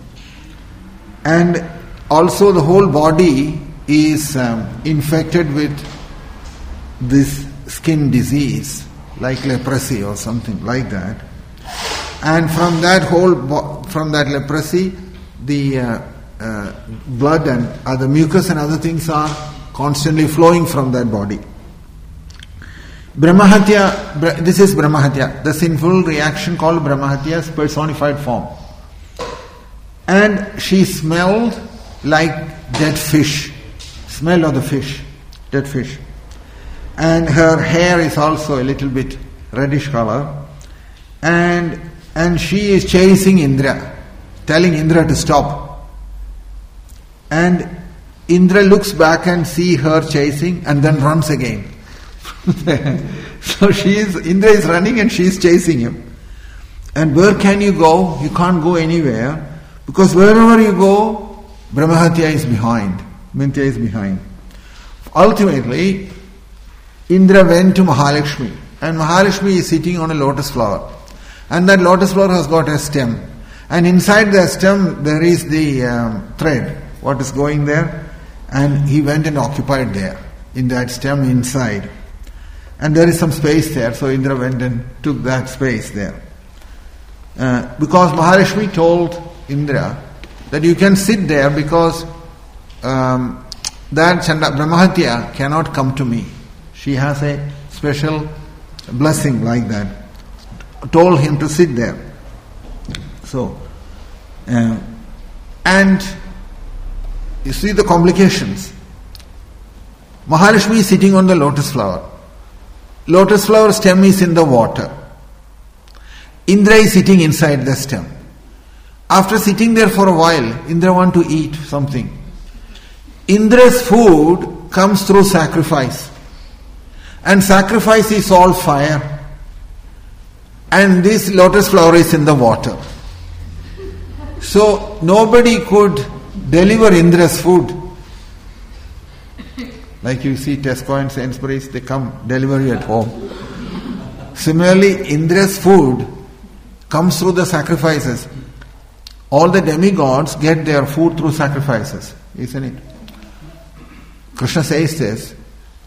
And also the whole body is um, infected with this skin disease, like leprosy or something like that. And from that whole, bo- from that leprosy, the uh, uh, blood and other mucus and other things are constantly flowing from that body. Brahmahatya, this is Brahmahatya, the sinful reaction called Brahmahatya's personified form. And she smelled like dead fish. Smell of the fish, dead fish. And her hair is also a little bit reddish color. And and she is chasing Indra, telling Indra to stop. And Indra looks back and see her chasing and then runs again. So she is Indra is running and she is chasing him. And where can you go? You can't go anywhere, because wherever you go, Brahmahatya is behind. Mintya is behind. Ultimately, Indra went to Mahalakshmi, and Mahalakshmi is sitting on a lotus flower. And that lotus flower has got a stem. And inside the stem there is the um, thread, what is going there. And he went and occupied there, in that stem inside. And there is some space there, so Indra went and took that space there. Uh, because Mahalakshmi told Indra that you can sit there because um, that Chanda, Brahmahatya cannot come to me. She has a special blessing like that. Told him to sit there. So, uh, and you see the complications. Mahalakshmi is sitting on the lotus flower. Lotus flower stem is in the water. Indra is sitting inside the stem. After sitting there for a while, Indra wants to eat something. Indra's food comes through sacrifice. And sacrifice is all fire. And this lotus flower is in the water. So nobody could deliver Indra's food. Like you see Tesco and Sainsbury's, they come deliver you at home. Similarly, Indra's food comes through the sacrifices. All the demigods get their food through sacrifices, isn't it? Krishna says this,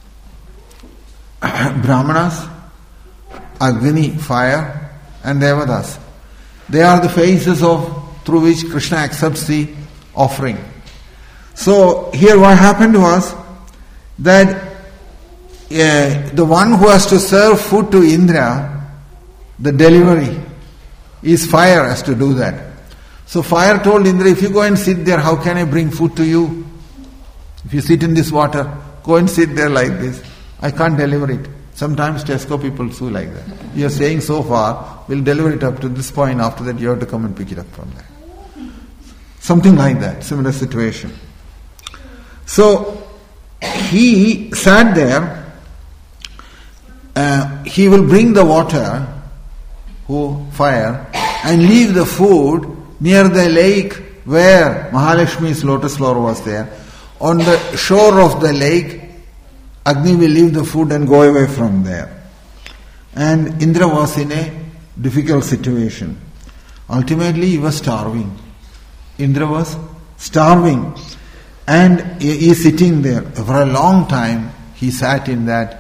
Brahmanas, Agni, fire, and Devatas. They are the phases of through which Krishna accepts the offering. So here what happened was that uh, the one who has to serve food to Indra, the delivery, is fire has to do that. So fire told Indra, if you go and sit there, how can I bring food to you? If you sit in this water, go and sit there like this. I can't deliver it. Sometimes Tesco people sue like that. You are staying so far, we'll deliver it up to this point, after that you have to come and pick it up from there. Something like that, similar situation. So, he sat there, uh, he will bring the water, who fire, and leave the food near the lake where Mahalakshmi's lotus flower was there. On the shore of the lake, Agni will leave the food and go away from there. And Indra was in a difficult situation. Ultimately, he was starving. Indra was starving. And he is sitting there. For a long time, he sat in that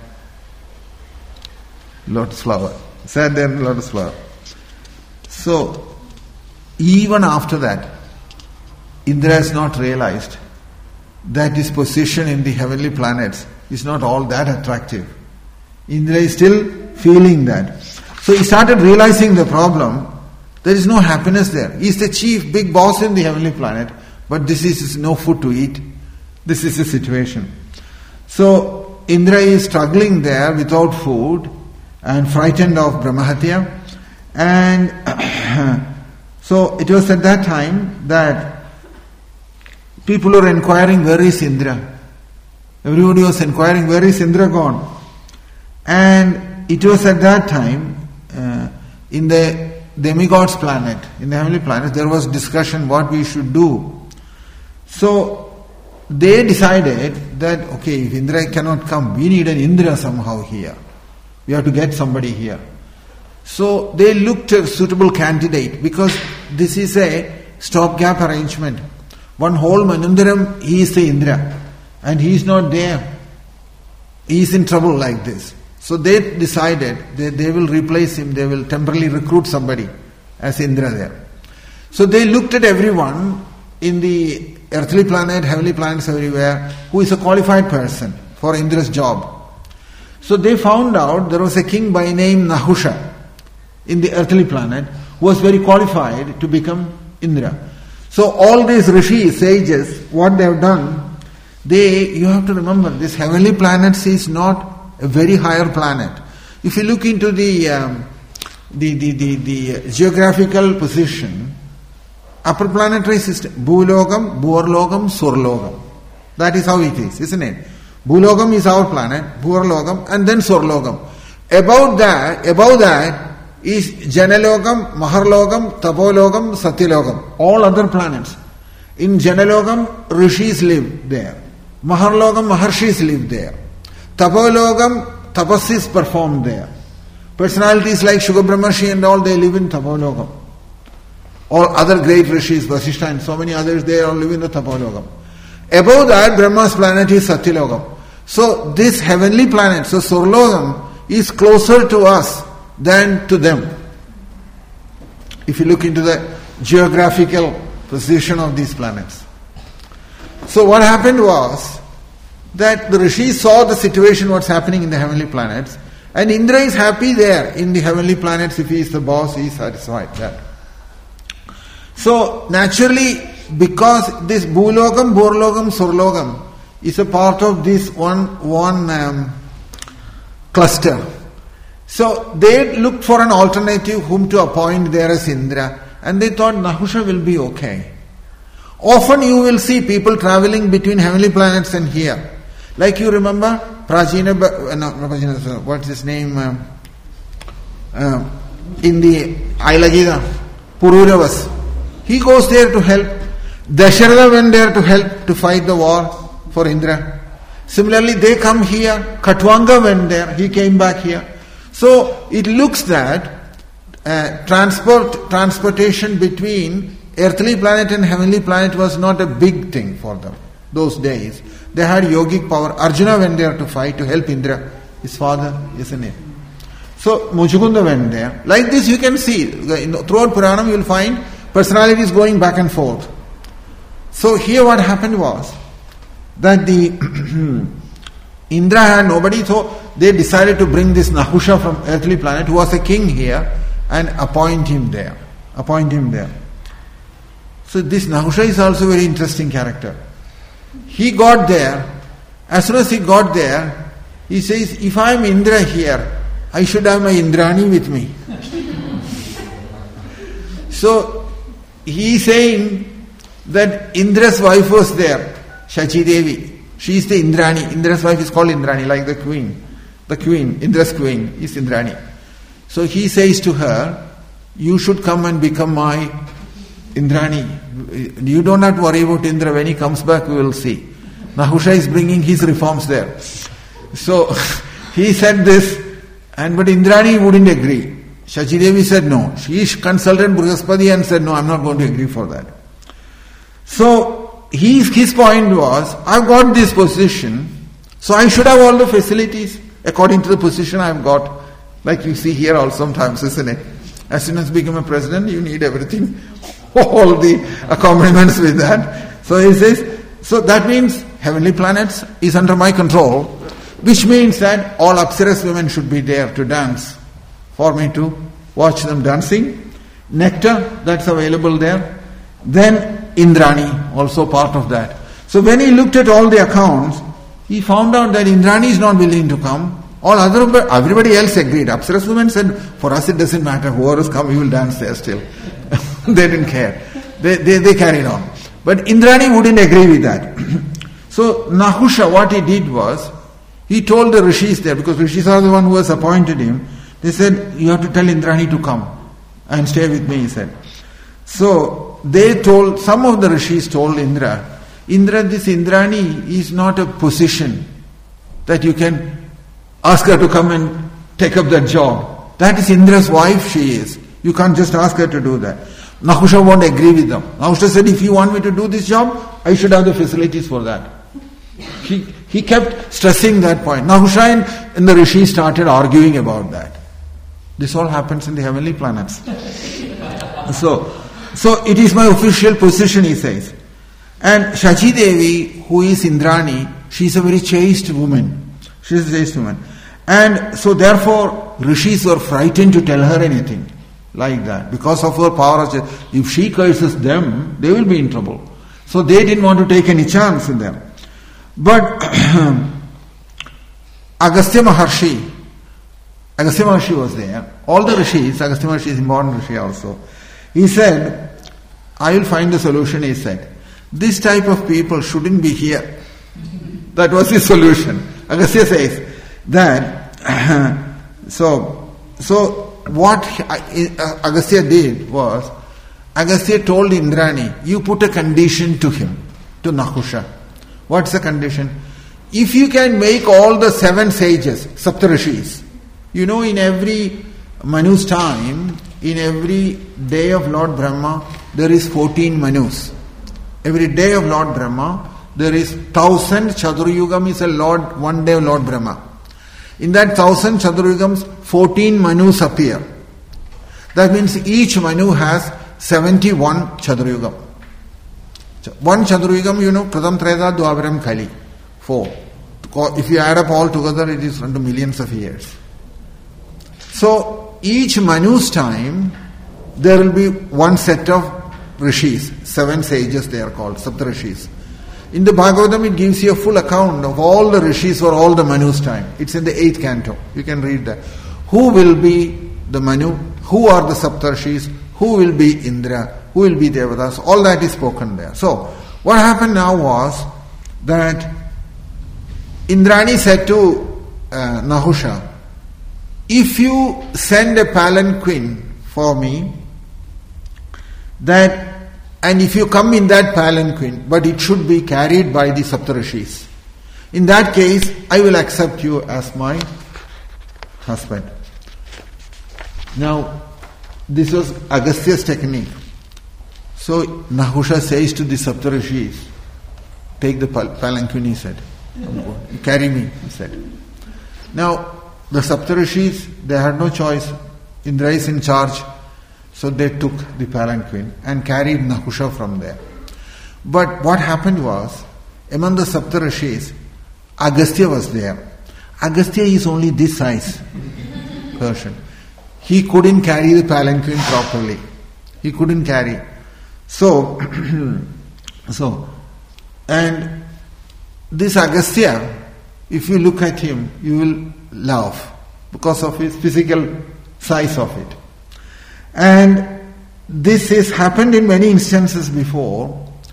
lotus flower. Sat there in the lotus flower. So, even after that, Indra has not realized that his position in the heavenly planets is not all that attractive. Indra is still feeling that. So he started realizing the problem. There is no happiness there. He is the chief, big boss in the heavenly planet, but this is no food to eat. This is the situation. So Indra is struggling there without food and frightened of Brahmahatya. And so it was at that time that people were inquiring, where is Indra? Everybody was inquiring, where is Indra gone? And it was at that time, uh, in the demigods planet, in the heavenly planet, there was discussion what we should do. So they decided that, okay, if Indra cannot come, we need an Indra somehow here. We have to get somebody here. So they looked a suitable candidate, because this is a stopgap arrangement. One whole Manundaram, he is the Indra. And he is not there. He is in trouble like this. So they decided they, they will replace him, they will temporarily recruit somebody as Indra there. So they looked at everyone in the earthly planet, heavenly planets everywhere, who is a qualified person for Indra's job. So they found out there was a king by name Nahusha in the earthly planet who was very qualified to become Indra. So all these rishis, sages, what they have done, they, you have to remember, this heavenly planets is not a very higher planet. If you look into the um, the, the, the, the geographical position, upper planetary system, Bhulogam, Bhurlogam, Surlogam. That is how it is, isn't it? Bhulogam is our planet, Bhurlogam, and then Surlogam. Above that, above that is Janalogam, Maharlogam, Tapologam, Satyalogam. All other planets. In Janalogam, rishis live there. Maharlogam, Maharshis live there. Tapologam, Tapasis perform there. Personalities like Shugabrahmarshi and all, they live in Tapologam. All other great rishis, Vasishtha and so many others, they all live in the Tapologam. Above that, Brahma's planet is Satyalogam. So this heavenly planet, so Surlogam, is closer to us than to them. If you look into the geographical position of these planets. So what happened was that the rishis saw the situation, what's happening in the heavenly planets, and Indra is happy there in the heavenly planets. If he is the boss, he is satisfied there. So naturally, because this Bhulogam, Bhurlogam, Surlogam is a part of this one one um, cluster. So they looked for an alternative whom to appoint there as Indra, and they thought Nahusha will be okay. Often you will see people traveling between heavenly planets and here. Like you remember, Prajina, uh, no, Prajina, what's his name? Uh, uh, in the Ailagida, Pururavas. He goes there to help. Dasharatha went there to help to fight the war for Indra. Similarly, they come here. Katwanga went there. He came back here. So it looks that uh, transport transportation between earthly planet and heavenly planet was not a big thing for them those days. They had yogic power. Arjuna went there to fight, to help Indra, his father, isn't it? So Muchukunda went there. Like this you can see. Throughout Puranam you will find personalities going back and forth. So here what happened was that the Indra had nobody, so they decided to bring this Nahusha from earthly planet, who was a king here, and appoint him there. Appoint him there. So this Nahusha is also a very interesting character. He got there. As soon as he got there, he says, if I am Indra here, I should have my Indrani with me. So he is saying that Indra's wife was there, Shachi Devi. She is the Indrani. Indra's wife is called Indrani, like the queen. The queen, Indra's queen, is Indrani. So he says to her, you should come and become my Indrani. You don't have to worry about Indra. When he comes back, we will see. Nahusha is bringing his reforms there. So he said this, and but Indrani wouldn't agree. Shachi Devi said no. She consulted Brihaspati and said, no, I'm not going to agree for that. So His, his point was, I've got this position, so I should have all the facilities according to the position I've got. Like you see here also sometimes, isn't it? As soon as you become a president, you need everything, all the accompaniments with that. So he says, so that means heavenly planets is under my control, which means that all Apsaras women should be there to dance, for me to watch them dancing. Nectar, that's available there. Then Indrani, also part of that. So when he looked at all the accounts, he found out that Indrani is not willing to come. All other, everybody else agreed. Apsaras women said, for us it doesn't matter, whoever has come, we will dance there still. They didn't care. They, they, they carried on. But Indrani wouldn't agree with that. So Nahusha, what he did was, he told the rishis there, because rishis are the one who has appointed him, they said, you have to tell Indrani to come and stay with me, he said. So they told, some of the rishis told Indra, Indra, this Indrani is not a position that you can ask her to come and take up that job. That is Indra's wife, she is. You can't just ask her to do that. Nahusha won't agree with them. Nahusha said, if you want me to do this job, I should have the facilities for that. He, he kept stressing that point. Nahusha and, and the rishis started arguing about that. This all happens in the heavenly planets. So, So it is my official position, he says. And Shachi Devi, who is Indrani, she is a very chaste woman. She is a chaste woman. And so therefore, rishis were frightened to tell her anything like that. Because of her power, if she curses them, they will be in trouble. So they didn't want to take any chance in them. But Agastya Maharshi, Agastya Maharshi was there. All the rishis, Agastya Maharshi is important rishi also. He said, I will find the solution, he said. This type of people shouldn't be here. That was his solution. Agastya says that, so, so what Agastya did was, Agastya told Indrani, you put a condition to him, to Nahusha. What's the condition? If you can make all the seven sages, Saptarishis, you know, in every Manu's time, in every day of Lord Brahma, there is fourteen Manus. Every day of Lord Brahma, there is thousand Chaturayugam is a Lord, one day of Lord Brahma. In that thousand Chaturayugams, fourteen Manus appear. That means each Manu has seventy-one Chaturayugam. One Chaturayugam, you know, Pratham Treta Dwavaram Kali. Four. If you add up all together, it is into millions of years. So, each Manu's time, there will be one set of rishis, seven sages they are called, Saptarishis. In the Bhagavatam, it gives you a full account of all the rishis for all the Manu's time. It's in the eighth canto. You can read that. Who will be the Manu? Who are the Saptarishis? Who will be Indra? Who will be Devatas? All that is spoken there. So, what happened now was that Indrani said to uh, Nahusha, if you send a palanquin for me, that and if you come in that palanquin, but it should be carried by the Saptarishis, in that case, I will accept you as my husband. Now, this was Agastya's technique. So, Nahusha says to the Saptarishis, take the pal- palanquin, he said. Carry me, he said. Now, the Saptarishis, they had no choice. Indra is in charge. So they took the palanquin and carried Nahusha from there. But what happened was, among the Saptarishis, Agastya was there. Agastya is only this size person. He couldn't carry the palanquin properly. He couldn't carry. So, so, and this Agastya, if you look at him, you will laugh because of his physical size of it. And this has happened in many instances before,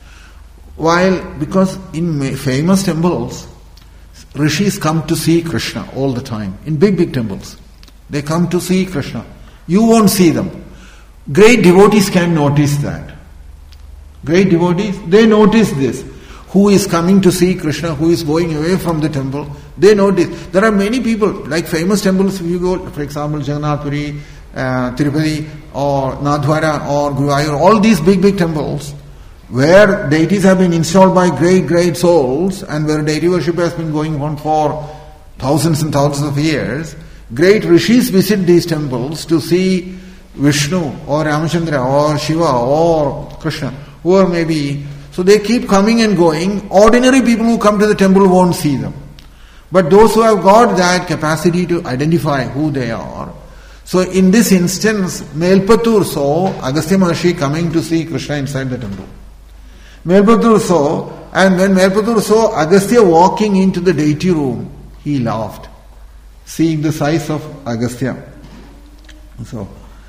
while, because in famous temples, rishis come to see Krishna all the time, in big, big temples. They come to see Krishna. You won't see them. Great devotees can notice that. Great devotees, they notice this. Who is coming to see Krishna, who is going away from the temple, they notice. There are many people, like famous temples, if you go, for example, Jagannath Puri, uh, Tirupati, or Nadhwara, or Guruvayur, all these big, big temples, where deities have been installed by great, great souls, and where deity worship has been going on for thousands and thousands of years, great rishis visit these temples to see Vishnu, or Ramachandra, or Shiva, or Krishna, whoever may be. So they keep coming and going. Ordinary people who come to the temple won't see them. But those who have got that capacity to identify who they are. So in this instance, Melpatur saw Agastya Maharshi coming to see Krishna inside the temple. Melpatur saw, and when Melpatur saw Agastya walking into the deity room, he laughed, seeing the size of Agastya. So,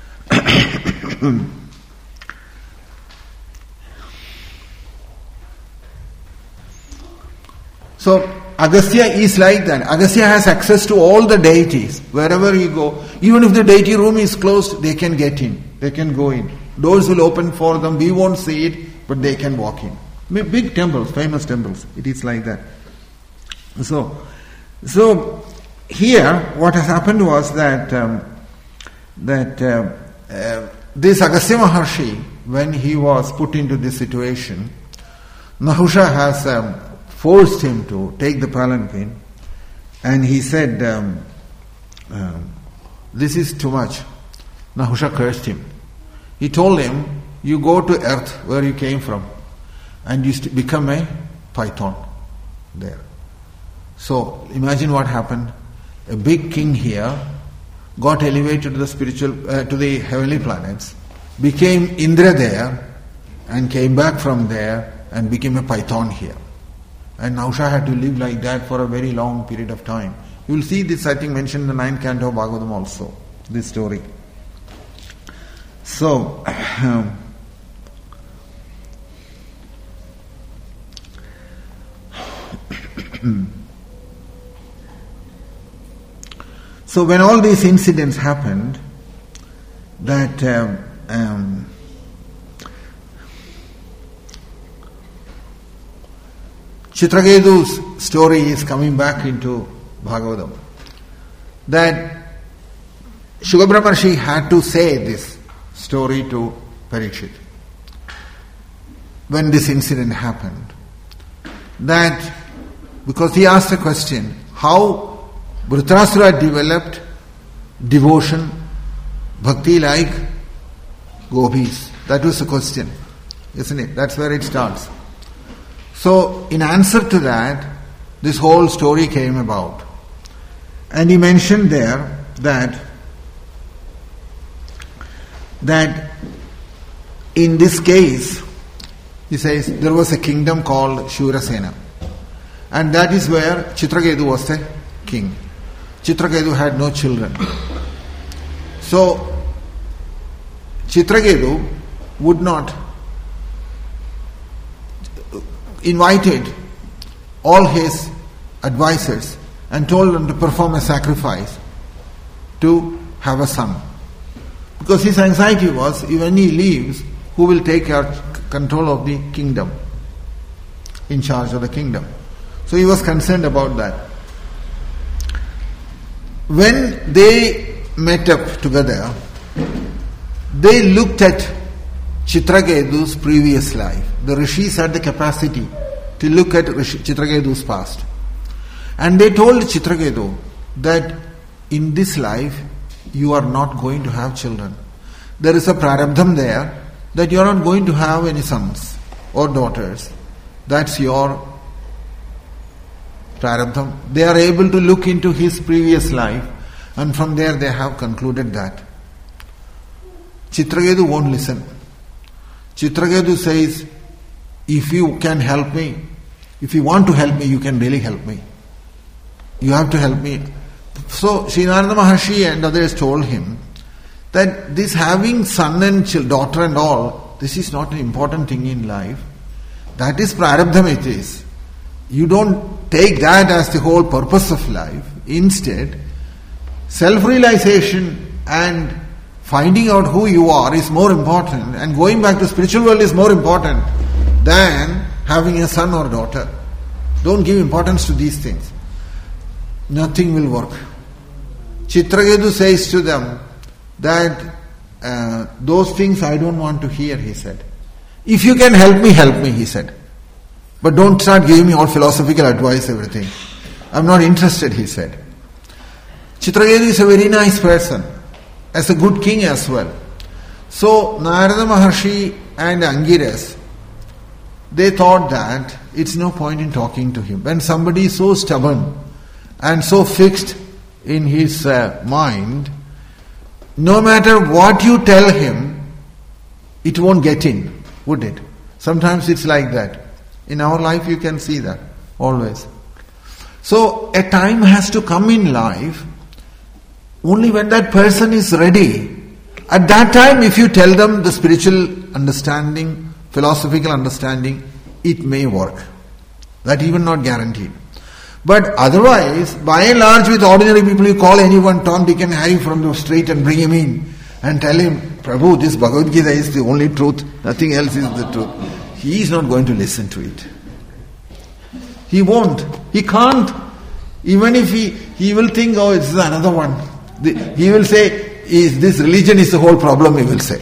So, Agastya is like that. Agastya has access to all the deities. Wherever you go, even if the deity room is closed, they can get in. They can go in. Doors will open for them. We won't see it, but they can walk in. Big temples, famous temples. It is like that. So, so here, what has happened was that um, that uh, uh, this Agastya Maharshi, when he was put into this situation, Nahusha has um, forced him to take the palanquin, and he said, um, um, this is too much. Nahusha cursed him. He told him, you go to earth where you came from, and used to become a python there. So imagine what happened. A big king here got elevated to the spiritual, uh, to the heavenly planets, became Indra there, and came back from there and became a python here. And Nausha had to live like that for a very long period of time. You will see this, I think, mentioned in the ninth canto of Bhagavatam also, this story. So, so when all these incidents happened, that um, um, Chitraketu's story is coming back into Bhagavatam, that Shukra Brahmarshi had to say this story to Parikshit when this incident happened. That because he asked a question, how Dhritarashtra developed devotion, bhakti like gopis. That was the question, isn't it? That's where it starts. So, in answer to that, this whole story came about. And he mentioned there that that in this case, he says, there was a kingdom called Shurasena. And that is where Chitraketu was the king. Chitraketu had no children. So, Chitraketu would not invited all his advisors and told them to perform a sacrifice to have a son. Because his anxiety was, when he leaves, who will take control of the kingdom, in charge of the kingdom. So he was concerned about that. When they met up together, they looked at Chitraketu's previous life. The rishis had the capacity to look at Rishi, Chitraketu's past. And they told Chitraketu that in this life you are not going to have children. There is a prarabdham there that you are not going to have any sons or daughters. That's your prarabdham. They are able to look into his previous life, and from there they have concluded that. Chitraketu won't listen. Chitraketu says, if you can help me, if you want to help me, you can really help me. You have to help me. So, Sri Narada Maharshi and others told him that this having son and daughter and all, this is not an important thing in life. That is prarabdham it is. You don't take that as the whole purpose of life. Instead, self-realization and finding out who you are is more important, and going back to spiritual world is more important than having a son or daughter. Don't give importance to these things. Nothing will work. Chitraketu says to them that uh, those things I don't want to hear, he said. If you can help me, help me, he said. But don't start giving me all philosophical advice, everything. I'm not interested, he said. Chitraketu is a very nice person, as a good king as well. So Narada Maharshi and Angiras, they thought that it's no point in talking to him. When somebody is so stubborn and so fixed in his uh, mind, no matter what you tell him, it won't get in, would it? Sometimes it's like that. In our life you can see that, always. So a time has to come in life, only when that person is ready. At that time, if you tell them the spiritual understanding, philosophical understanding, it may work. That even not guaranteed. But otherwise, by and large, with ordinary people, you call anyone, Tom, Dick and Harry from the street and bring him in and tell him, Prabhu, this Bhagavad Gita is the only truth, nothing else is the truth. He is not going to listen to it. He won't. He can't. Even if he, he will think, oh, it's another one. The, he will say, is this religion is the whole problem, he will say.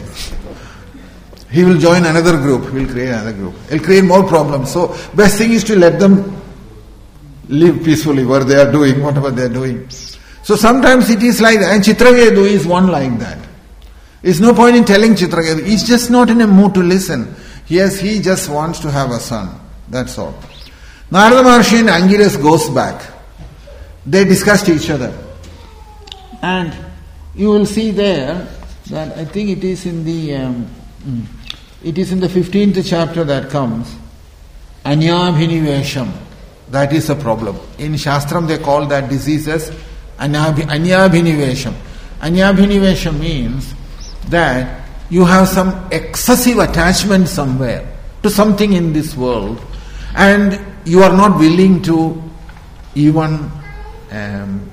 He will join another group, he will create another group. He will create more problems. So, best thing is to let them live peacefully what they are doing, whatever they are doing. So sometimes it is like that, and Chitraketu is one like that. It's no point in telling Chitraketu, he's just not in a mood to listen. Yes, he just wants to have a son. That's all. Narada Maharshi and Angiras goes back. They discussed each other. And you will see there that I think it is in the um, it is in the fifteenth chapter that comes Anyabhinivesham. That is a problem. In Shastram they call that disease as Anyabhinivesham. Anyabhinivesham means that you have some excessive attachment somewhere to something in this world, and you are not willing to even um,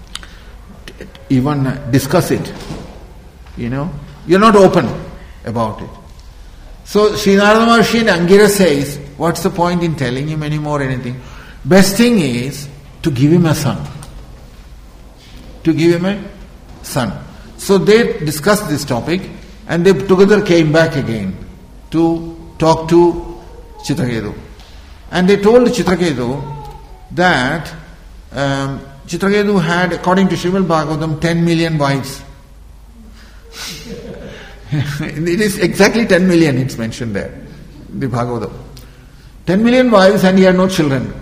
even discuss it. You know, you're not open about it. So Sri Narada Maharshi and Angira says, what's the point in telling him anymore anything? Best thing is to give him a son. To give him a son. So they discussed this topic and they together came back again to talk to Chitraketu. And they told Chitraketu that um, Chitraketu had, according to Srimad Bhagavatam, ten million wives. It is exactly ten million, it's mentioned there, the Bhagavatam. ten million wives and he had no children.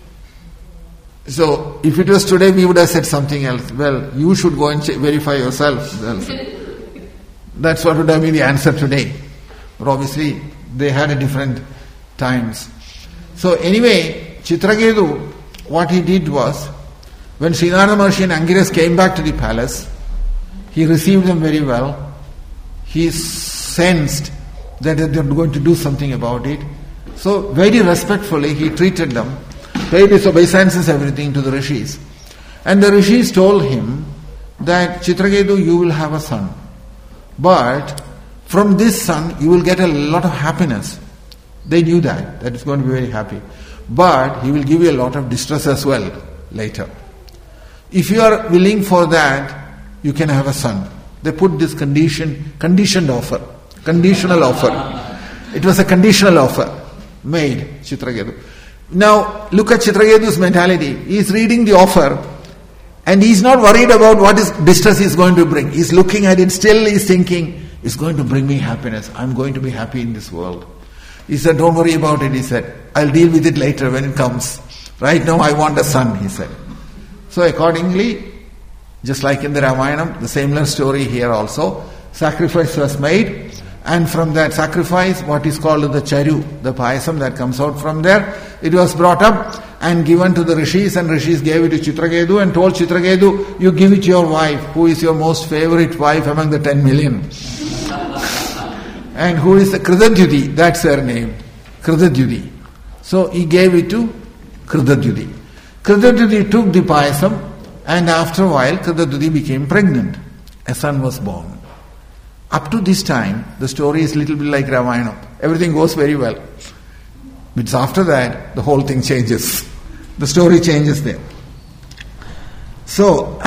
So, if it was today, we would have said something else. Well, you should go and verify yourself. Well, that's what would have been the answer today. But obviously, they had a different times. So anyway, Chitraketu, what he did was, when Sri Narada Maharshi and Angiras came back to the palace, he received them very well. He sensed that they were going to do something about it. So very respectfully he treated them, paid his obeisances, everything to the rishis. And the rishis told him that Chitraketu, you will have a son. But from this son you will get a lot of happiness. They knew that, that is going to be very happy. But he will give you a lot of distress as well later. If you are willing for that, you can have a son. They put this condition, conditioned offer, conditional offer. It was a conditional offer made Chitraketu. Now look at Chitraketu's mentality. He is reading the offer and he is not worried about what is distress he is going to bring. He is looking at it, still he is thinking, it's going to bring me happiness. I am going to be happy in this world. He said, don't worry about it, he said. I'll deal with it later when it comes. Right now I want a son, he said. So accordingly, just like in the Ramayana, the similar story here also, sacrifice was made, and from that sacrifice, what is called the charu, the payasam that comes out from there, it was brought up and given to the rishis, and rishis gave it to Chitraketu and told Chitraketu, you give it to your wife, who is your most favorite wife among the ten million. And who is the Kritadyuti, that's her name, Kritadyuti. So he gave it to Kritadyuti. Kritadyuti took the payasam, and after a while, Kritadyuti became pregnant. A son was born. Up to this time, the story is a little bit like Ramayana. Everything goes very well. But after that, the whole thing changes. The story changes there. So,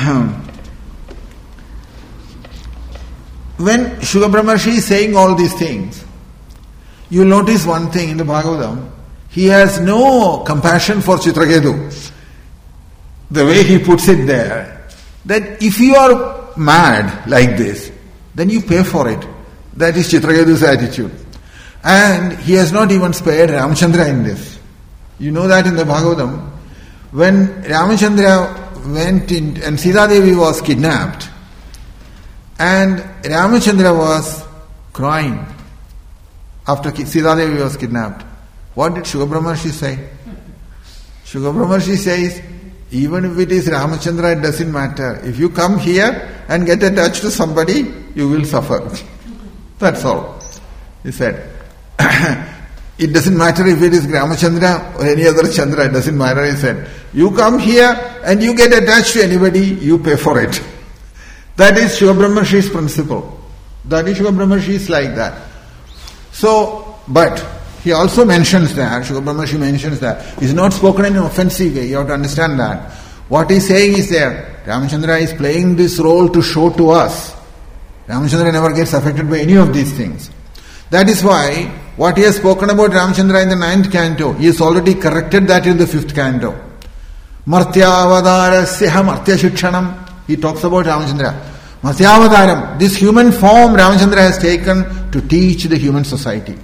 when Shukha Brahmarshi is saying all these things, you notice one thing in the Bhagavatam, he has no compassion for Chitraketu. The way he puts it there, that if you are mad like this, then you pay for it. That is Chitraketu's attitude. And he has not even spared Ramachandra in this. You know that in the Bhagavatam, when Ramachandra went in and Sita Devi was kidnapped, and Ramachandra was crying after Sita Devi was kidnapped, what did Shukha Brahmarshi say? Shukha Brahmarshi says, even if it is Ramachandra, it doesn't matter. If you come here and get attached to somebody, you will suffer. That's all. He said, it doesn't matter if it is Ramachandra or any other Chandra, it doesn't matter. He said, you come here and you get attached to anybody, you pay for it. That is Shukha Brahmarshi's principle. That is Shukha Brahmarshi is like that. So, but he also mentions that, Shukha Brahmarshi mentions that, it's not spoken in an offensive way, you have to understand that. What he's saying is there, Ramachandra is playing this role to show to us. Ramachandra never gets affected by any of these things. That is why, what he has spoken about Ramachandra in the ninth canto, he has already corrected that in the fifth canto. Martyavadarasya Martya Shikshanam. He talks about Ramachandra. Martyavadaram, this human form Ramachandra has taken to teach the human society.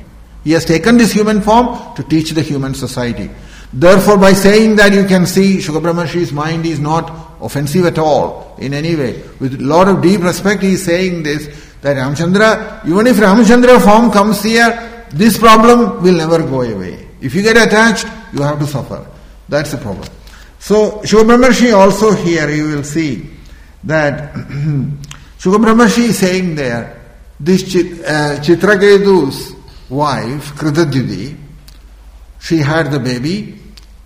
He has taken this human form to teach the human society. Therefore, by saying that, you can see Shuka Brahmarshi's mind is not offensive at all in any way. With a lot of deep respect, he is saying this, that Ramchandra, even if Ramchandra form comes here, this problem will never go away. If you get attached, you have to suffer. That's the problem. So, Shuka Brahmarshi also here, you will see that Shuka Brahmarshi is saying there, this Chit, uh, Chitraketu's wife, Kritadyuti, she had the baby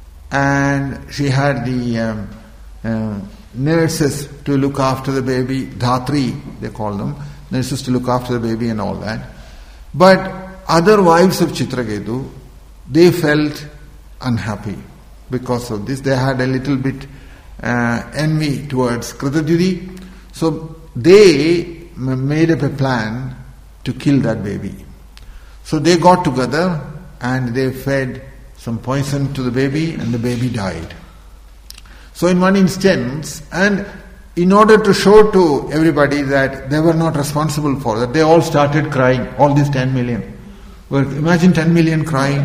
and she had the um, uh, nurses to look after the baby, Dhatri, they call them, nurses to look after the baby and all that. But other wives of Chitraketu, they felt unhappy because of this. They had a little bit uh, envy towards Kritadyuti. So they made up a plan to kill that baby. So they got together and they fed some poison to the baby and the baby died. So in one instance, and in order to show to everybody that they were not responsible for that, they all started crying, all these ten million. Well, imagine ten million crying.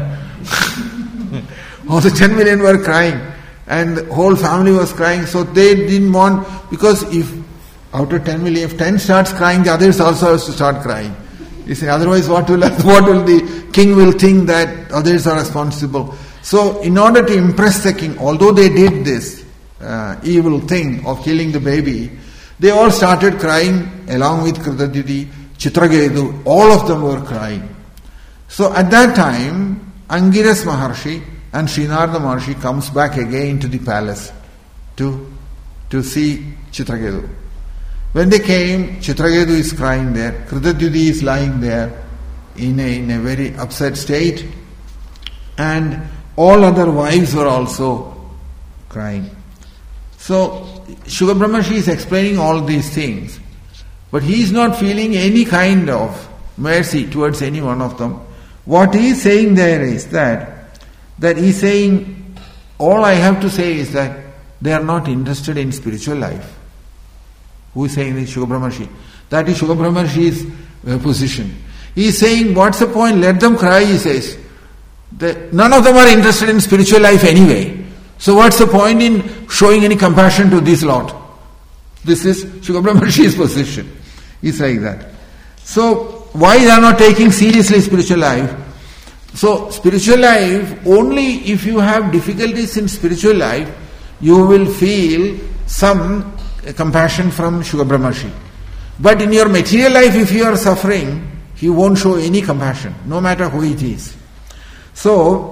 All the ten million were crying and the whole family was crying. So they didn't want, because if out of ten million, if ten starts crying, the others also have to start crying. You say, otherwise what will what will the king will think that others are responsible. So in order to impress the king, although they did this uh, evil thing of killing the baby, they all started crying along with Kritadyuti, Chitraketu, all of them were crying. So at that time, Angiras Maharshi and Srinarada Maharshi comes back again to the palace to, to see Chitraketu. When they came, Chitraketu is crying there, Kritadyuti is lying there in a, in a very upset state, and all other wives were also crying. So, Shuka Brahmarshi is explaining all these things, but he is not feeling any kind of mercy towards any one of them. What he is saying there is that, that he is saying, all I have to say is that they are not interested in spiritual life. Who is saying this? Shuka Brahmarshi. That is Shuka Brahmarshi's uh, position. He is saying, what's the point? Let them cry, he says. The, none of them are interested in spiritual life anyway. So what's the point in showing any compassion to this lot? This is Shuka Brahmarshi's position. He's like that. So, why they are not taking seriously spiritual life? So, spiritual life, only if you have difficulties in spiritual life, you will feel some compassion from Shuka Brahmarshi. But in your material life, if you are suffering, he won't show any compassion, no matter who it is. So,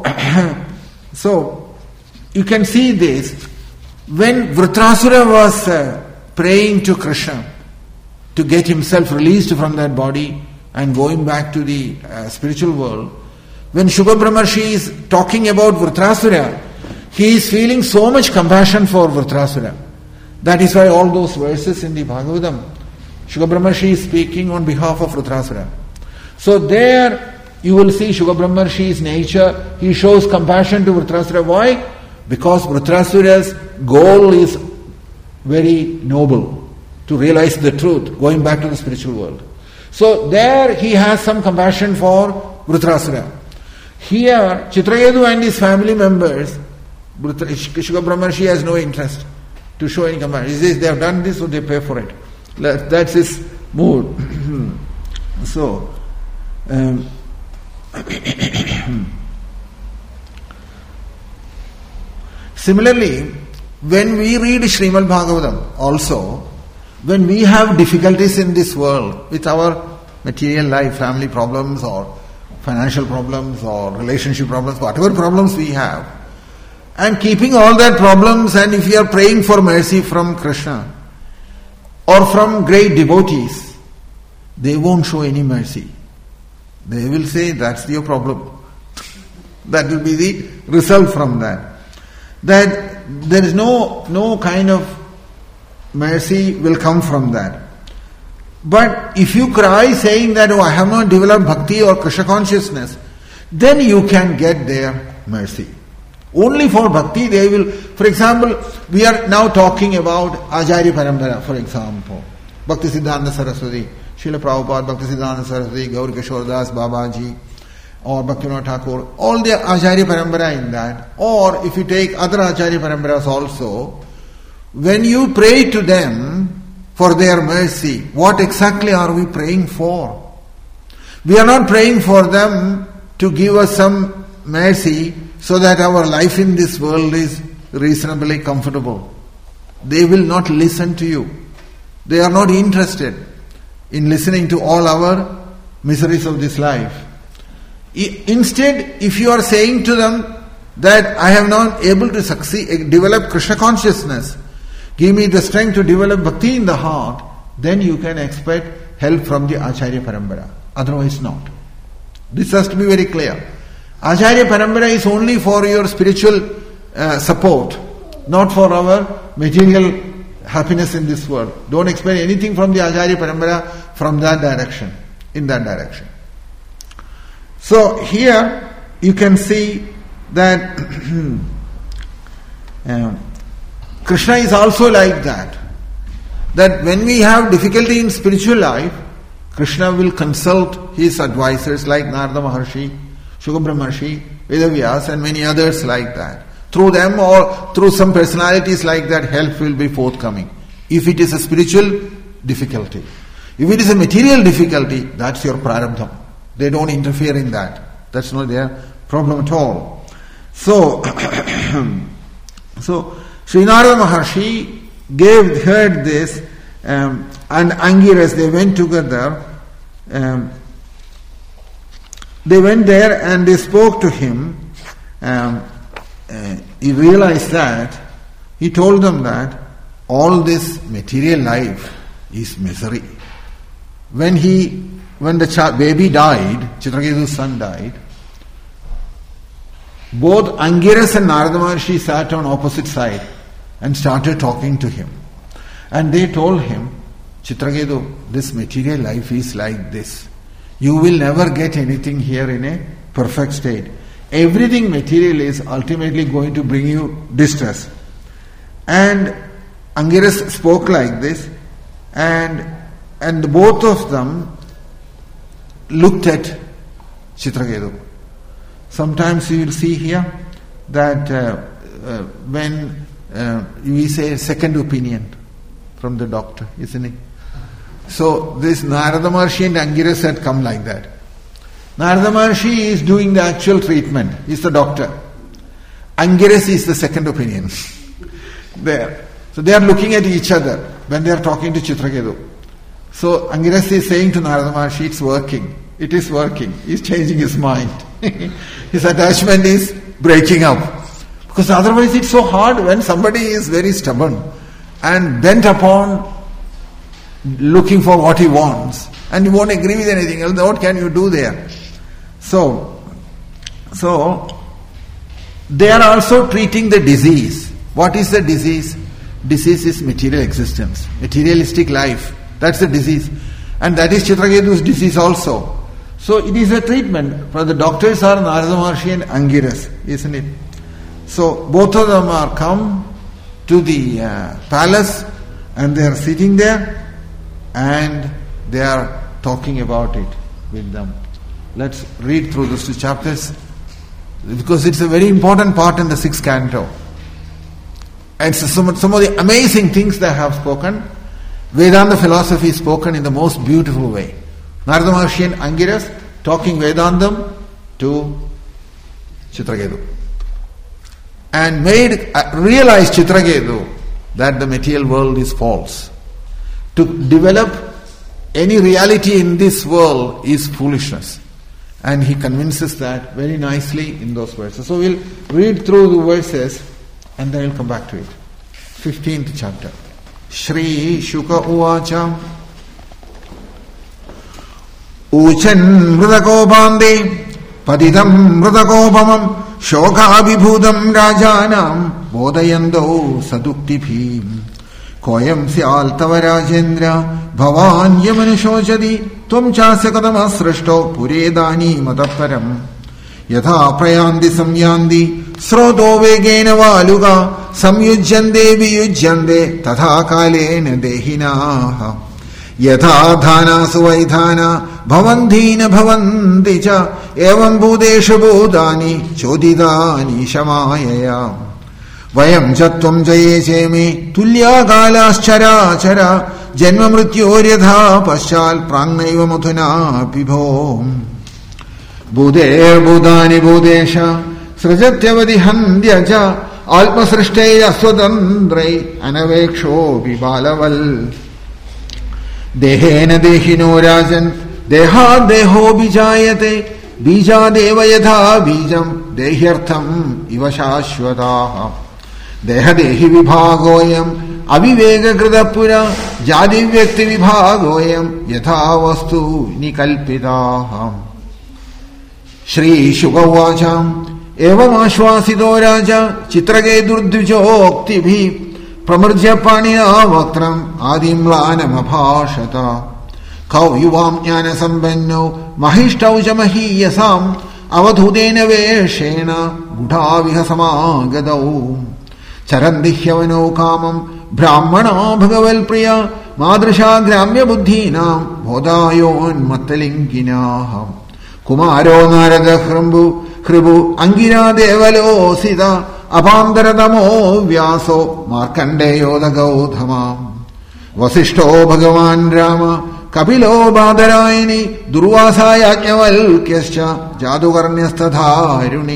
so you can see this. When Vritrasura was uh, praying to Krishna to get himself released from that body and going back to the uh, spiritual world, when Shuka Brahmarshi is talking about Vritrasura, he is feeling so much compassion for Vritrasura. That is why all those verses in the Bhagavatam, Shuka Brahmarshi is speaking on behalf of Vritrasura. So there you will see Shuka Brahmarshi's nature. He shows compassion to Vritrasura. Why? Because Vritrasura's goal is very noble, to realize the truth, going back to the spiritual world. So there he has some compassion for Vritrasura. Here, Chitraketu and his family members, Shuka Brahmarshi has no interest to show any compassion. He says they have done this, so they pay for it. That's his mood. So, um, similarly, when we read Srimad Bhagavatam also, when we have difficulties in this world with our material life, family problems or financial problems or relationship problems, whatever problems we have, and keeping all that problems, and if you are praying for mercy from Krishna or from great devotees, they won't show any mercy. They will say, that's your problem. That will be the result from that. That there is no, no kind of mercy will come from that. But if you cry saying that, oh, I have not developed bhakti or Krishna consciousness, then you can get their mercy. Only for bhakti they will. For example, we are now talking about Acharya Parampara, for example. Bhaktisiddhanta Saraswati, Srila Prabhupada, Bhaktisiddhanta Saraswati, Gaur Kishore Das, Babaji, or Bhaktivinoda Thakur, all the Acharya Parampara in that, or if you take other Acharya Paramparas also, when you pray to them for their mercy, what exactly are we praying for? We are not praying for them to give us some mercy so that our life in this world is reasonably comfortable. They will not listen to you. They are not interested in listening to all our miseries of this life. Instead, if you are saying to them that I have not able to succeed, develop Krishna consciousness, give me the strength to develop bhakti in the heart, then you can expect help from the Acharya Parampara. Otherwise not. This has to be very clear. Acharya Parampara is only for your spiritual uh, support, not for our material happiness in this world. Don't expect anything from the Acharya Parampara from that direction, in that direction. So here you can see that uh, Krishna is also like that. That when we have difficulty in spiritual life, Krishna will consult his advisors like Narada Maharshi, Shukra Maharshi, Vedavyas and many others like that. Through them or through some personalities like that, help will be forthcoming. If it is a spiritual difficulty. If it is a material difficulty, that's your prarabdha. They don't interfere in that. That's not their problem at all. So, so Sri Narada Maharshi gave, heard this, um, and Angiras, they went together. Um, they went there and they spoke to him. Um, uh, he realized that, he told them that all this material life is misery. When he, when the child, baby died, Chitraketu's son died, both Angiras and Narada Maharshi sat on opposite side and started talking to him. And they told him, Chitraketu, this material life is like this. You will never get anything here in a perfect state. Everything material is ultimately going to bring you distress. And Angiras spoke like this, and and both of them looked at Chitraketu. Sometimes you will see here that uh, uh, when uh, we say second opinion from the doctor, isn't it? So this Narada Maharshi and Angiras had come like that. Narada Maharshi is doing the actual treatment. He is the doctor. Angiras is the second opinion. There. So they are looking at each other when they are talking to Chitraketu. So Angiras is saying to Narada Maharshi, it's working. It is working. He is changing his mind. His attachment is breaking up. Because otherwise it's so hard when somebody is very stubborn and bent upon looking for what he wants, and you won't agree with anything else. What can you do there? So, so they are also treating the disease. What is the disease? Disease is material existence, materialistic life. That's the disease, and that is Chitraketu's disease also. So it is a treatment. For the doctors are Narada Maharshi and Angiras, isn't it? So both of them are come to the uh, palace, and they are sitting there. And they are talking about it with them. Let's read through those two chapters, because it's a very important part in the sixth canto. And so some, some of the amazing things they have spoken. Vedanta philosophy is spoken in the most beautiful way. Narada Maharshi and Angiras talking Vedantam to Chitraketu. And made uh, realize Chitraketu that the material world is false. To develop any reality in this world is foolishness. And he convinces that very nicely in those verses. So we'll read through the verses and then we'll come back to it. fifteenth chapter. Shri Shuka Uvacha Uchan Mridakopande Padidam Mridakopamam Shoka Abhibhudam Rajanam Bodayando Saduktibhim Koyam Syal Tava Rajendra Bhavan Yamanushochadi Tvam Chasya Kadama Srashto Puredani Mataparam Yatha Prayandi Samyandi Sroto Vegena Valuga Samyujjande Viyujjande Tatha Kalena Dehinaha Yatha Dhana Suvaidhana Bhavandhina Bhavandicha ഏവം ഭൂതേഷു ഭൂതാനി ചോദിതാനീശമായയാ വയം ചത്വം ജയേചേമേ തുല്യാകാലാശ്ചരാചര ജന്മമൃത്യോര്യഥാ പശ്ചാൽ പ്രാങ്നൈവ മധുനാ പിഭോ ഭൂതേർഭൂതാനി ഭൂതേശ സൃജത്യവതി ഹന്ത്യ ച ആത്മസൃഷ്ടൈരസ്വതന്ത്രൈ അനവേക്ഷോപി ബാലവൽ ദേഹേന ദേഹിനോ രാജൻ ദേഹാദേഹോഭിജായത്തെ ബീജാദേവ യഥാ ബീജം ദേഹ്യർത്ഥം ഇവ ശാശ്വതാഃ ദേഹദേഹി വിഭാഗോയം അവിവേകകൃതപുര ജാതിവ്യക്തി വിഭാഗോയം യഥാ വസ്തു നികൽപിതാഃ ശ്രീശുകവാച ഏവമാശ്വാസിതോ രാജ ചിത്രകേതുർദ്വിജോക്തിഭിः പ്രമൃജ്യ പാണിനാ വക്ത്രം ആദിമ്ലാനമഭാഷത കൗ യുവാം ജ്ഞാനസമ്പന്നോ മഹിഷ്ടൗ ച മഹീയസാം അവധൂതേന വേഷേണ ഗുഢാവിഹ സമാഗതൗ ചരന്തി ഹ്യവനോ കാമം ബ്രാഹ്മണോ ഭഗവൽപ്രിയ മാതൃശാ ഗ്രാമ്യബുദ്ധീനാം ബോധായോന്മത്തലിംഗിനാഃ കുമാരോ നാരദ ഹൃംബു ഹൃബു അങ്കിരാ ദേവലോസിത അപാന്തരതമോ വ്യാസോ മാർക്കണ്ഡേയോദ ഗൗതമാം വസിഷ്ഠോ ഭഗവാൻ രാമ കപിലോ ബാദരായണി ദുർവാസായാജ്ഞവൽക്യശ്ച ജാതുകർണ്യസ്തധാരുണീ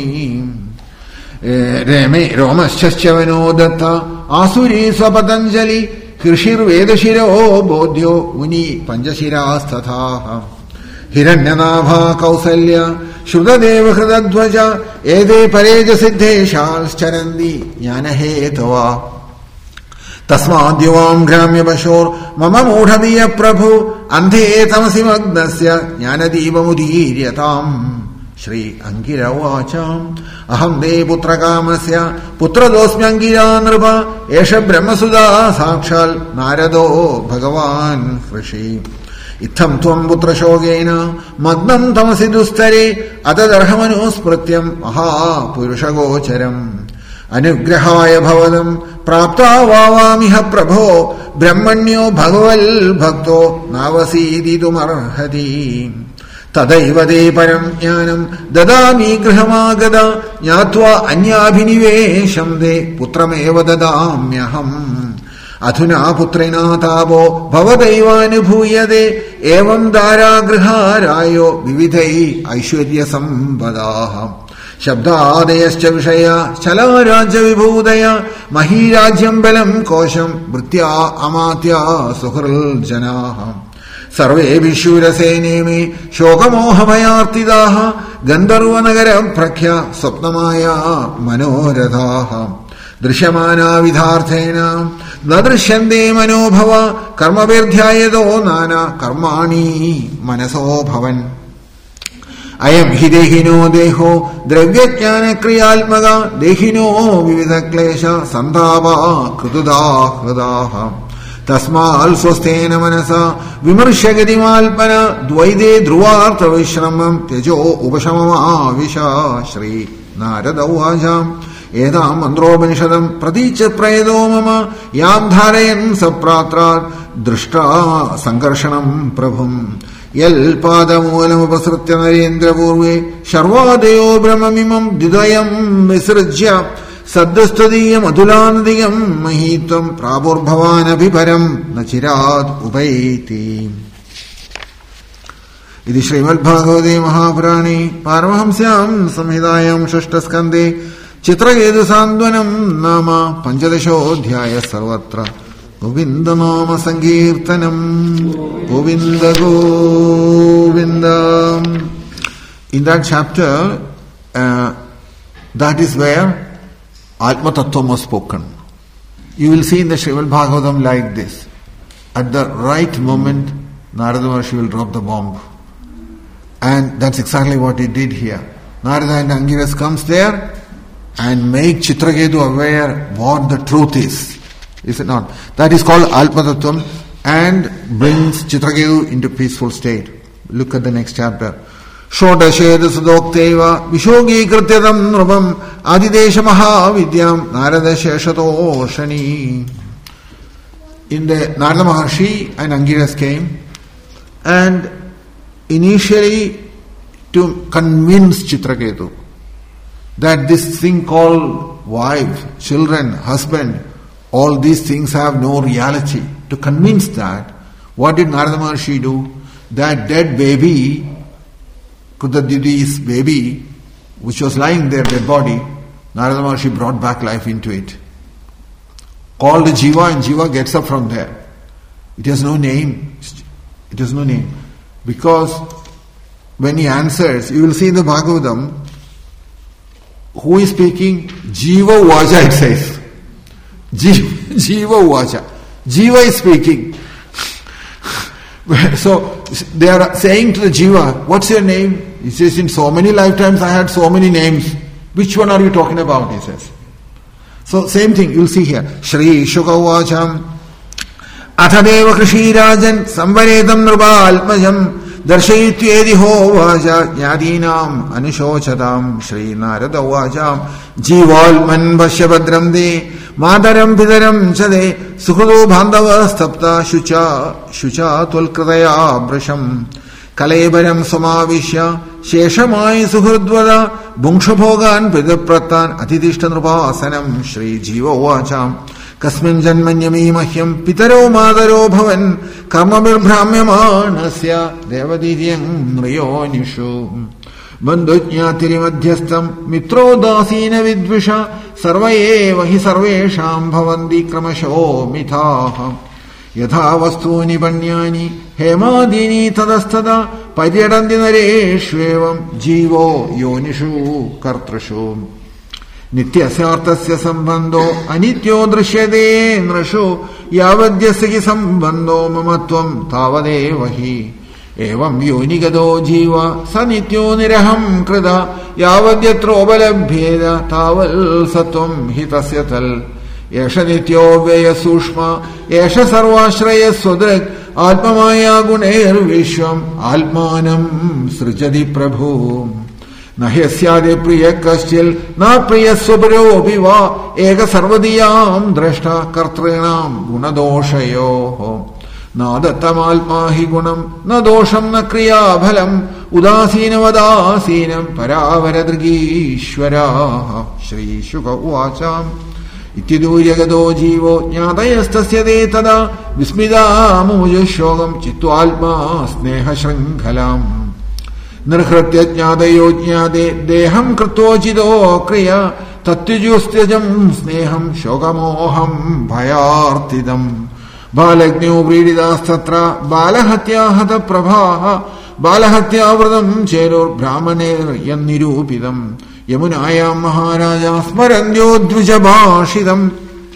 രമേ രോമശ്ചവനോ ദത്ത ആസുരീ സ്വപതഞ്ജലി ഋഷിർവേദശിരോ ബോധ്യോ മുനി പഞ്ചശിരാസ്തഥാ ഹിരണ്യനാഭാ കൗസല്യ ശ്രുതദേവഹൃതധ്വജ ഏതേ പരേജസിദ്ധേഷാശ്ചരന്തി ജ്ഞാനഹേതവാ തസ്മാദ്യുവാം ഗ്രാമ്യപശോർ മമ മൂഢധിയ പ്രഭു അന്ധേ തമസി മഗ്നസ്യ ജ്ഞാനദീപമുദീര്യതാം ശ്രീ അങ്കിര ഉവാച അഹം ദേ പുത്രകാമസ്യ പുത്രദോസ്മ്യങ്കിരാ നൃപ ഏഷ ബ്രഹ്മസുതാ സാക്ഷാൽ നാരദോ ഭഗവാൻ ഋഷി ഇത്തം ത്വം പുത്രശോകേന മഗ്നം തമസി ദുസ്തരേ അതദർഹമനുസ്മൃത്യം മഹാപുരുഷഗോചരം അനുഗ്രഹായ ഭവതം പ്രാപ്താ വാവാമിഹ പ്രഭോ ബ്രഹ്മണ്യോ ഭഗവൽ ഭക്തോ നാവസീദിതുമർഹതി തദൈവ ദേ പരം ജ്ഞാനം ദദാമി ഗൃഹമാഗത ജ്ഞാത്വാ അന്യാഭിനിവേശം ദേ പുത്രമേവ ദദാമ്യഹം അധുനാ പുത്രിണാ താപോ ഭവദൈവാനുഭൂയതേ ഏവം ദാരാഗൃഹാരായോ വിവിധൈ ഐശ്വര്യസമ്പദാഃ ശബ്ദാദയശ്ച വിഷയ ചലാരാജ്യവിഭൂതയ മഹീരാജ്യം ബലം കോശം വൃത്യാ അമാത്യാ സുഹൃൽജനാഃ സർവേ ശൂരസേനേ മേ ശോകമോഹഭയാർത്തിതാഃ ഗന്ധർവനഗര പ്രഖ്യ സ്വപ്നമായ മനോരഥാഃ ദൃശ്യമാനാ വിധാർത്ഥേന ന ദൃശ്യന്തേ മനോഭവ കർമ്മവേർധ്യായതോ നാനാ കർമാണി മനസോ ഭവൻ അയം ഹി ദേഹിനോ ദേഹോ ദ്രവ്യജ്ഞാനക്രിയാത്മക ദേഹിനോ വിവിധ ക്ലേശ സന്താപാ കൃതുദാ ഹൃദാഃ തസ്മാൽ സ്വസ്ഥേന മനസ വിമർശഗതിമാൽപന ദ്വൈതേ ധ്രുവാർത്ഥ വിശ്രമം ത്യജോ ഉപശമമാവിശ ശ്രീ നാരദ ഉവാച ഏതാം മന്ത്രോപനിഷദം പ്രതീച്ച പ്രേതോ മമ യാം ധാരയൻ സപ്രാത്രാത് ദൃഷ്ടാ സംഘർഷണം പ്രഭും യൽ പാദമൂലമുപസൃത്യ നരേന്ദ്രപൂർവേ ശർവാദയോ ബ്രഹ്മമിമം ദ്വിതയം വിസൃജ്യ സദ്സ്തുതീയമതുലാനദിയം മഹീത്വം പ്രാപുർഭവാനഭിപരം ന ചിരാത് ഉപൈതി. ഇത് ശ്രീമദ്ഭാഗവതേ മഹാപുരാണേ പാരമഹംസ്യാം സംഹിതായാം ഷഷ്ഠസ്കന്ധേ ചിത്രകേതുസാന്ത്വനം നാമ പഞ്ചദശോധ്യായ. സർവത്ര ഗോവിന്ദനാമ സങ്കീർത്തനം. Govinda Govinda. In that chapter, uh, that is where Atma Tattvam was spoken. You will see in the Srimad Bhagavatam like this. At the right moment, Narada Maharshi will drop the bomb. And that's exactly what he did here. Narada and Angiras comes there and make Chitraketu aware what the truth is. Is it not? That is called Atma Tattvam and brings Chitraketu into peaceful state. Look at the next chapter. ഷോഡശേത സുദോക്തൈവ വിശോകീകൃത്യതം നൃപം ആദിദേശ മഹാവിദ്യാം നാരദശേഷതോഷണീ. In the Narada Maharshi and Angiras came, and initially to convince Chitraketu that this thing called wife, children, husband, all these things have no reality. To convince that, what did Narada Maharshi do? That dead baby, Kudaddidi's baby, which was lying there, dead body, Narada Maharshi brought back life into it. Called Jiva, and Jiva gets up from there. It has no name. It has no name. Because when he answers, you will see in the Bhagavatam, who is speaking? Jiva Uvacha, it says. Jiva, Jiva Uvacha. Jiva is speaking. So, they are saying to the Jiva, what's your name? He says, in so many lifetimes I had so many names. Which one are you talking about? He says. So, same thing, you'll see here. Shri Shuka Uvacham Athadeva Krishirajan Samvaretam Nrupalmajam Darshayitvyedi Hovaja Yadinam Anishochatam Shri Narada Uvacham Jivalman Vashyabhadram De Madaram Pidaram Chade Sukhado Bandhava Stapta Shucha Shucha Tulkradaya Brasham Kalebaram Samavishya Sheshamai Suhurdvada Bungshaphogan Pidapratan Atidishta Nrupasanam Shri Jiva Uvacham Kasmin Janmanyami Mahyam Pitaro Madaro Bhavan Karmabir Brahmyamanasya Devadidyam Nriyonishu Bandhunyatiri Madhyastam Mitro Dasina Vidvisha Sarvaye Vahi Sarvesham Bhavandi Kramasho Mithaha Yatha Vastuni Banyani Hemadini Tadastada Padyadandi Nareshvevam Jivo Yonishu Kartrashu Nityasartasya Sambandho Anityo Drishyade Nrasho Yavadyasya Sambandho Mamatvam Tavadevahi Evam Yonigado Jiva Sanityo Niraham Krida Yavadyatro Taval Satvam Hitasyatal Yesha Nityo Veya Sushma Yesha Sarvashraya Sudrak Alpamaya Guner Vishwam Almanam Srijadi Prabhu Nahyasya Priya Kaschil Na Priya Subhro Viva Ega Sarvadiyam Drashta Kartrinam Gunadoshayo Nadatam Almahi Gunam Nadosham Nakriya Bhalam Udasina Vadasinam Paravaradragishwara Shri Shuka Uvacham Ittidu Jagado Jivo Jnadayastasya Detada Vismida Mujashogam Chittu Alma Sneha Shrinkhalam Nirhratya Jnadayo Jnade Deham Kratojido Kriya Tatyujustjam Sneham Shogamoham Bhayartidam Balagnu Vrididastatra Balahatya Hata Prabha Balahatya Vradam Cherur Brahmaner Yannirupidam Yamunayam Maharaja Smarandyo Dvijabhashidam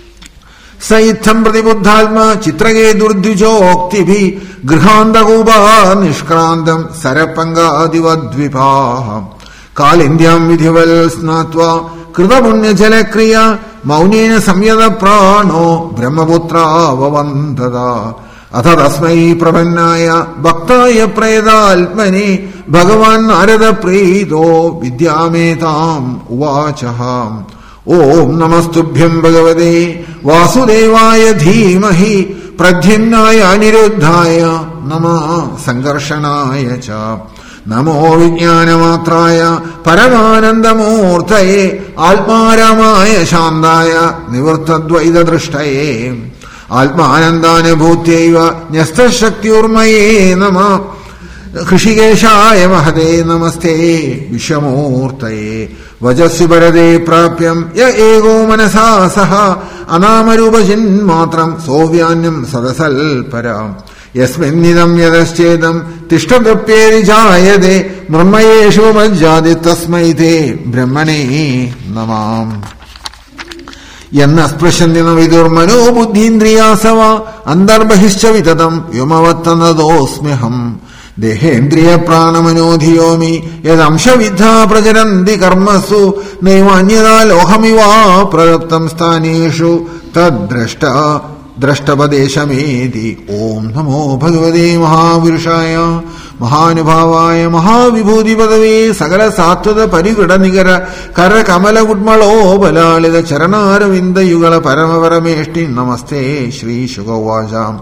Saitham Pratibuddhalma Chitrage Durdvijoktibi Grihanda Guba Nishkrandam Sarapanga Adivadvipaha Kalindyam Vidhival Snatva Kritapunya Jalakriya Maunina Samyada Prano Brahmaputra Vavandada Athadasmai Prabhannaya Bhaktaya Prayadalpani Bhagavan Narada Preeto Vidyametam Uvachaham Om Namastubhyam Bhagavate Vasudevaya Dhimahi Pradyumnaya Niruddhaya Nama Sangarshanaya Cha Namo Vijnanamatraya Paramanandamurtaye Alparamaya Shandaya Nivartadvaida Drishtaye Alpanandane Bhutyaiva Nyasta Shaktiurmaye Nama Krishikeshaya Mahade Namaste Vishamurtaye Vajasya Barade Prapyam Ya Ego Manasa Saha Anamarubajin Matram Sovyanyam Sadasal Para Yasmin Nidam Yadaschedam Tishtadapyeri Jayade Brahmayeshu Majjadi Tasmaite Brahmane Namam Yannas Prashandina Vidur Mano Buddhindriyasava Andarbhischa Vitadam Yomavatanadosmeham Dehendriya Pranamanodhiyomi Yadamsha Vidha Prajarandi Karmasu Naivanyada Lohamiva Praraptam Staneshu Tadrashta Drashtabadeshamedi Om Namo Bhagavate Mahavirushaya Mahanubhavaya Mahavibhudi Padave Sagala Sattva Parigada Nigara Kara Kamala Gudmalo Balalida Charanaravinda Yugala Paramaparameshti Namaste Shri Shuka Uvacham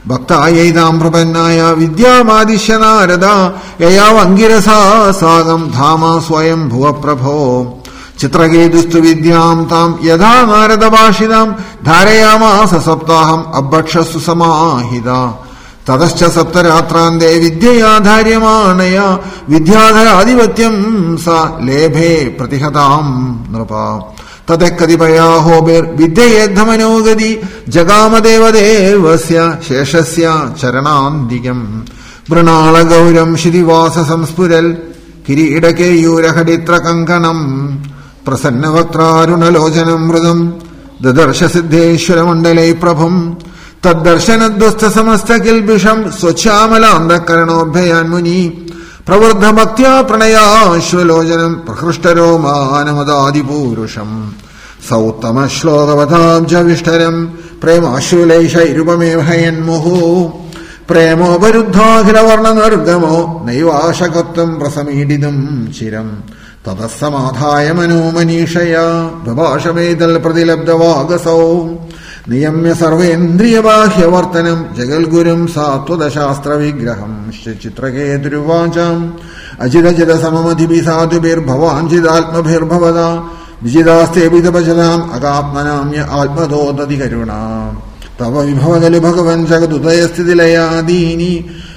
ഭക്തായൈതാം പ്രപന്നായ വിദ്യാമാദിശ്യ Narada യയാവങ്കിരസാ സാഗം Dhamma സ്വയം ഭുവപ്രഭോ ചിത്രകേതുസ്തു വിദ്യാം താം യഥാ നാരദഭാഷിതാം ധാരയാമാസ സപ്താഹം അഭക്ഷസ്സു സമാഹിത തതശ്ച സപ്തരാത്രാന്തേ വിദ്യയാധാര്യമാണയ വിദ്യാധരാധിപത്യം സ ലേഭേ പ്രതിഹതാം നൃപ തദക്കതിപയാഹോബിർ വിദ്യയേദ്ധമനോഗതി ജഗാമദേവദേവസ്യ ശേഷസ്യ ചരണാന്തികം മൃണാളഗൗരം ശിതിവാസ സംസ്ഫുരൽ കിരീടകേയൂരഹടിത്ര കങ്കണം പ്രസന്നവക്ത്രാരുണലോചനം മൃദം ദദർശ സിദ്ധേശ്വരമണ്ഡലൈ പ്രഭും തദ്ദർശനധ്വസ്ത സമസ്ത കിൽബിഷം സ്വച്ഛാമലാന്തകരണോഭയാൻ മുനി പ്രവൃദ്ധ ഭക്ത്യാ പ്രണയാശ്വലോചനം പ്രഹൃഷ്ടരോമാനമദാദിപൂരുഷം സൗത്തമ ശ്ലോകവതാബ്ജവിഷ്ടരം പ്രേമാശ്വലൈഷൈരുപമേഭയന്മുഹു പ്രേമോപരുദ്ധാഖിലവർണ്ണ നിർഗമോ നൈവാശകത്വം പ്രസമീഡിതം ചിരം തതസ്സമാധായ മനോമനീഷയാ ബഭാഷമേതൽ പ്രതിലബ്ധവാഗസൗ നിയമ്യ സർവേന്ദ്രിയബാഹ്യവർത്തനം ജഗൽഗുരും സാത്വതശാസ്ത്രവിഗ്രഹം ചിത്രകേതുരുവാചാം അജിതജിത സമമധിഭി സാധുഭിർഭവാഞ്ചിതാത്മഭിർഭവത വിജിതാസ്തേപിതപചതാം അകാത്മനാമ്യ ആത്മതോദതി കരുണ തവ വിഭവകലു ഭഗവൻ ജഗതുദയസ്ഥിതിലയാദീനി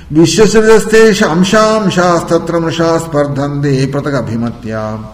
വിശ്വസൃതസ്തേഷാംശാംശാസ്തത്ര മൃഷാ സ്പർദ്ധന്തേ പൃഥഗഭിമത്യ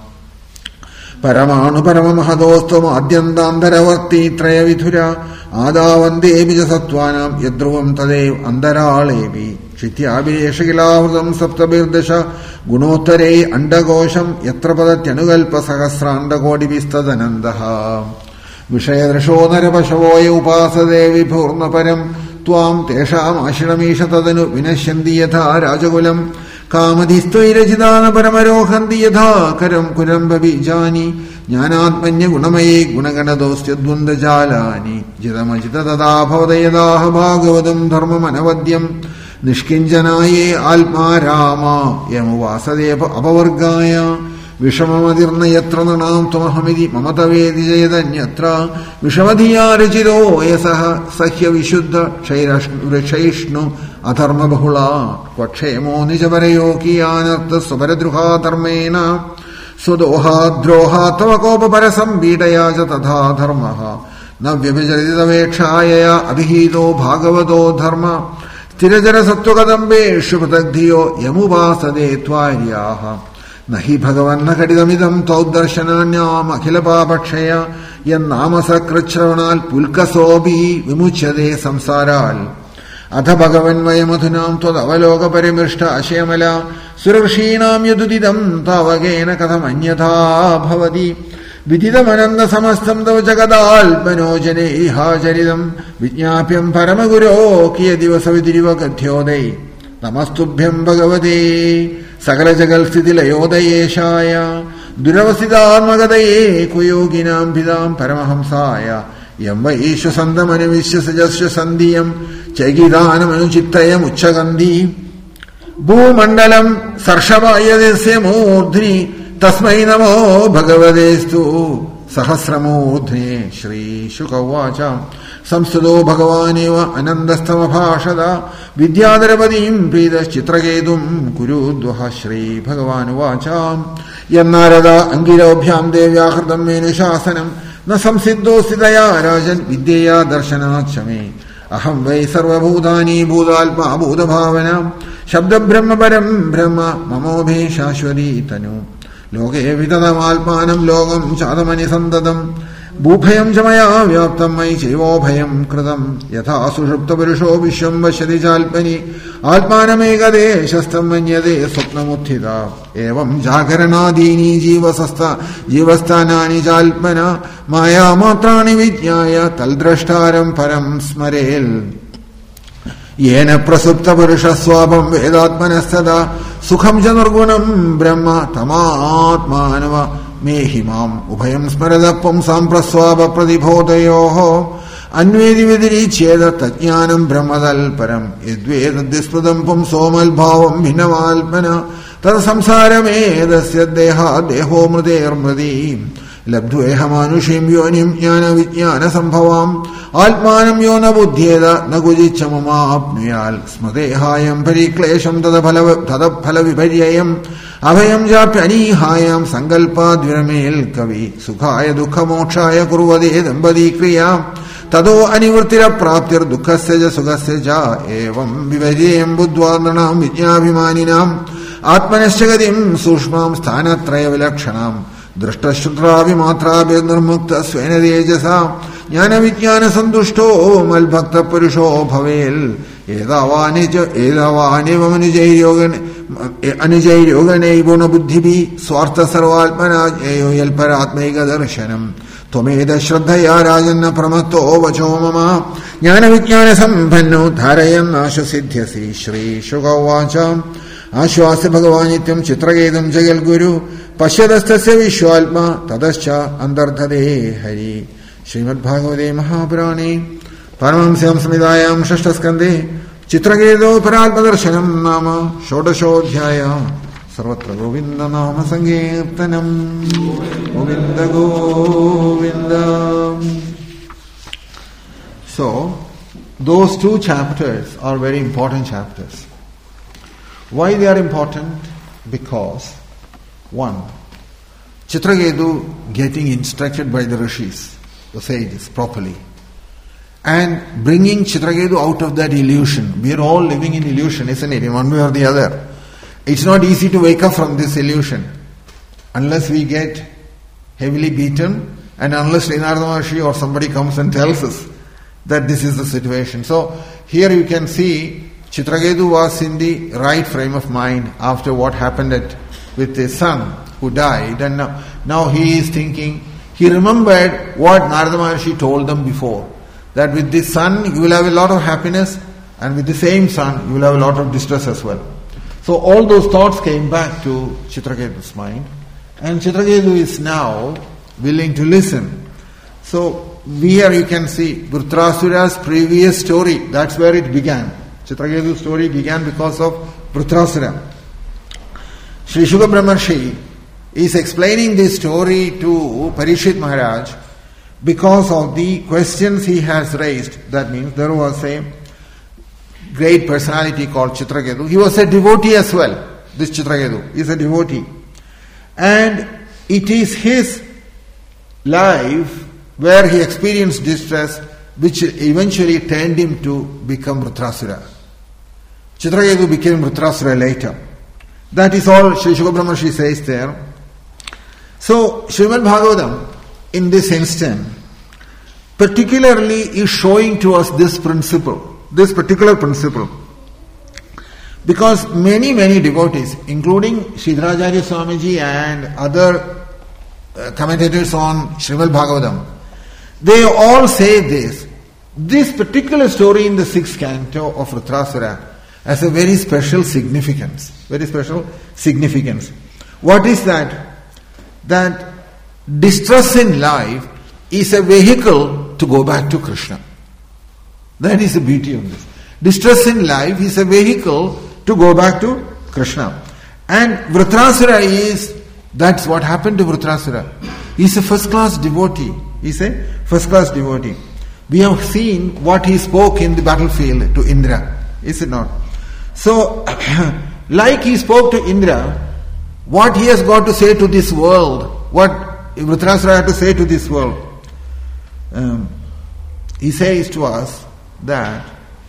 പരമാണു പരമമഹദോസ്ത്വമാദ്യന്താന്തരവർത്തി ത്രയവിധുര ആദാവന്തേപി ച സത്വാനാം യദ്ധ്രുവം തദേവ് അന്തരാളേപി ക്ഷിത്യാഭിലേഷകിലാവൃതം സപ്തഭിർദശ ഗുണോത്തരേ അണ്ഡകോശം യത്ര പദത്യനുകൽപ്പ സഹസ്രാണ്ഡകോടിഭിസ്തദനന്ദഃ വിഷയദൃശോ നരപശവോയ ഉപാസതേ വിഭൂർണപരം ത്വാം തേഷാമാശ്രമീഷ തദനു വിനശ്യന്തി യഥാ രാജകുലം കാമധിസ്ത്വൈരചിതാന പരമരോഹന്തി യഥാ കരം കുരംബ ബീജാനി ജ്ഞാനാത്മന്യ ഗുണമയേ ഗുണഗണദോസ്ത്യദ്വന്ദ്ജാലാനി ജിതമജിത തഥാ ഭവതയദാഹ ഭാഗവതം ധർമ്മമനവദ്യം നിഷ്കിഞ്ചനായേ ആത്മാ രാമ യമുവാസദേ അപവർഗായ വിഷമമതിർന്ന യത്ര നൃണാം ത്വമഹമിതി മമതവേദി ജയതന്യത്ര വിഷമധിയാ രചിതോ യസഃ സഹ്യ വിശുദ്ധ ക്ഷൈഷ്ണു അധർമ്മബഹുള ക്വക്ഷേമോ നിജപരയോ കിയാനർത്ഥ സ്വപരദ്രുഹാധർമ്മേന സ്വദോഹാദ്രോഹാ തവ കോപപരസംപീഡയാ ച തഥാ ധർമ്മഃ ന വ്യഭിചരിതവേക്ഷായ അഭിഹീതോ ഭാഗവതോ ധർമ്മ സ്ഥിരജരസത്വകദംബേഷു പൃഥഗ്ധിയോ യമുപാസതേ ത്വാര്യാഃ നഹി ഭഗവന്ന ഘടിതമിതം തൗദർശനാന്യാം അഖിലപാപക്ഷയ യന്നാമസകൃശ്രവണാൽ പുൽക്കസോപി വിമുച്യതേ സംസാരാൽ അഥ ഭഗവന്മയമധുനാം ത്വദവലോകപരിമൃഷ്ട അശയമല സുരർഷീണാം യദുദിതം താവകേന കഥമന്യഥാ ഭവതി വിദിതമനന്ത സമസ്തം തവ ജഗദാത്മനോജനേ ഇഹാചരിതം വിജ്ഞാപ്യം പരമഗുരോ കിയ ദിവസവിതിരിവ ഗദ്യോദൈ നമസ്തുഭ്യം ഭഗവതേ സകല ജഗൽ സ്ഥിതിലയോദയേശായ ദുരവസ്ഥിതാത്മകതയേ കുയോഗിനാം ഭിതാം പരമഹംസായ യം വൈശ്വസന്തമനുവിശ്വസജസ്വ സന്ധിയം ചൈകിതാനമനുചിത്തയമുച്ഛകന്തി ഭൂമണ്ഡലം സർഷവായതസ്യ മൂർധ്നി തസ്മൈ നമോ ഭഗവതേസ്തു സഹസ്രമൂർധ്നേ ശ്രീശുകൗവാച സംസ്തുതോ ഭഗവാനേവ അനന്തസ്തമഭാഷത വിദ്യാധരപതിം പ്രീതശ്ചിത്രകേതും കുരുദ്വഹ ശ്രീഭഗവാനുവാച യന്നാരദ അങ്കിരോഭ്യാം ദേവ്യാഹൃതം മേനുശാസനം ന സംസിദ്ധോസ്തി തയാ രാജൻ വിദ്യയാ ദർശനാച്ഛമേ അഹം വൈ സർവഭൂതാനി ഭൂതാത്മാ ഭൂതഭാവന ശബ്ദബ്രഹ്മപരം ബ്രഹ്മ മമോഭേ ശാശ്വതീ തനു ലോകേ വിതതമാത്മാനം ലോകം ചാതമനി സന്തതം ഭൂഭയം ച മയാ വ്യാപ്തം മയി ചൈവോഭയം കൃതം യഥാ സുഷുപ്തപുരുഷോ വിശ്വം പശ്യതി ചാൽപനി ആത്മാനമേകദേശസ്ഥം മന്യതേ സ്വപ്നമുത്ഥിത ഏവം ജാഗരണാദീനി ജീവസസ്ഥ ജീവസ്ഥാനാനി ചാൽപന മായാമാത്രാണി വിജ്ഞായ തൽദ്രഷ്ടാരം പരം സ്മരേൽ യേന പ്രസുപ്തപുരുഷസ്വാപം വേദാത്മനസ്തദാ സുഖം ച നിർഗുണം ബ്രഹ്മ തമാത്മാനവ മേഹിമാം ഉഭയം സ്മരതപ്പം സാംപ്രസ്വാപ പ്രതിബോധയോഃ അന്വേതി വ്യതിരീച്ഛേദ തജ്ഞാനം ബ്രഹ്മതൽപരം യദ്വേദസ്മൃതം പുംസോമൽഭാവം ഭിന്നമാത്മന തത് സംസാരമേതസ്യ ദേഹാ ദേഹോ മൃതേർമൃതി ലബ്ധ്വേഹമാനുഷീം യോനിം ജ്ഞാനവിജ്ഞാനസംഭവാം ആത്മാനം യോ ന ബുദ്ധ്യേത ന കുജിച്ച മമാപ്നുയാൽ സ്മൃതേഹായം പരിക്ലേശം തദഫലവിപര്യം അഭയം ചാപ്യനീഹായാം സങ്കൽപ്പാദ്വിരമേൽ കവി സുഖായ ദുഃഖമോക്ഷായ കുർവതേ ദമ്പതീക്രിയാം തതോ അനിവൃത്തിരപ്രാപ്തിർ ദുഃഖസ്യ ച സുഖസ്യ ച ഏവം വിപര്യം ബുദ്ധ്വാ നൃണാം വിജ്ഞാഭിമാനിനാം ആത്മനശ്ച ഗതിം സൂക്ഷ്മാം സ്ഥാനത്രയവിലക്ഷണാം ദൃഷ്ടശ്രുത്രാവിമാത്രാഭിർനിർമുക്ത സ്വേന തേജസാ ജ്ഞാനവിജ്ഞാനസന്തുഷ്ടോ മൽഭക്തപുരുഷോ ഭവേൽ ഏതാവാനുജൈര്യോഗനൈഗുണബുദ്ധിഭി സ്വാർത്ഥസർവാത്മനാജ്ഞേയോ യൽപരാത്മൈകദർശനം ത്വമേത ശ്രദ്ധയാ രാജന്ന പ്രമത്തോ വചോ മമ ജ്ഞാനവിജ്ഞാനസമ്പന്നോ ധാരയന്നാശുസിദ്ധ്യസി ശ്രീശുകവാച ആശ്വാസ ഭഗവാനിത്യം ചിത്രകേതും ജയൽ ഗുരു പശ്യതസ്തസ്യ വിശ്വാത്മാ തതശ്ച അന്തർധതേ ഹരി. ശ്രീമദ്ഭാഗവതേ മഹാപുരാണേ പരമഹംസ്യാം സംഹിതായാം ഷഷ്ഠസ്കന്ധേ ചിത്രകേതോ പരാത്മദർശനം നാമ ഷോഡശോധ്യായ. സർവത്ര ഗോവിന്ദനാമ സങ്കീർത്തനം. Govinda Govinda. So, those two chapters are very important chapters. Why they are important? Because, one, Chitraketu getting instructed by the rishis, the sages, properly, and bringing Chitraketu out of that illusion. We are all living in illusion, isn't it, in one way or the other. It's not easy to wake up from this illusion unless we get heavily beaten and unless Srinarada Maharshi or somebody comes and tells us that this is the situation. So, here you can see Chitraketu was in the right frame of mind after what happened at, with his son who died, and now, now he is thinking, he remembered what Narada Maharshi told them before, that with this son you will have a lot of happiness and with the same son you will have a lot of distress as well. So all those thoughts came back to Chitraketu's mind, and Chitraketu is now willing to listen. So here you can see Vritrasura's previous story, that's where it began. Chitraketu's story began because of Vritrasura. Sri Shuka Brahmarshi is explaining this story to Parikshit Maharaj because of the questions he has raised. That means there was a great personality called Chitraketu. He was a devotee as well. This Chitraketu is a devotee. And it is his life where he experienced distress which eventually turned him to become Vritrasura. Chitraketu became Vritrasura later. That is all Sri Shuka Brahmarshi says there. So, Srimad Bhagavatam, in this instant, particularly is showing to us this principle, this particular principle. Because many, many devotees, including Sridharacharya Swamiji and other uh, commentators on Srimad Bhagavatam, they all say this. This particular story in the sixth canto of Vritrasura has a very special significance. Very special significance. What is that? That distress in life is a vehicle to go back to Krishna. That is the beauty of this. Distress in life is a vehicle to go back to Krishna. And Vritrasura is, that's what happened to Vritrasura. He is a first class devotee. He is a first class devotee. We have seen what he spoke in the battlefield to Indra. Is it not? So, like he spoke to Indra, what he has got to say to this world, what Vritrasura had to say to this world, um, he says to us that,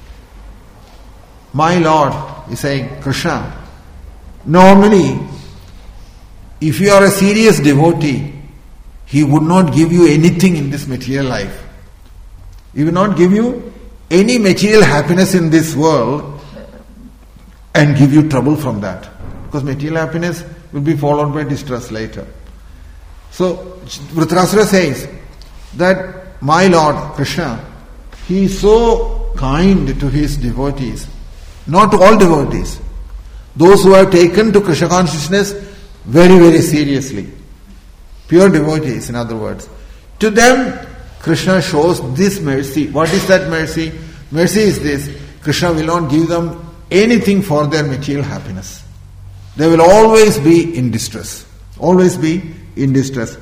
my Lord, he is saying, Krishna, normally, if you are a serious devotee, he would not give you anything in this material life. He will not give you any material happiness in this world and give you trouble from that. Because material happiness will be followed by distress later. So, Vritrasura says that my Lord Krishna, he is so kind to his devotees, not to all devotees, those who have taken to Krishna consciousness very, very seriously. Pure devotees, in other words. To them, Krishna shows this mercy. What is that mercy? Mercy is this. Krishna will not give them anything for their material happiness. They will always be in distress. Always be in distress.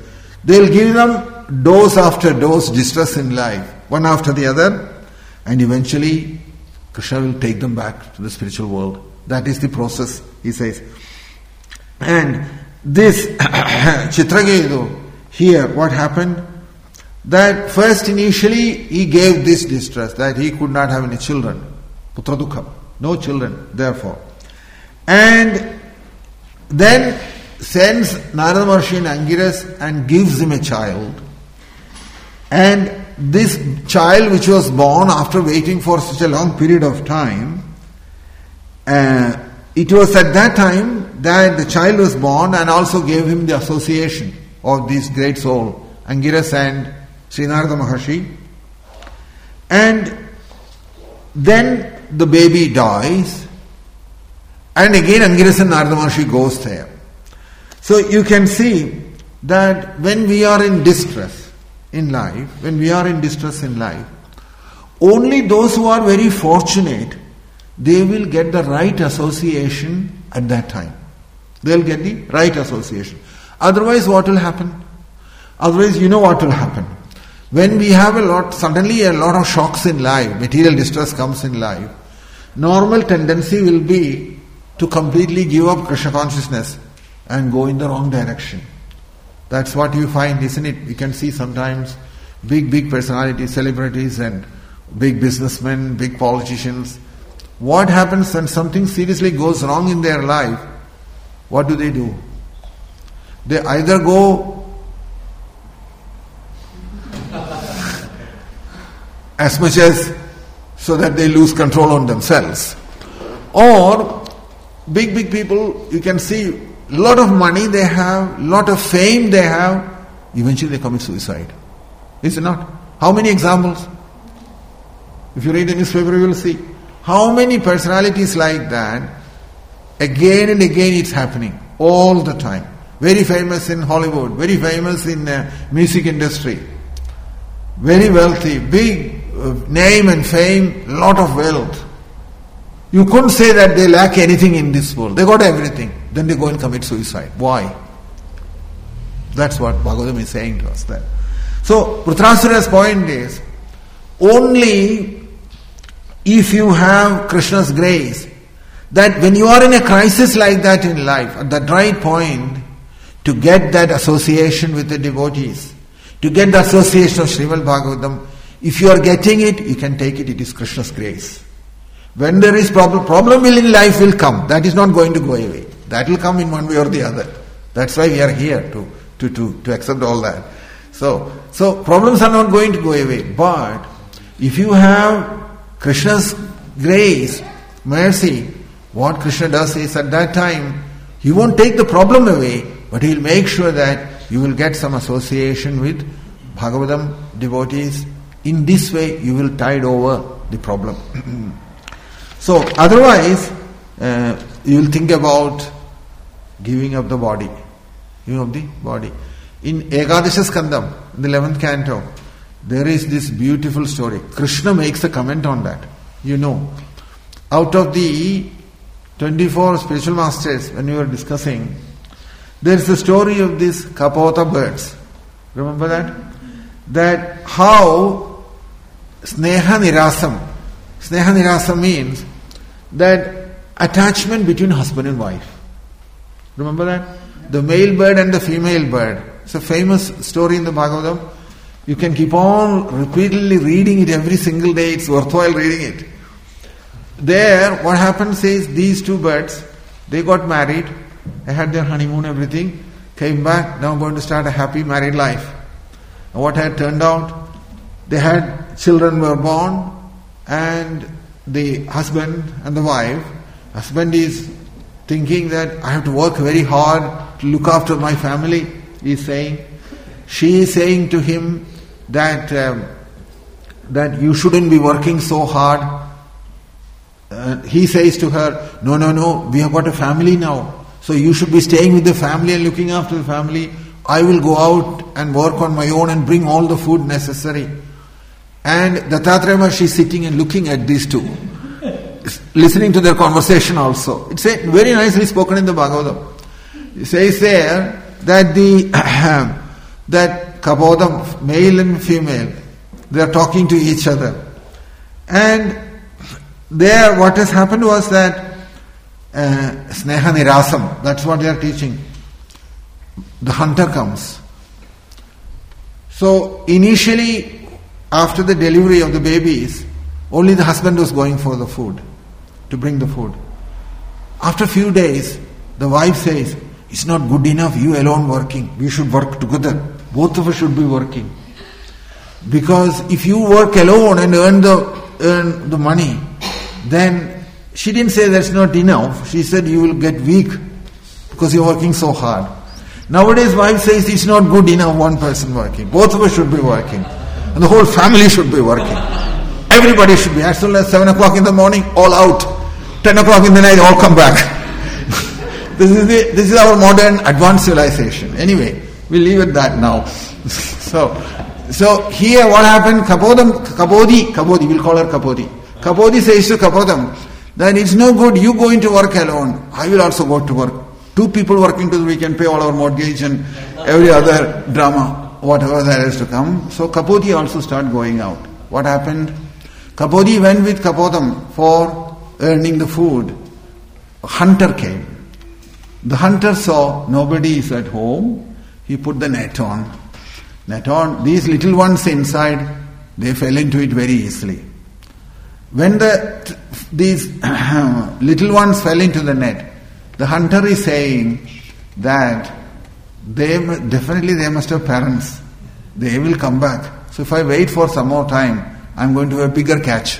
They'll give them dose after dose distress in life, one after the other, and eventually Krishna will take them back to the spiritual world. That is the process, he says. And this Chitraketu, here what happened? That first initially he gave this distress, that he could not have any children. Putra dukha, no children, therefore. And then sends Narada Maharshi and Angiras and gives him a child. And this child which was born after waiting for such a long period of time, uh, it was at that time that the child was born and also gave him the association of this great soul, Angiras and Sri Narada Maharshi. And then the baby dies, and again Angiras and Narada Maharshi goes there. So you can see that when we are in distress in life, when we are in distress in life, only those who are very fortunate, they will get the right association at that time. They will get the right association. Otherwise, what will happen? Otherwise, you know what will happen. When we have a lot, suddenly a lot of shocks in life, material distress comes in life, normal tendency will be to completely give up Krishna consciousness and go in the wrong direction. That's what you find, isn't it? You can see sometimes big, big personalities, celebrities and big businessmen, big politicians. What happens when something seriously goes wrong in their life? What do they do? They either go as much as so that they lose control on themselves. Or big, big people, you can see lot of money they have, lot of fame they have, eventually they commit suicide. Is it not? How many examples? If you read the newspaper, you will see. How many personalities like that, again and again it's happening, all the time. Very famous in Hollywood, very famous in uh, music industry, very wealthy, big uh, name and fame, lot of wealth. You couldn't say that they lack anything in this world. They got everything. Then they go and commit suicide. Why? That's what Bhagavatam is saying to us there. So, Prithvirashara's point is, only if you have Krishna's grace, that when you are in a crisis like that in life, at that right point, to get that association with the devotees, to get the association of Srimad Bhagavatam, if you are getting it, you can take it, it is Krishna's grace. When there is problem, problem will in life will come. That is not going to go away. That will come in one way or the other. That's why we are here, to, to, to, to accept all that. So, so problems are not going to go away. But if you have Krishna's grace, mercy, what Krishna does is at that time, He won't take the problem away, but He will make sure that you will get some association with Bhagavatam devotees. In this way, you will tide over the problem. So, otherwise, uh, you will think about giving up the body. Giving up the body. In Ekadasha Skandam, in the eleventh canto, there is this beautiful story. Krishna makes a comment on that. You know, out of the twenty-four spiritual masters, when we were discussing, there is the story of these Kapota birds. Remember that? That how Sneha Nirasam. Sneha Nirasam means that attachment between husband and wife. Remember that? The male bird and the female bird. It's a famous story in the Bhagavatam. You can keep on repeatedly reading it every single day. It's worthwhile reading it. There, what happens is these two birds, they got married, they had their honeymoon, everything, came back, now going to start a happy married life. And what had turned out? They had children were born, and the husband and the wife, husband is thinking that I have to work very hard to look after my family, he is saying. She is saying to him that um, that you shouldn't be working so hard. Uh, he says to her, no, no, no, we have got a family now. So you should be staying with the family and looking after the family. I will go out and work on my own and bring all the food necessary. And Dattatreya Maharshi is sitting and looking at these two, listening to their conversation also. It's a, very nicely spoken in the Bhagavatam. It says there that the that Kapodam, male and female, they are talking to each other. And there what has happened was that uh, Sneha Nirasam, that's what they are teaching. The hunter comes. So initially, after the delivery of the babies, only the husband was going for the food, to bring the food. After a few days, the wife says, it's not good enough, you alone working. We should work together. Both of us should be working. Because if you work alone and earn the earn the money, then she didn't say that's not enough. She said you will get weak because you're working so hard. Nowadays, wife says it's not good enough one person working. Both of us should be working. And the whole family should be working. Everybody should be. As soon as seven o'clock in the morning, all out. ten o'clock in the night, all come back. This is the, this is our modern advanced civilization. Anyway, we'll leave it that now. so, so here what happened? Kapodam, Kapodi, Kapodi, we'll call her Kapodi. Kapodi says to Kapodam, that it's no good, you go into work alone. I will also go to work. Two people working together, we can pay all our mortgage and every other drama, whatever there is to come. So Kapodi also started going out. What happened? Kapodi went with Kapodam for earning the food. A hunter came. The hunter saw nobody is at home. He put the net on. Net on. These little ones inside, they fell into it very easily. When the these little ones fell into the net, the hunter is saying that they definitely they must have parents. They will come back. So if I wait for some more time, I'm going to have a bigger catch.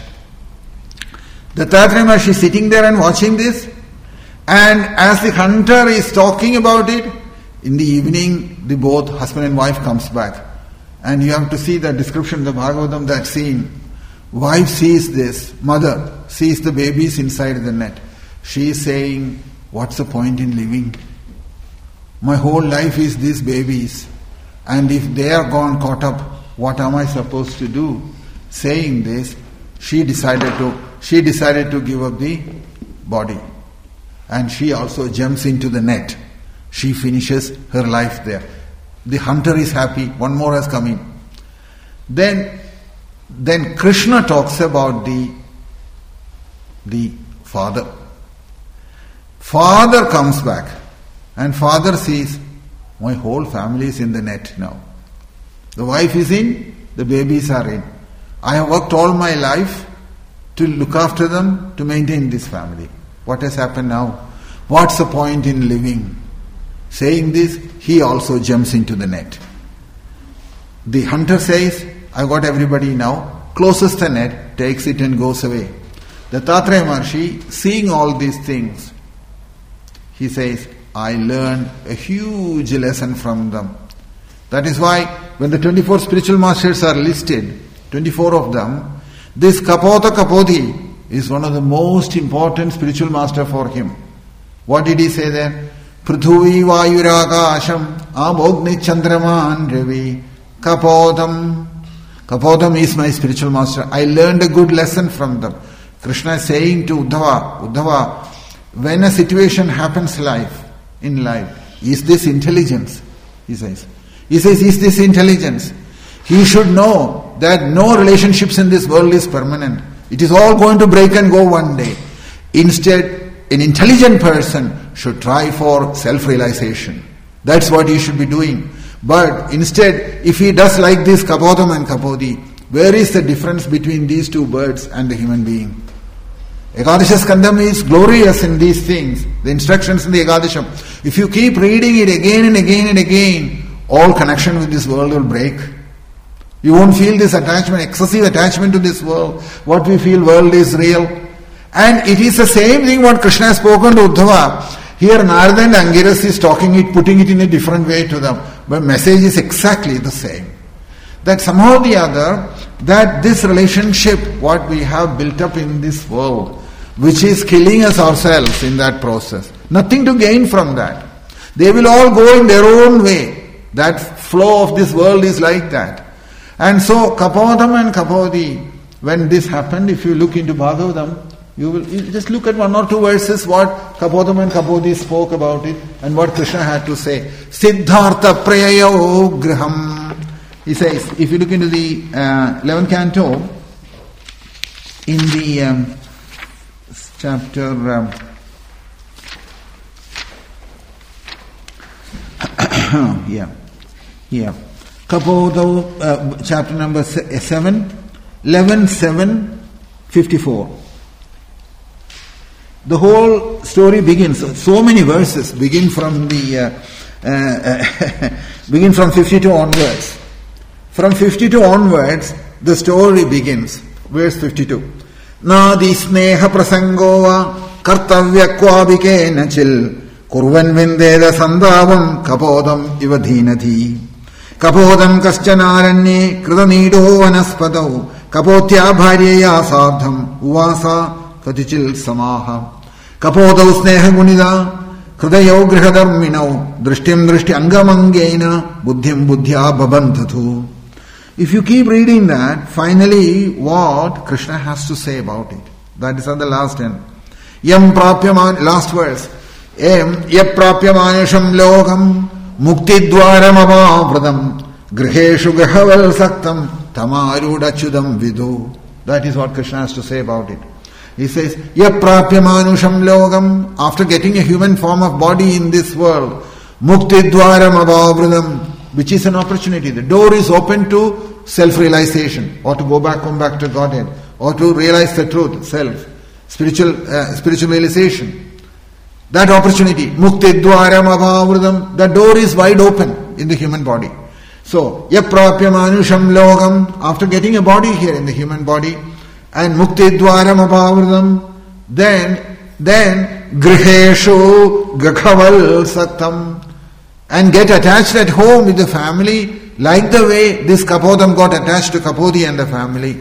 The Dattatreya Maharshi is sitting there and watching this. And as the hunter is talking about it, in the evening, the both husband and wife comes back. And you have to see the description of the Bhagavatam, that scene. Wife sees this, mother sees the babies inside the net. She is saying, what's the point in living? My whole life is these babies. And if they are gone, caught up, what am I supposed to do? Saying this, she decided to, she decided to give up the body. And she also jumps into the net. She finishes her life there. The hunter is happy. One more has come in. Then, then Krishna talks about the, the father. Father comes back. And father sees, my whole family is in the net now. The wife is in, the babies are in. I have worked all my life to look after them, to maintain this family. What has happened now? What's the point in living? Saying this, he also jumps into the net. The hunter says, I got everybody now, closes the net, takes it and goes away. The Dattatreya Maharshi, seeing all these things, he says, I learned a huge lesson from them. That is why when the twenty-four spiritual masters are listed, twenty-four of them, this Kapota Kapodi is one of the most important spiritual master for him. What did he say there? Prithvi Vayuragasham Abogni Chandraman Ravi Kapodam. Kapodam is my spiritual master. I learned a good lesson from them. Krishna is saying to Uddhava, Uddhava, when a situation happens life, in life, is this intelligence? He says. He says, is this intelligence? He should know that no relationships in this world is permanent. It is all going to break and go one day. Instead, an intelligent person should try for self-realization. That's what he should be doing. But instead, if he does like this Kapodam and Kapodi, where is the difference between these two birds and the human being? Ekadasha Skandam is glorious in these things, the instructions in the Ekadasham. If you keep reading it again and again and again, all connection with this world will break. You won't feel this attachment, excessive attachment to this world. What we feel world is real. And it is the same thing what Krishna has spoken to Uddhava. Here Narada and Angiras is talking it, putting it in a different way to them. But message is exactly the same. That somehow or the other, that this relationship, what we have built up in this world, which is killing us ourselves in that process. Nothing to gain from that. They will all go in their own way. That flow of this world is like that. And so Kapodam and Kapodi, when this happened, if you look into Bhagavatam, You will you just look at one or two verses what Kapodam and Kapodi spoke about it and what Krishna had to say. Siddhartha prayayo griham. He says, if you look into the uh, eleventh canto, in the um, chapter um, yeah, yeah, Kapodo, uh, chapter number seven, eleven, seven, fifty-four. The whole story begins. So many verses begin from the uh, uh, begin from fifty-two onwards. From fifty-two onwards, the story begins. Verse fifty-two. Nadi sneha prasangova kartavya kvabike nachil kurvan vindeda sandavam kapodam ivadhinati kapodam kaschanaranye kridanido vanaspadau kapotya bharyaya sadham uvasa katichil samaha kapodau sneha gunida hridayo grihadharminau drishtim drishti angamangena buddhim buddhya babandhathu. If you keep reading that, finally what Krishna has to say about it. That is at the last end. Yam prapyaman, last verse. Yam yaprapyamanisham lokam muktidwaram avavradam griheshu grihaval saktam tamarudachudam vidu. That is what Krishna has to say about it. He says, yaprapyamanusham lokam, after getting a human form of body in this world, muktidwaram avavradam, which is an opportunity. The door is open to self-realization, or to go back, come back to Godhead, or to realize the truth, self, spiritual uh, spiritual realization. That opportunity, mukti dwaram abhavridam, the door is wide open in the human body. So, yaprapya manusham logam, after getting a body here in the human body, and mukti dwaram abhavridam, then, then, griheshu gakhaval saktam, and get attached at home with the family, like the way this Kapodam got attached to Kapodi and the family.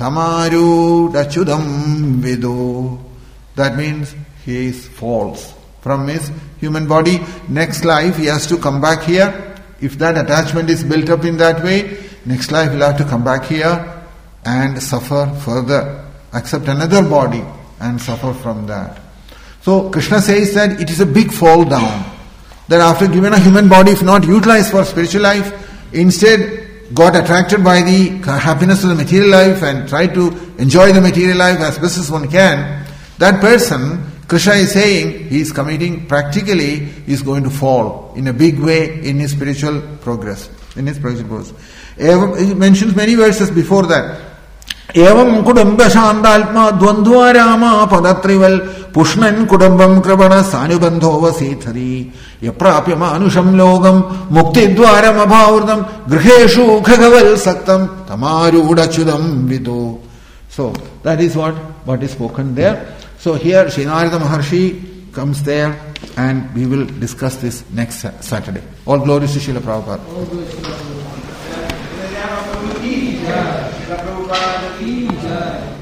Tamaru dachudam vidu. That means he is false from his human body. Next life he has to come back here. If that attachment is built up in that way, next life he'll have to come back here and suffer further. Accept another body and suffer from that. So Krishna says that it is a big fall down. That after given a human body, if not utilized for spiritual life, instead got attracted by the happiness of the material life and tried to enjoy the material life as best as one can, that person, Krishna is saying, he is committing, practically, he is going to fall in a big way in his spiritual progress. In his spiritual progress. He mentions many verses before that. Evam kudamba shandalma dvandvarama padatrival pushnan kudambam krabana sanubandho vasithari yaprapya manusham logam muktidwaram abhavurdam griheshu khagaval saktam tamarudachudam vidu. So that is what, what is spoken there. So here Sri Narada Maharshi comes there and we will discuss this next Saturday. All glories to Srila Prabhupada. Prabhupada ki jai.